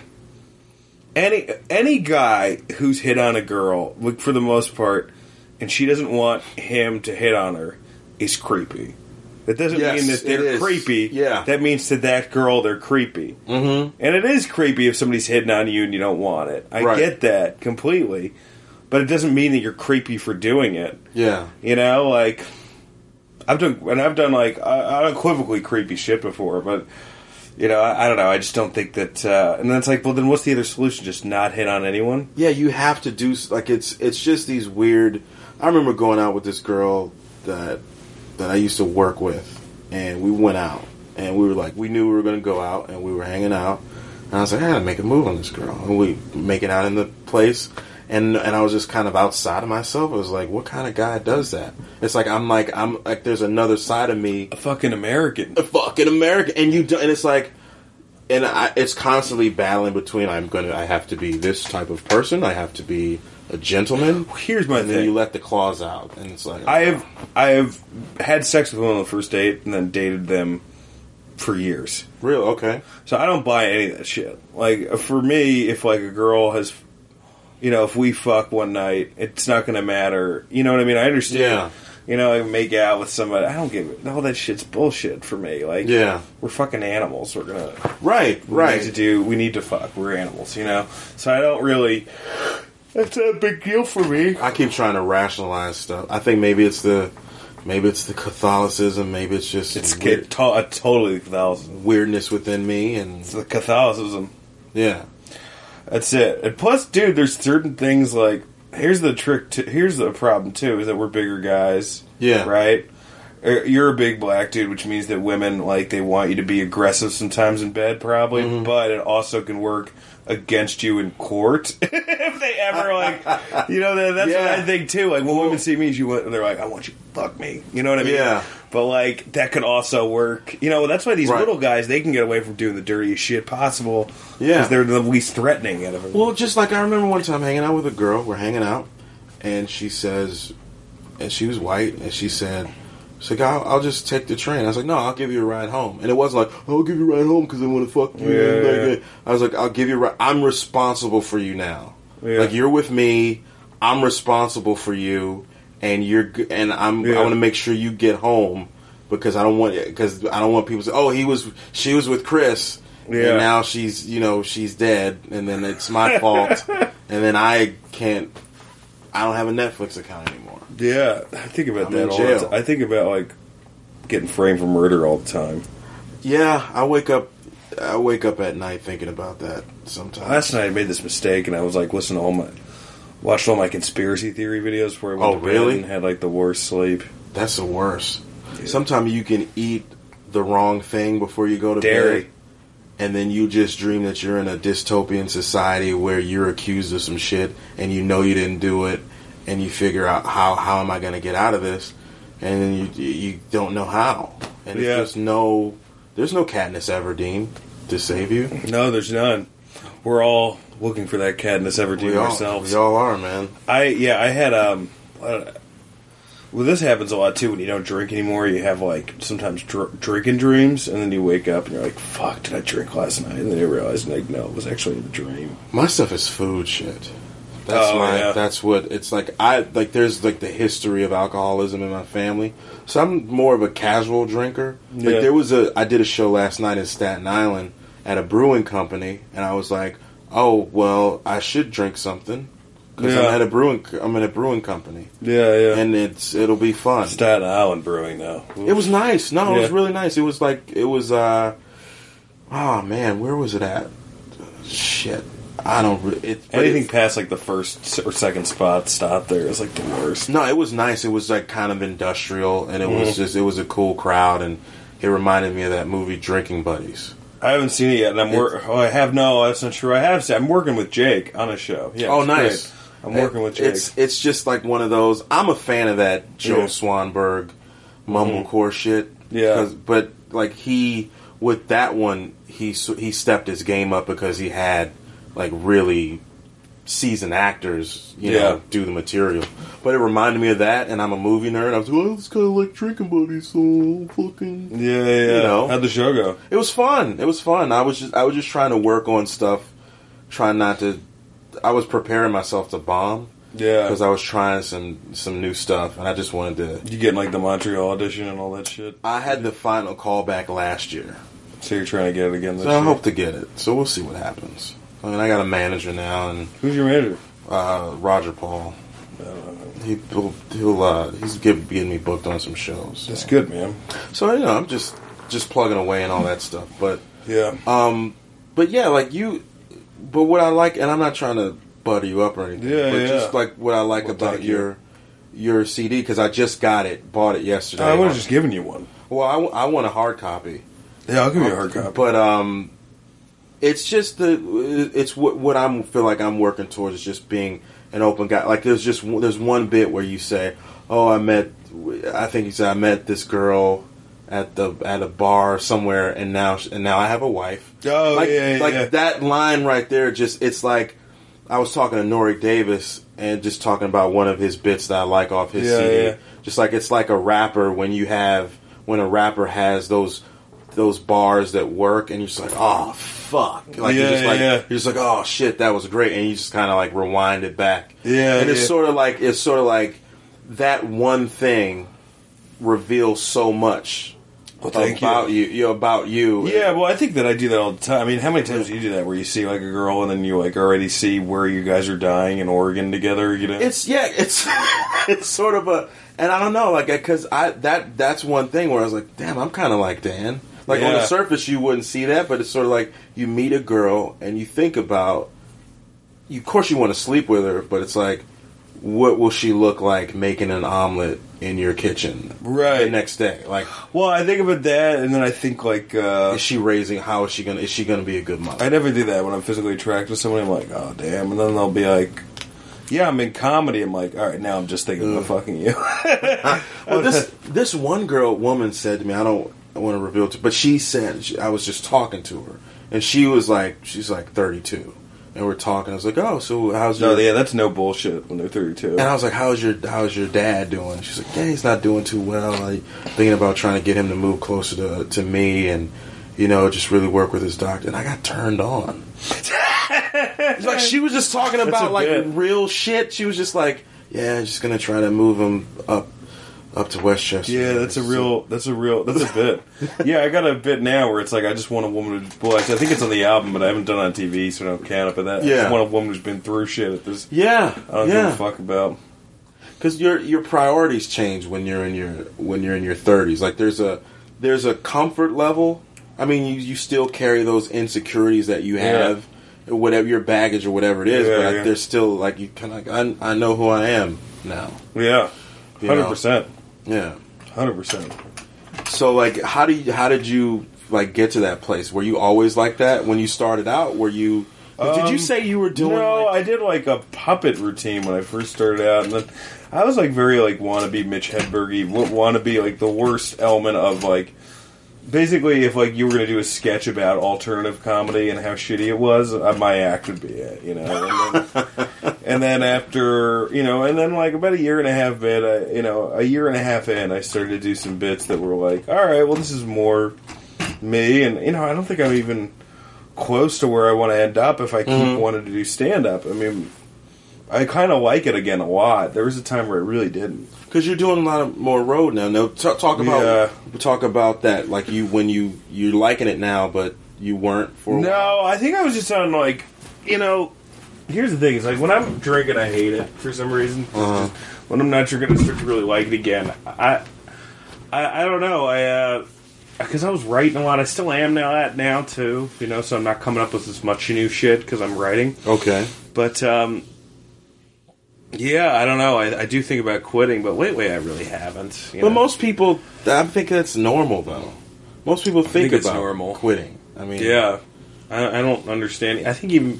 any any guy who's hit on a girl, like for the most part, and she doesn't want him to hit on her, is creepy. That doesn't Yes, mean that it they're is. creepy. Yeah. That means to that girl they're creepy. Mm-hmm. And it is creepy if somebody's hitting on you and you don't want it. I Right. get that completely. But it doesn't mean that you're creepy for doing it. Yeah. You know, like I've done, and I've done like uh, unequivocally creepy shit before, but you know, I, I don't know. I just don't think that. Uh, and then it's like, well, then what's the other solution? Just not hit on anyone? Yeah, you have to do like it's it's just these weird. I remember going out with this girl that that I used to work with, and we went out, and we were like, we knew we were going to go out, and we were hanging out, and I was like, I gotta make a move on this girl, and we making out in the place. And and I was just kind of outside of myself. I was like, what kind of guy does that? It's like I'm like I'm like there's another side of me, A fucking American. a fucking American, and you do, and it's like and I, it's constantly battling between I'm gonna, I have to be this type of person, I have to be a gentleman. Here's my and thing. then you let the claws out, and it's like I have I have had sex with women on the first date and then dated them for years. real okay. So I don't buy any of that shit. Like, for me, if like a girl has, you know, if we fuck one night, it's not going to matter. You know what I mean? I understand. Yeah. You know, I make out with somebody. I don't give it. All that shit's bullshit for me. Like, Yeah. we're fucking animals. We're gonna Right, we right. need to do. We need to fuck. We're animals. You know. So I don't really. That's a big deal for me. I keep trying to rationalize stuff. I think maybe it's the, maybe it's the Catholicism. Maybe it's just It's weird, to, uh, totally Catholicism. weirdness within me, and It's the Catholicism. yeah, That's it. And plus, dude, there's certain things like here's the trick. To, here's the problem too: is that we're bigger guys. Yeah. Right. Er, You're a big black dude, which means that women like they want you to be aggressive sometimes in bed, probably. Mm-hmm. But it also can work against you in court if they ever like, you know. That, that's Yeah. what I think too. Like when women see me, you want, they're like, "I want you to fuck me." You know what I mean? Yeah. But like that could also work. You know, that's why these Right. little guys they can get away from doing the dirtiest shit possible. Yeah. because they're the least threatening out of them. Well, just like I remember one time hanging out with a girl, we're hanging out, and she says, and she was white, and she said, she's like, I'll, I'll just take the train. I was like, no, I'll give you a ride home. And it wasn't like, I'll give you a ride home because I want to fuck you. Yeah, Like, yeah. I was like, I'll give you a ride. I'm responsible for you now. Yeah. Like, you're with me. I'm responsible for you, and you're, g- and I'm, Yeah. I want to make sure you get home because I don't want, because I don't want people to say, oh, he was, she was with Chris. Yeah. And now she's, you know, she's dead, and then it's my fault, and then I can't, I don't have a Netflix account anymore. Yeah, I think about I'm that in all jail. the time. I think about like getting framed for murder all the time. Yeah, I wake up, I wake up at night thinking about that sometimes. Last night I made this mistake and I was like listening to all my watched all my conspiracy theory videos before I went Oh, to bed really? and had like the worst sleep. That's the worst. Sometimes you can eat the wrong thing before you go to Dairy. bed, and then you just dream that you're in a dystopian society where you're accused of some shit, and you know you didn't do it, and you figure out how how am I going to get out of this, and then you you don't know how, and Yeah. there's no there's no Katniss Everdeen to save you. No, there's none. We're all looking for that Katniss Everdeen We all, ourselves. we all are, man. I yeah, I had um. uh, Well, this happens a lot too when you don't drink anymore. You have like sometimes dr- drinking dreams, and then you wake up and you're like, "Fuck, did I drink last night?" And then you realize, like, no, it was actually a dream. My stuff is food shit. That's Oh, my. yeah. That's what it's like. I like. There's like the history of alcoholism in my family, so I'm more of a casual drinker. Yeah. Like there was a. I did a show last night in Staten Island at a brewing company, and I was like, "Oh well, I should drink something because Yeah. I'm at a brewing. I'm in a brewing company, Yeah, yeah. and it's it'll be fun." Staten Island Brewing, though. It was nice. No, it was Yeah. really nice. It was like it was. uh Oh man, where was it at? Shit, I don't. Re- it, but Anything it- past like the first or second spot stop there is like the worst. No, it was nice. It was like kind of industrial, and it Mm-hmm. was just it was a cool crowd, and it reminded me of that movie Drinking Buddies. I haven't seen it yet, and I'm wor- oh, I have no. That's not true. I have seen. I'm working with Jake on a show. Yeah. Oh, it's nice. great. I'm working with Jake. It's it's just like one of those. I'm a fan of that Joe Yeah. Swanberg mumblecore shit. Yeah. 'Cause- but like he with that one, he s- he stepped his game up because he had like really seasoned actors, you Yeah. know, do the material. But it reminded me of that, and I'm a movie nerd. I was like, well, it's kind of like Drinking Buddies, so fucking. yeah, yeah, yeah. You know. How'd the show go? It was fun. It was fun. I was just I was just trying to work on stuff, trying not to. I was preparing myself to bomb Yeah. because I was trying some some new stuff, and I just wanted to. You getting like the Montreal audition and all that shit? I had the final callback last year, So you're trying to get it again this so I year? hope to get it. So we'll see what happens. I mean, I got a manager now, and Who's your manager? uh, Roger Paul. I don't know. He, he'll, he'll uh, he's get, getting me booked on some shows. That's good, man. So you know, I'm just just plugging away and all that stuff, but. Yeah. Um, but yeah, like you, but what I like, and I'm not trying to butter you up or anything, Yeah, but yeah. just like what I like Well, about thank you. your your C D, because I just got it, bought it yesterday. I would have just given you one. Well, I, w- I want a hard copy, Yeah, I'll give you a hard copy. but um, it's just the it's what what I'm feel like I'm working towards is just being an open guy. Like there's just there's one bit where you say, "Oh, I met," I think you said, "I met this girl at the at a bar somewhere, and now and now I have a wife. Oh like, yeah, yeah, like yeah. that line right there. Just it's like I was talking to Norick Davis and just talking about one of his bits that I like off his Yeah, C D. yeah. Just like it's like a rapper when you have when a rapper has those those bars that work, and you're just like, oh fuck, like Yeah, you're just yeah, like yeah. you're just like, oh shit, that was great, and you just kind of like rewind it back. Yeah, and it's yeah. sort of like it's sort of like that one thing reveals so much Well, thank about you. you, about you. Yeah, well, I think that I do that all the time. I mean, how many times do you do that where you see like a girl and then you like already see where you guys are dying in Oregon together? You know, It's yeah, it's it's sort of a, and I don't know, like because I that that's one thing where I was like, damn, I'm kind of like Dan. Like on the Yeah. surface, you wouldn't see that, but it's sort of like you meet a girl and you think about, you, of course, you want to sleep with her, but it's like, what will she look like making an omelet in your kitchen Right. the next day? Like, well, I think about that, and then I think like uh, is she raising? How is she gonna? Is she gonna be a good mother? I never do that when I'm physically attracted to somebody. I'm like, oh damn, and then they'll be like, yeah, I'm in comedy. I'm like, all right, now I'm just thinking about fucking you. Well, this this one girl woman said to me, I don't want to reveal it, but she said she, I was just talking to her, and she was like, she's like thirty-two, and we're talking. I was like, oh, so how's your? No, yeah, that's no bullshit when they're thirty-two. And I was like, how's your how's your dad doing? She's like, yeah, he's not doing too well. I'm thinking about trying to get him to move closer to to me, and you know, just really work with his doctor. And I got turned on. It's like she was just talking about like bit. real shit. She was just like, yeah, just gonna try to move him up up to Westchester. Yeah, that's a real. That's a real. That's a bit. Yeah, I got a bit now where it's like I just want a woman to. Well, I think it's on the album, but I haven't done it on T V, so I don't count it. But that. I Yeah. just want a woman who's been through shit at this. Yeah, I don't yeah. give a fuck about. Because your your priorities change when you're in your when you're in your thirties. Like there's a there's a comfort level. I mean, you, you still carry those insecurities that you have, or whatever your baggage or whatever it is. Yeah, but like, yeah. there's still like you kind of like, I I know who I am now. Yeah, You hundred know? percent, Yeah. hundred percent. So like, how do you how did you like get to that place? Were you always like that when you started out? Were you? did you Um, say you were doing? No, like, I did like a puppet routine when I first started out, and then I was like very like wannabe Mitch Hedbergy, w- wannabe like the worst element of like. Basically, if like you were going to do a sketch about alternative comedy and how shitty it was, uh, my act would be it, you know. And then, and then after, you know, and then like about a year and a half bit, I, you know, a year and a half in, I started to do some bits that were like, all right, well, this is more me, and you know, I don't think I'm even close to where I want to end up if I keep Mm-hmm. wanting to do stand up. I mean, I kind of like it again a lot. There was a time where I really didn't. Because you're doing a lot of more road now. No, t- talk about Yeah. talk about that. Like you when you you're liking it now, but you weren't for a No, while. I think I was just on like, you know, here's the thing: is like when I'm drinking, I hate it for some reason. Uh-huh. When I'm not drinking, I start to really like it again. I, I, I don't know. I because I was writing a lot. I still am now at now too. You know, so I'm not coming up with as much new shit because I'm writing. Okay. But um, yeah, I don't know. I, I do think about quitting, but lately I really haven't. You But know? most people, I think that's normal though. Most people think, think it's about normal. quitting. I mean, Yeah, I, I don't understand. I think even,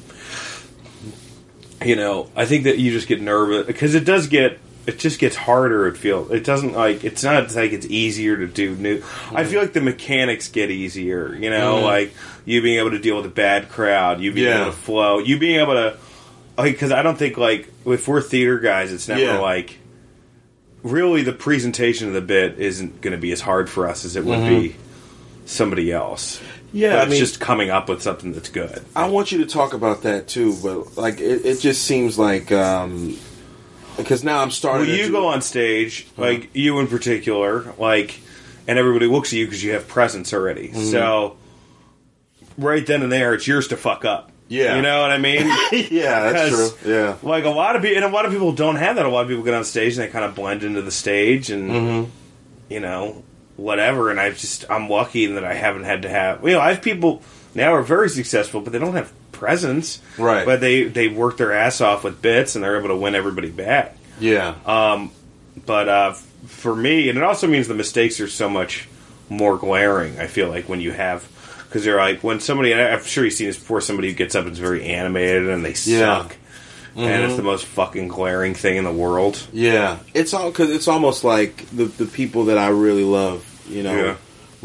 you know, I think that you just get nervous because it does get, it just gets harder. It feels, it doesn't like, it's not like it's easier to do new. I feel like the mechanics get easier, you know, Mhm. like you being able to deal with a bad crowd, you being Yeah. able to flow, you being able to, like, because I don't think like, if we're theater guys, it's never Yeah. like, really the presentation of the bit isn't going to be as hard for us as it would Mhm. be somebody else. Yeah, But I it's mean, just coming up with something that's good. I want you to talk about that too. But like, it, it just seems like um, because now I'm starting. Well, to you do- go on stage, like you in particular, like, and everybody looks at you because you have presence already. Mm-hmm. So, right then and there, it's yours to fuck up. Yeah. You know what I mean? Yeah, that's 'Cause, true. Yeah. Like a lot of people, and a lot of people don't have that. A lot of people get on stage and they kind of blend into the stage, and Mm-hmm. you know, whatever. And I just, I'm lucky in that I haven't had to have. You know, I have people now who are very successful, but they don't have presence. Right. But they they work their ass off with bits, and they're able to win everybody back. Yeah. Um, but uh, f- for me, and it also means the mistakes are so much more glaring. I feel like when you have, because they're like when somebody, and I'm sure you've seen this before, somebody who gets up and is very animated and they Yeah. suck, and it's the most fucking glaring thing in the world. Yeah, it's all because it's almost like the the people that I really love, you know, Yeah.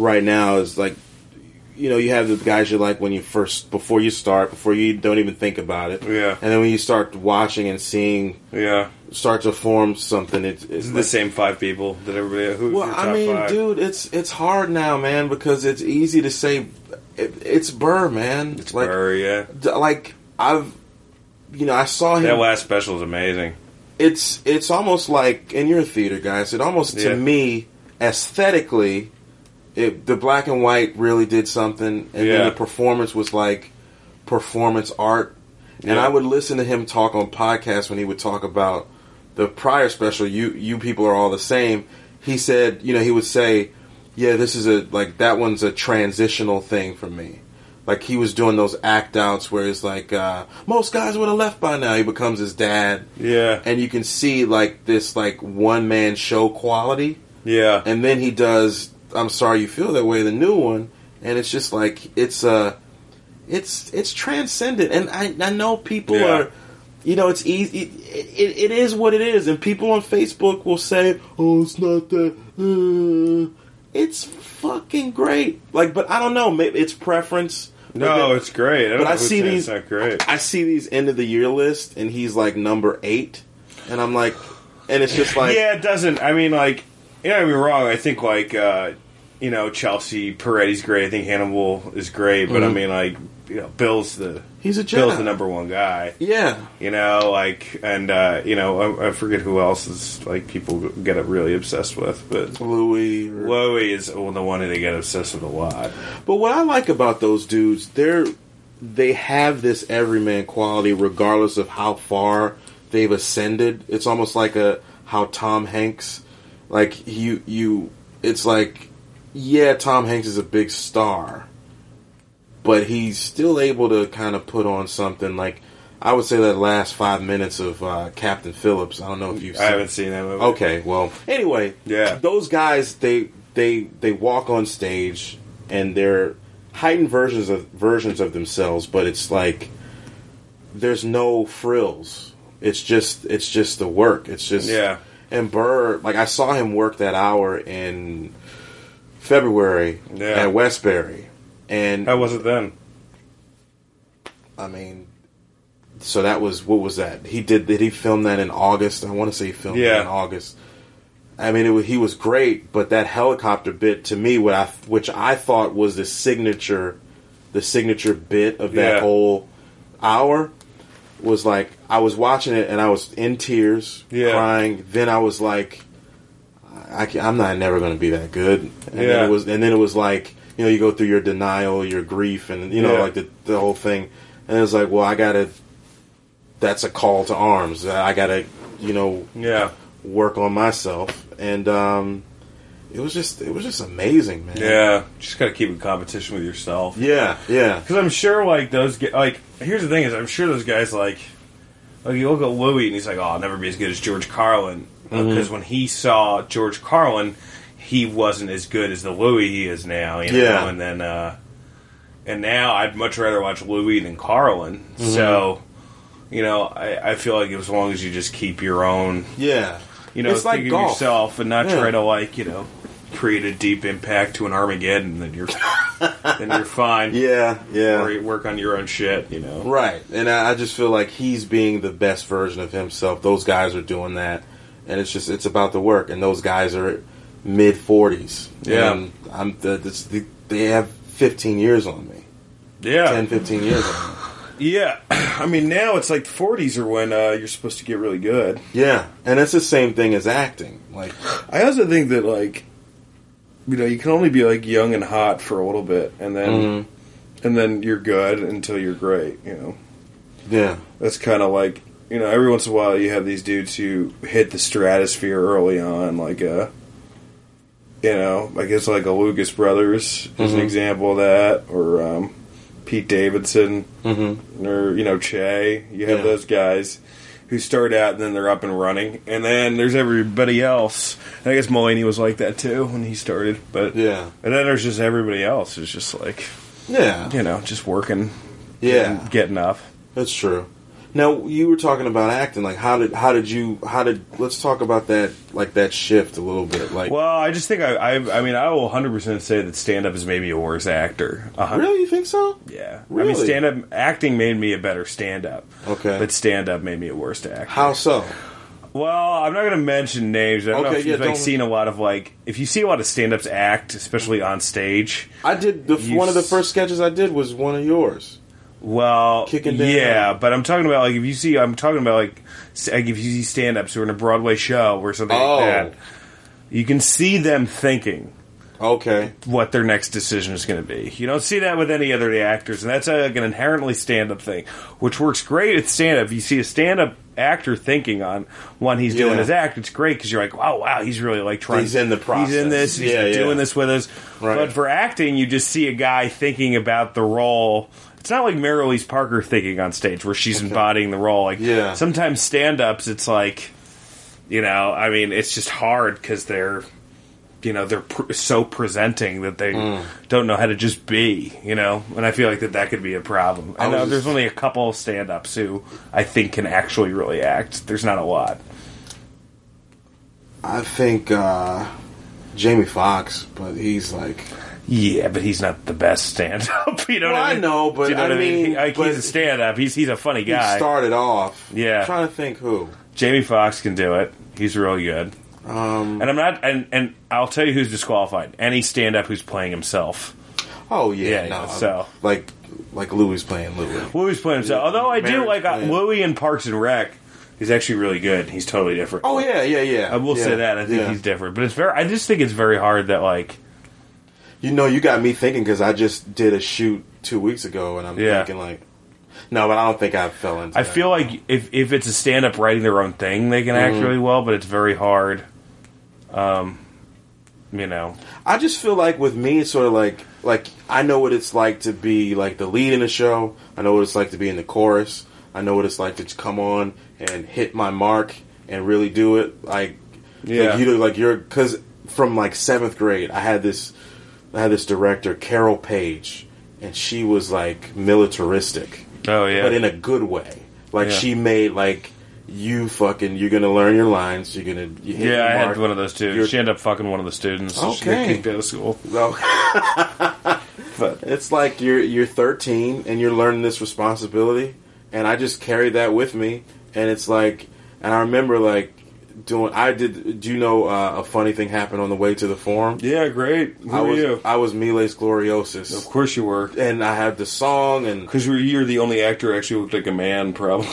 right now is like, you know, you have the guys you like when you first, before you start, before you don't even think about it. Yeah. And then when you start watching and seeing, yeah, start to form something, it, it's like, the same five people that everybody. Who's well, your top I mean, five? dude, it's it's hard now, man, because it's easy to say it, it's Burr, man. It's like, Burr, yeah. d- Like I've, you know, I saw him. That last special is amazing. It's it's almost like, and you're a theater guy, so it almost Yeah. to me aesthetically. It, the black and white really did something, and Yeah. then the performance was like performance art. And Yeah. I would listen to him talk on podcasts when he would talk about the prior special, you you people are all the same. He said, you know, he would say, yeah, this is a, like, that one's a transitional thing for me. Like, he was doing those act outs where it's like, uh, most guys would have left by now. He becomes his dad. Yeah. And you can see, like, this, like, one-man show quality. Yeah. And then he does I'm Sorry You Feel That Way, the new one, and it's just like it's uh it's it's transcendent, and I I know people Yeah. are, you know, it's easy. It, it, it is what it is, and people on Facebook will say, "Oh, it's not that." Uh, it's fucking great. Like, but I don't know. Maybe it's preference. No, But then- it's great. I don't but know I who's see saying these. It's not great. I see these end of the year list, and he's like number eight, and I'm like, and it's just like, yeah, it doesn't. I mean, like, you know, don't get me wrong. I think, like, uh, you know, Chelsea Peretti's great. I think Hannibal is great. But, Mhm. I mean, like, you know, Bill's the he's a Jedi. Bill's the number one guy. Yeah. You know, like, and, uh, you know, I, I forget who else is, like, people get really obsessed with. But Louis. Or, Louis is well, the one that they get obsessed with a lot. But what I like about those dudes, they're they have this everyman quality regardless of how far they've ascended. It's almost like a how Tom Hanks, like you you it's like, yeah, Tom Hanks is a big star, but he's still able to kind of put on something. Like, I would say that last five minutes of uh, Captain Phillips. I don't know if you've seen I haven't seen that movie. Okay, well, anyway, Yeah. those guys, they they they walk on stage and they're heightened versions of versions of themselves, but it's like there's no frills. It's just it's just the work. It's just Yeah. And Burr, like, I saw him work that hour in February Yeah. at Westbury, and How was it then? I mean, so that was, what was that? He did did he film that in August? I want to say he filmed Yeah. it in August. I mean, it was, he was great, but that helicopter bit to me, what I, which I thought was the signature, the signature bit of that Yeah. whole hour, was like, I was watching it and I was in tears, Yeah. crying. Then I was like, I, am not never going to be that good. And then Yeah. it was, and then it was like, you know, you go through your denial, your grief, and you know, Yeah. like the the whole thing. And it was like, well, I gotta. That's a call to arms. I gotta, you know, Yeah. work on myself. And um, it was just, it was just amazing, man. Yeah. Just got to keep in competition with yourself. yeah, yeah, Because I'm sure, like, those guys, like, here's the thing is, I'm sure those guys, like, like, you look at Louis and he's like, oh, I'll never be as good as George Carlin. Because Mm-hmm. when he saw George Carlin, he wasn't as good as the Louis he is now, you know? Yeah. And then, uh, and now I'd much rather watch Louis than Carlin. Mm-hmm. So, you know, I, I feel like as long as you just keep your own, yeah. you know, It's like think of golf. yourself and not Yeah. try to, like, you know, create a deep impact to an Armageddon, then you're, then you're fine. Yeah, yeah. Or you work on your own shit, you know. Right, and I, I just feel like he's being the best version of himself. Those guys are doing that, and it's just it's about the work. And those guys are mid forties. Yeah. and I'm the, this, the, they have fifteen years on me, Yeah. ten, fifteen years on me. Yeah. I mean, now it's like the forties are when uh, you're supposed to get really good. Yeah, and it's the same thing as acting. Like, I also think that, like, you know, you can only be, like, young and hot for a little bit, and then mhm. and then you're good until you're great, you know. yeah, That's kind of like, you know, every once in a while you have these dudes who hit the stratosphere early on, like a, you know, I guess like a Lucas Brothers is an Mhm. example of that, or um, Pete Davidson, mm-hmm. or, you know, Che. You have Yeah. those guys who start out and then they're up and running, and then there's everybody else. And I guess Mulaney was like that too when he started, but yeah, and then there's just everybody else who's just like, yeah, you know, just working, yeah. getting, getting up. That's true. Now you were talking about acting. Like, how did how did you how did let's talk about that like that shift a little bit. Like, well, I just think I I, I mean I will one hundred percent say that stand up is maybe a worse actor. one hundred Really, you think so? Yeah, Really? I mean stand up acting made me a better stand up. Okay, but stand up made me a worse actor. How so? Well, I'm not going to mention names. I don't Okay, know if yeah, you've like, don't- seen a lot of like if you see a lot of stand-ups act, especially on stage. I did the You one of the s- first sketches I did was one of yours. Well, Kicking down. yeah, but I'm talking about like if you see, I'm talking about like, s- like if you see stand-ups who are in a Broadway show or something Oh. like that, you can see them thinking Okay, what their next decision is going to be. You don't see that with any other of the actors, and that's a, like an inherently stand-up thing, which works great at stand-up. You see a stand-up actor thinking on when he's doing Yeah. his act, it's great because you're like, wow, wow, he's really like trying. He's in the He's in process. this. He's Yeah, yeah. doing this with us. Right. But for acting, you just see a guy thinking about the role. It's not like Mary Louise Parker thinking on stage where she's embodying the role. Like Yeah. sometimes stand-ups, it's like, you know, I mean, it's just hard because they're. You know, they're pr- so presenting that they Mm. don't know how to just be, you know? And I feel like that that could be a problem. I, I was know just- there's only a couple of stand-ups who I think can actually really act. There's not a lot. I think uh, Jamie Foxx, but he's like. Yeah, but he's not the best stand-up. You know Well, what I I mean? know, but Do you know I what mean, He- like, but he's a stand-up. He's he's a funny He guy. started off. Yeah. I'm trying to think who. Jamie Foxx can do it. He's really good. Um, And I'm not. And, and I'll tell you who's disqualified. Any stand-up who's playing himself. oh yeah, Yeah, no, yeah, so. like like Louis playing Louis. Louis playing himself. Although I do Mary like uh, playing- Louis in Parks and Rec. He's actually really good. He's totally different. Oh yeah, yeah, yeah. I will yeah, say that. I think yeah. he's different. But it's very. I just think it's very hard that like. You know, you got me thinking because I just did a shoot two weeks ago, and I'm Yeah. thinking like, no, but I don't think I fell into. I that. feel like if if it's a stand up writing their own thing, they can act Mm-hmm. really well. But it's very hard. Um, you know. I just feel like with me, it's sort of like like I know what it's like to be like the lead in a show. I know what it's like to be in the chorus. I know what it's like to just come on and hit my mark and really do it. Like, Yeah. like you like you're because from like seventh grade, I had this I had this director Carol Page, and she was like militaristic, Oh yeah. but in a good way. Like Yeah. she made like you fucking you're gonna learn your lines. You're gonna you hit yeah, your I mark. had one of those too. You're- She ended up fucking one of the students. She got Okay. kicked out of school. No. But It's like you're you're thirteen and you're learning this responsibility, and I just carried that with me. And it's like, and I remember like doing. I did. Do you know uh, a funny thing happened on the way to the forum? yeah, great. Who I were was you? I was Miles Gloriosus, Of course you were. and I had the song and Because you're the only actor who actually looked like a man, probably.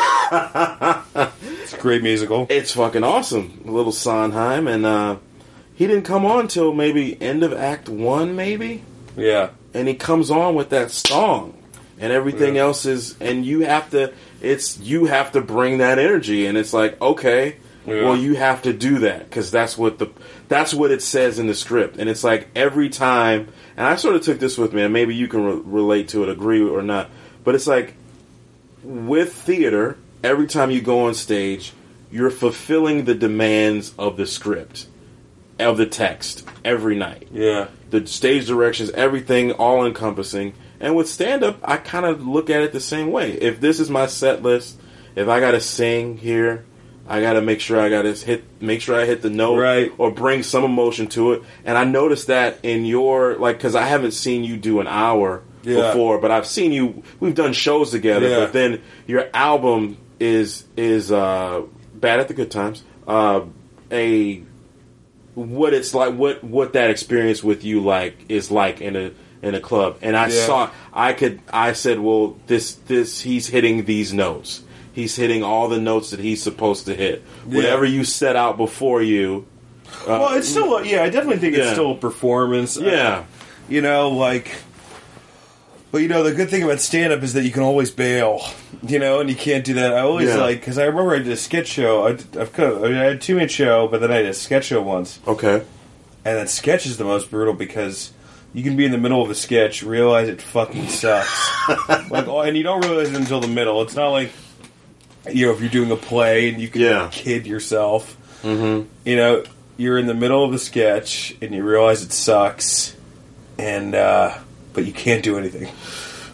It's a great musical. it's fucking awesome. Little Sondheim, and uh, he didn't come on till maybe end of Act One, maybe. Yeah. And he comes on with that song, and everything Yeah. else is, and you have to, it's you have to bring that energy, and it's like, okay, Yeah. well, you have to do that because that's what the that's what it says in the script, and it's like every time, and I sort of took this with me, and maybe you can re- relate to it, agree or not, but it's like with theater, every time you go on stage, you're fulfilling the demands of the script, of the text every night. Yeah. The stage directions, everything, all encompassing. And with stand up, I kind of look at it the same way. If this is my set list, if I got to sing here, I got to make sure I got to hit, make sure I hit the note, Right. or bring some emotion to it. And I noticed that in your like, because I haven't seen you do an hour Yeah. before, but I've seen you. We've done shows together, Yeah. but then your album is is uh, Bad at the Good Times. Uh, a what it's like, what what that experience with you like is like in a in a club, and I Yeah. saw, I could, I said, well, this this he's hitting these notes, he's hitting all the notes that he's supposed to hit. Yeah. Whatever you set out before you, uh, Well, it's still, a, yeah, I definitely think it's Yeah. still a performance. yeah, You know, like, but you know, the good thing about stand up is that you can always bail, you know, and you can't do that. I always Yeah. like, because I remember I did a sketch show. I, did- I've kind of, I, mean, I had a two minute show, but then I did a sketch show once. okay, And that sketch is the most brutal because you can be in the middle of a sketch, realize it fucking sucks. like, oh, and you don't realize it until the middle. It's not like, you know, if you're doing a play and you can Yeah. kid yourself. Mm-hmm. You know, you're in the middle of the sketch and you realize it sucks, and uh, but you can't do anything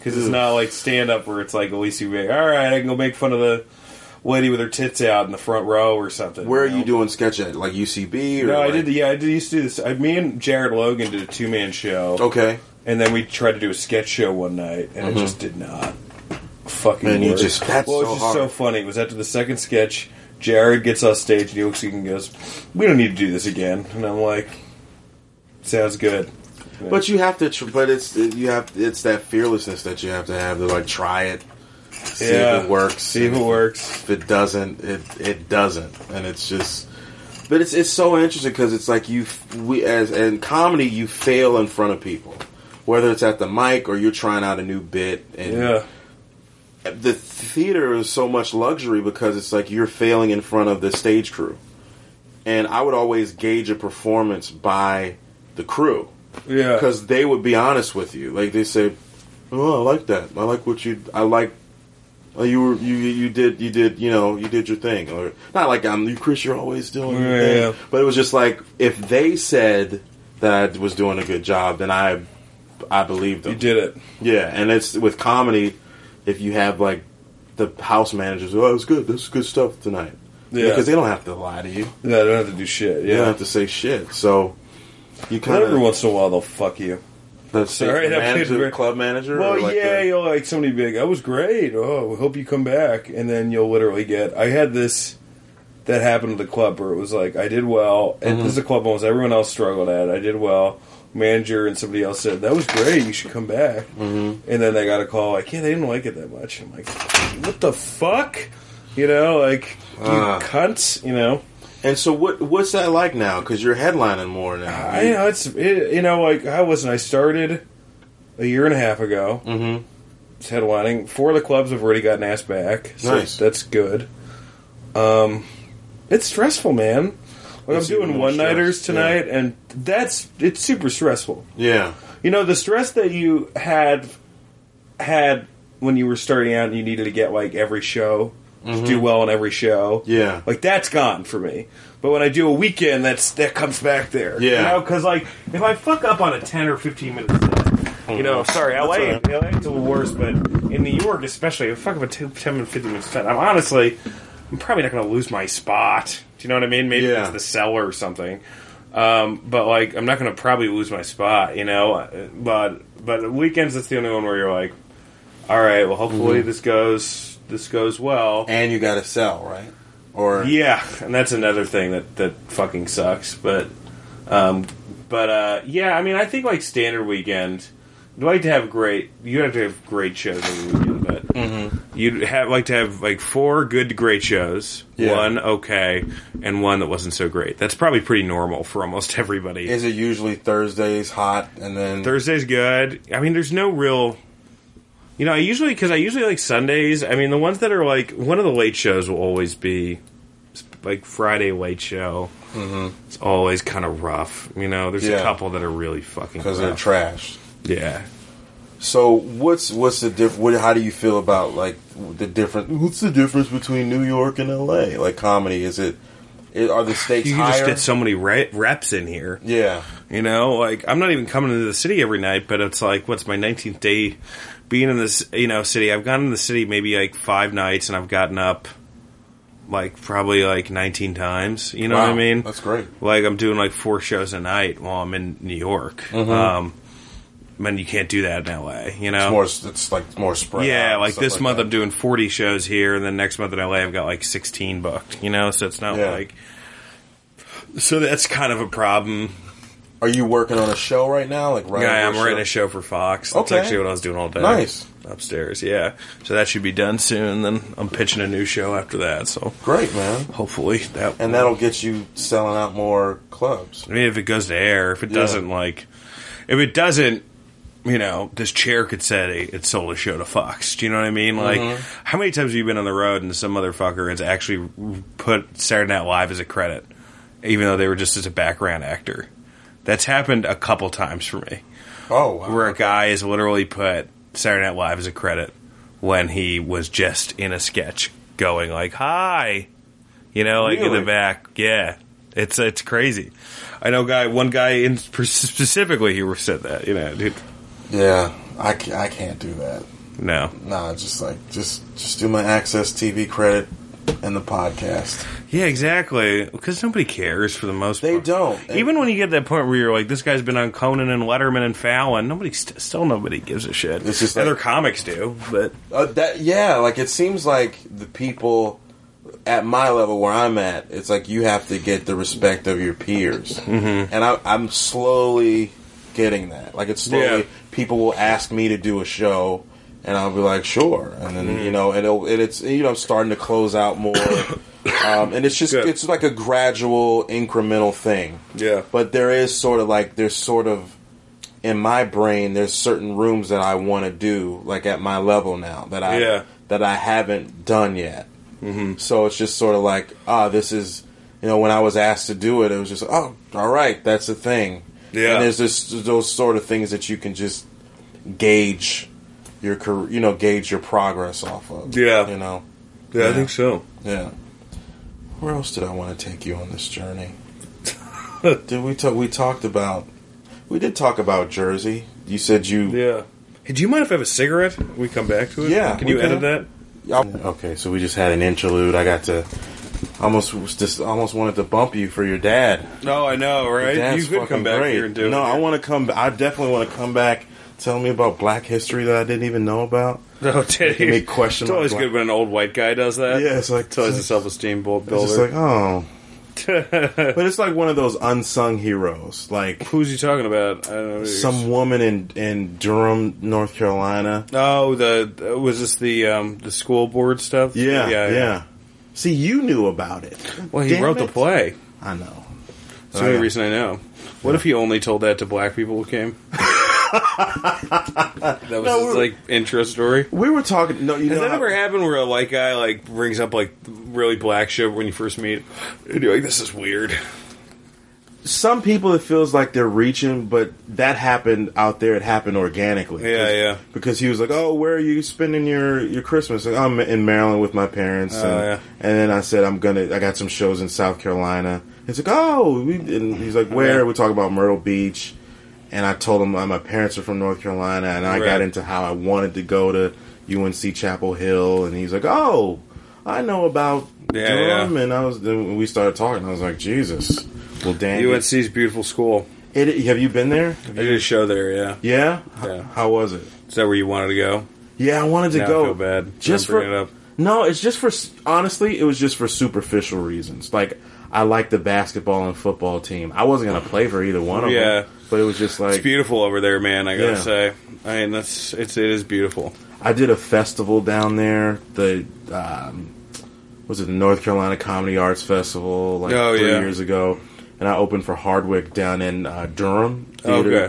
Because it's not like stand-up where it's like, at least you make, all right, I can go make fun of the lady with her tits out in the front row or something. Where you know? are you doing sketch at? Like U C B? Or no, like... I did, yeah, I did used to do this. I, me and Jared Logan did a two-man show. Okay. And then we tried to do a sketch show one night, and mm-hmm. it just did not fucking and work. You just, that's well, it was so just hard. so funny. It was after the second sketch, Jared gets off stage, and he looks at me and goes, we don't need to do this again. And I'm like, sounds good. Yeah. But you have to, tr- but it's you have it's that fearlessness that you have to have to like try it, see yeah. if it works, see if it works. If it doesn't, it it doesn't, and it's just. But it's it's so interesting because it's like you we as in comedy you fail in front of people, whether it's at the mic or you're trying out a new bit. And yeah. The theater is so much luxury because it's like you're failing in front of the stage crew, and I would always gauge a performance by the crew. Yeah, because they would be honest with you. Like they say, "Oh, I like that. I like what you. I like. Oh, you were you you did you did you know you did your thing." Or not like I'm you, Chris. You're always doing your yeah, thing. yeah. But it was just like if they said that I was doing a good job, then I I believed them. You did it. Yeah, and it's with comedy. If you have like the house managers, oh, it was good. This is good stuff tonight. Yeah, because they don't have to lie to you. Yeah, they don't have to do shit. Yeah, they don't have to say shit. So. You kind of every once in a while they'll fuck you. The Sorry, manager, club manager. Well, like yeah, the... you'll like somebody big. That was great. Oh, we hope you come back. And then you'll literally get. I had this that happened at the club where it was like I did well, and mm-hmm. this is a club almost everyone else struggled at. I did well. Manager and somebody else said that was great. You should come back. Mm-hmm. And then they got a call like, yeah, they didn't like it that much. I'm like, what the fuck? You know, like you uh. cunts. You know. And so, what what's that like now? Because you're headlining more now. I you know it's it, you know like I wasn't. I started a year and a half ago. Mm-hmm. It's headlining. Four of the clubs have already gotten asked back. So nice. That's good. Um, it's stressful, man. Like it's I'm doing one nighters tonight, yeah. and that's it's super stressful. Yeah. You know the stress that you had had when you were starting out, and you needed to get like every show. Mm-hmm. To do well on every show, yeah, like that's gone for me. But when I do a weekend, that's that comes back there, yeah. You know, because like if I fuck up on a ten or fifteen minute set, mm-hmm. you know, sorry, L A, right. L A it's a little worse, but in New York especially, if I fuck up a ten and fifteen minute set, I'm honestly, I'm probably not going to lose my spot. Do you know what I mean? Maybe yeah. it's the cellar or something. Um, but like, I'm not going to probably lose my spot, you know. But but weekends, that's the only one where you're like, all right, well, hopefully mm-hmm. this goes. This goes well, and you got to sell, right? Or yeah, and that's another thing that, that fucking sucks. But, um, but uh, yeah, I mean, I think like standard weekend, you'd like to have great. You have to have great shows every weekend, but mm-hmm. you'd have like to have like four good to great shows, yeah. one okay, and one that wasn't so great. That's probably pretty normal for almost everybody. Is it usually Thursdays hot, and then Thursdays good? I mean, there's no real. You know, I usually, because I usually like Sundays, I mean, the ones that are like, one of the late shows will always be, like, Friday late show. Mm-hmm. It's always kind of rough. You know, there's yeah. a couple that are really fucking because they're trash. Yeah. So, what's what's the diff? What, how do you feel about, like, the different, what's the difference between New York and L A? Like, comedy, is it, it are the stakes you higher? You just get so many re- reps in here. Yeah. You know, like, I'm not even coming into the city every night, but it's like, what's my nineteenth day being in this, you know, city. I've gone in the city maybe like five nights, and I've gotten up like probably like nineteen times. You know wow, what I mean? That's great. Like I'm doing like four shows a night while I'm in New York. Mm-hmm. Um, man, you can't do that in L A. You know, it's more. It's like more spread. Yeah, out like this like month that. I'm doing forty shows here, and then next month in L A I've got like sixteen booked. You know, so it's not yeah. like. So that's kind of a problem. Are you working on a show right now? Like, right? Yeah, I'm writing a show for Fox. That's okay. actually what I was doing all day. Nice. Upstairs, yeah. So that should be done soon. Then I'm pitching a new show after that. So great, man. Hopefully that and that'll get you selling out more clubs. I mean, if it goes to air, if it yeah. doesn't, like, if it doesn't, you know, this chair could say it sold a show to Fox. Do you know what I mean? Like, mm-hmm. how many times have you been on the road and some motherfucker has actually put Saturday Night Live as a credit, even though they were just as a background actor? That's happened a couple times for me. Oh, wow. Where a guy has literally put Saturday Night Live as a credit when he was just in a sketch going like, hi. You know, like really? In the back. Yeah. It's it's crazy. I know guy one guy in specifically he said that, you know, dude. Yeah. I, I can't do that. No. No, just like just just do my Access T V credit and the podcast. Yeah, exactly. Because nobody cares for the most They part. don't. Even when you get to that point where you're like, this guy's been on Conan and Letterman and Fallon, nobody st- still nobody gives a shit. It's just Other like- comics do, but Uh, that yeah, like it seems like the people at my level where I'm at, it's like you have to get the respect of your peers, mm-hmm. and I, I'm slowly getting that. Like it's slowly, Yeah. people will ask me to do a show, and I'll be like, sure, and then you know, and, it'll, and it's you know, I'm starting to close out more, um, and it's just Good. it's like a gradual, incremental thing. yeah, But there is sort of like there's sort of in my brain there's certain rooms that I want to do like at my level now that I Yeah. that I haven't done yet. Mm-hmm. So it's just sort of like ah, this is you know when I was asked to do it, it was just oh, all right, that's a thing. Yeah. And there's just those sort of things that you can just gauge your career, you know, gauge your progress off of. Yeah. you know. yeah, Yeah. I think so. Yeah. Where else did I want to take you on this journey? did we talk? We talked about. We did talk about Jersey. You said you. Yeah. Hey, do you mind if I have a cigarette? We come back to it. Yeah, Can we you can. edit that? Okay, so we just had an interlude. I got to. Almost was just almost wanted to bump you for your dad. No, I know, Your right? dad's You could fucking come back great. here and do No, it. I want to come. I definitely want to come back. Tell me about Black history that I didn't even know about. No, did Making me question It's always my good when an old white guy does that. Yeah, it's like It's always a self-esteem build- It's just builder. like oh, but it's like one of those unsung heroes, like. Who's he talking about? I don't know. Some woman in in Durham, North Carolina. Oh, the was this the um, the school board stuff? Yeah, yeah, yeah. See, you knew about it. Well, he Damn wrote it. the play. I know. That's the only I- reason I know. What if he only told that to black people who came? That was No, his we're- like intro story. We were talking. No, you Has know. that how- ever happened where a white guy like brings up like really black shit when you first meet? And you're like, this is weird. Some people it feels like they're reaching, but that happened out there. It happened organically. Yeah, yeah. Because he was like, "Oh, where are you spending your your Christmas?" Like, I'm in Maryland with my parents. Oh, and, yeah. and then I said, "I'm gonna. I got some shows in South Carolina." He's like, "Oh," we, and he's like, "Where?" Okay. We talk about Myrtle Beach, and I told him uh, my parents are from North Carolina, and I Right. got into how I wanted to go to U N C Chapel Hill, and he's like, "Oh, I know about Yeah, Durham," yeah. and I was. Then we started talking. I was like, "Jesus." Well, Dan, U N C's beautiful school. it, have you been there? I did a show there. Yeah. Yeah? Yeah. H- How was it? Is that where you wanted to go? Yeah, I wanted to Now I go. feel bad. Just I'm for bringing it up. no, it's just for honestly, it was just for superficial reasons. Like I like the basketball and football team. I wasn't gonna play for either one of Yeah. them, but it was just like It's beautiful over there, man. I gotta Yeah. say. I mean, that's it's it is beautiful. I did a festival down there. The um, was it the North Carolina Comedy Arts Festival like Oh, three yeah. years ago, and I opened for Hardwick down in uh, Durham. Okay. Theater.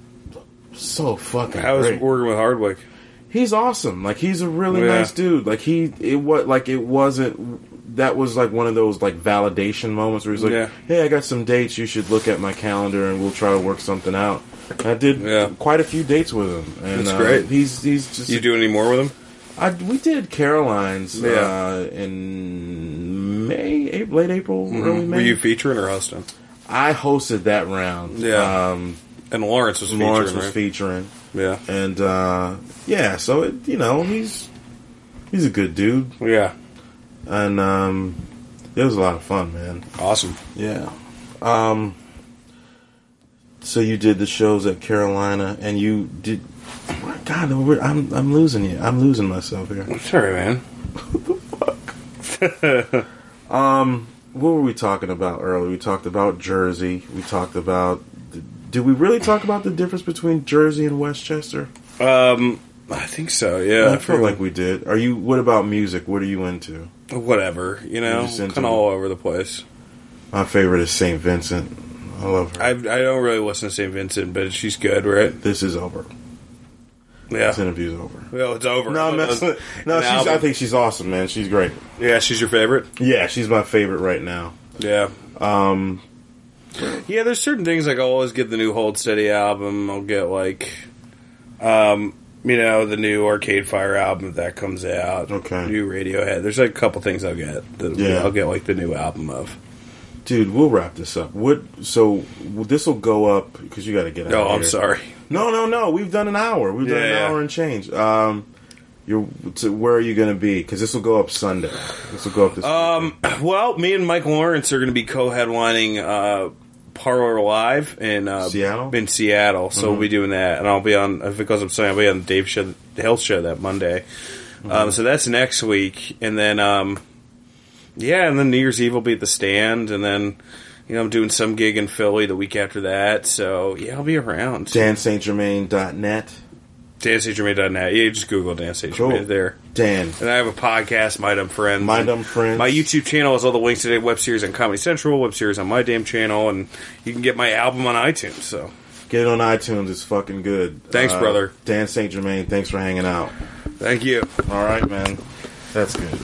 So fucking How was great. working with Hardwick? He's awesome. Like he's a really Yeah. nice dude. Like he it was like it wasn't that was like one of those like validation moments where he's like, Yeah. "Hey, I got some dates. You should look at my calendar and we'll try to work something out." And I did Yeah. quite a few dates with him. And That's uh, great. He's he's just You do any more with him? I, we did Caroline's Yeah. uh, in May, April, late April, early May. Were you featuring or hosting? I hosted that round. Yeah. Um, And Lawrence was featuring, Lawrence was right? featuring. Yeah. And uh, yeah, so it, you know he's he's a good dude, Yeah. and um, it was a lot of fun, man. Awesome. Yeah. Um. So you did the shows at Carolina, and you did. God, we're- I'm I'm losing you. I'm losing myself here. Sorry, man. Um, what were we talking about earlier? We talked about Jersey. We talked about. Did we really talk about the difference between Jersey and Westchester? Um, I think so. Yeah. I feel like we did. Are you? What about music? What are you into? whatever. You know, You're just into kind of it. all over the place. My favorite is Saint Vincent. I love her. I I don't really listen to Saint Vincent, but she's good, right? This is over. Yeah. This interview's over. Well, it's over. No, I'm messing. No, An she's. album. I think she's awesome, man. She's great. Yeah, she's your favorite. Yeah, she's my favorite right now. Yeah. Um, Yeah, there's certain things like I'll always get the new Hold Steady album. I'll get like, um, you know, the new Arcade Fire album if that comes out. Okay. New Radiohead. There's like a couple things I'll get. That Yeah. I'll get like the new album of. dude, we'll wrap this up. What? So this will go up because you got to get out. Oh, of I'm here. sorry. No, no, no. We've done an hour. We've done Yeah, an yeah. hour and change. Um, You're, to, where are you going to be? Because this will go up Sunday. This will go up this Um, well, me and Mike Lawrence are going to be co-headlining uh, Parlor Live in uh, Seattle. In Seattle, so Mm-hmm. we'll be doing that, and I'll be on. If it goes up Sunday, I'll be on the Dave show, the Health Show that Monday. Mm-hmm. Um, so that's next week, and then um, yeah, and then New Year's Eve will be at the Stand, and then you know I'm doing some gig in Philly the week after that. So yeah, I'll be around. Dan Saint Germain dot net. Dan Saint Germain dot net. Yeah, just Google Dan Saint Germain Cool. there. Dan. And I have a podcast, My Dumb Friends. My Dumb Friends. My YouTube channel has all the links to the web series on Comedy Central, web series on my damn channel, and you can get my album on iTunes. So Get it on iTunes. It's fucking good. Thanks, Uh, brother. Dan Saint Germain, thanks for hanging out. thank you. All right, man. That's good.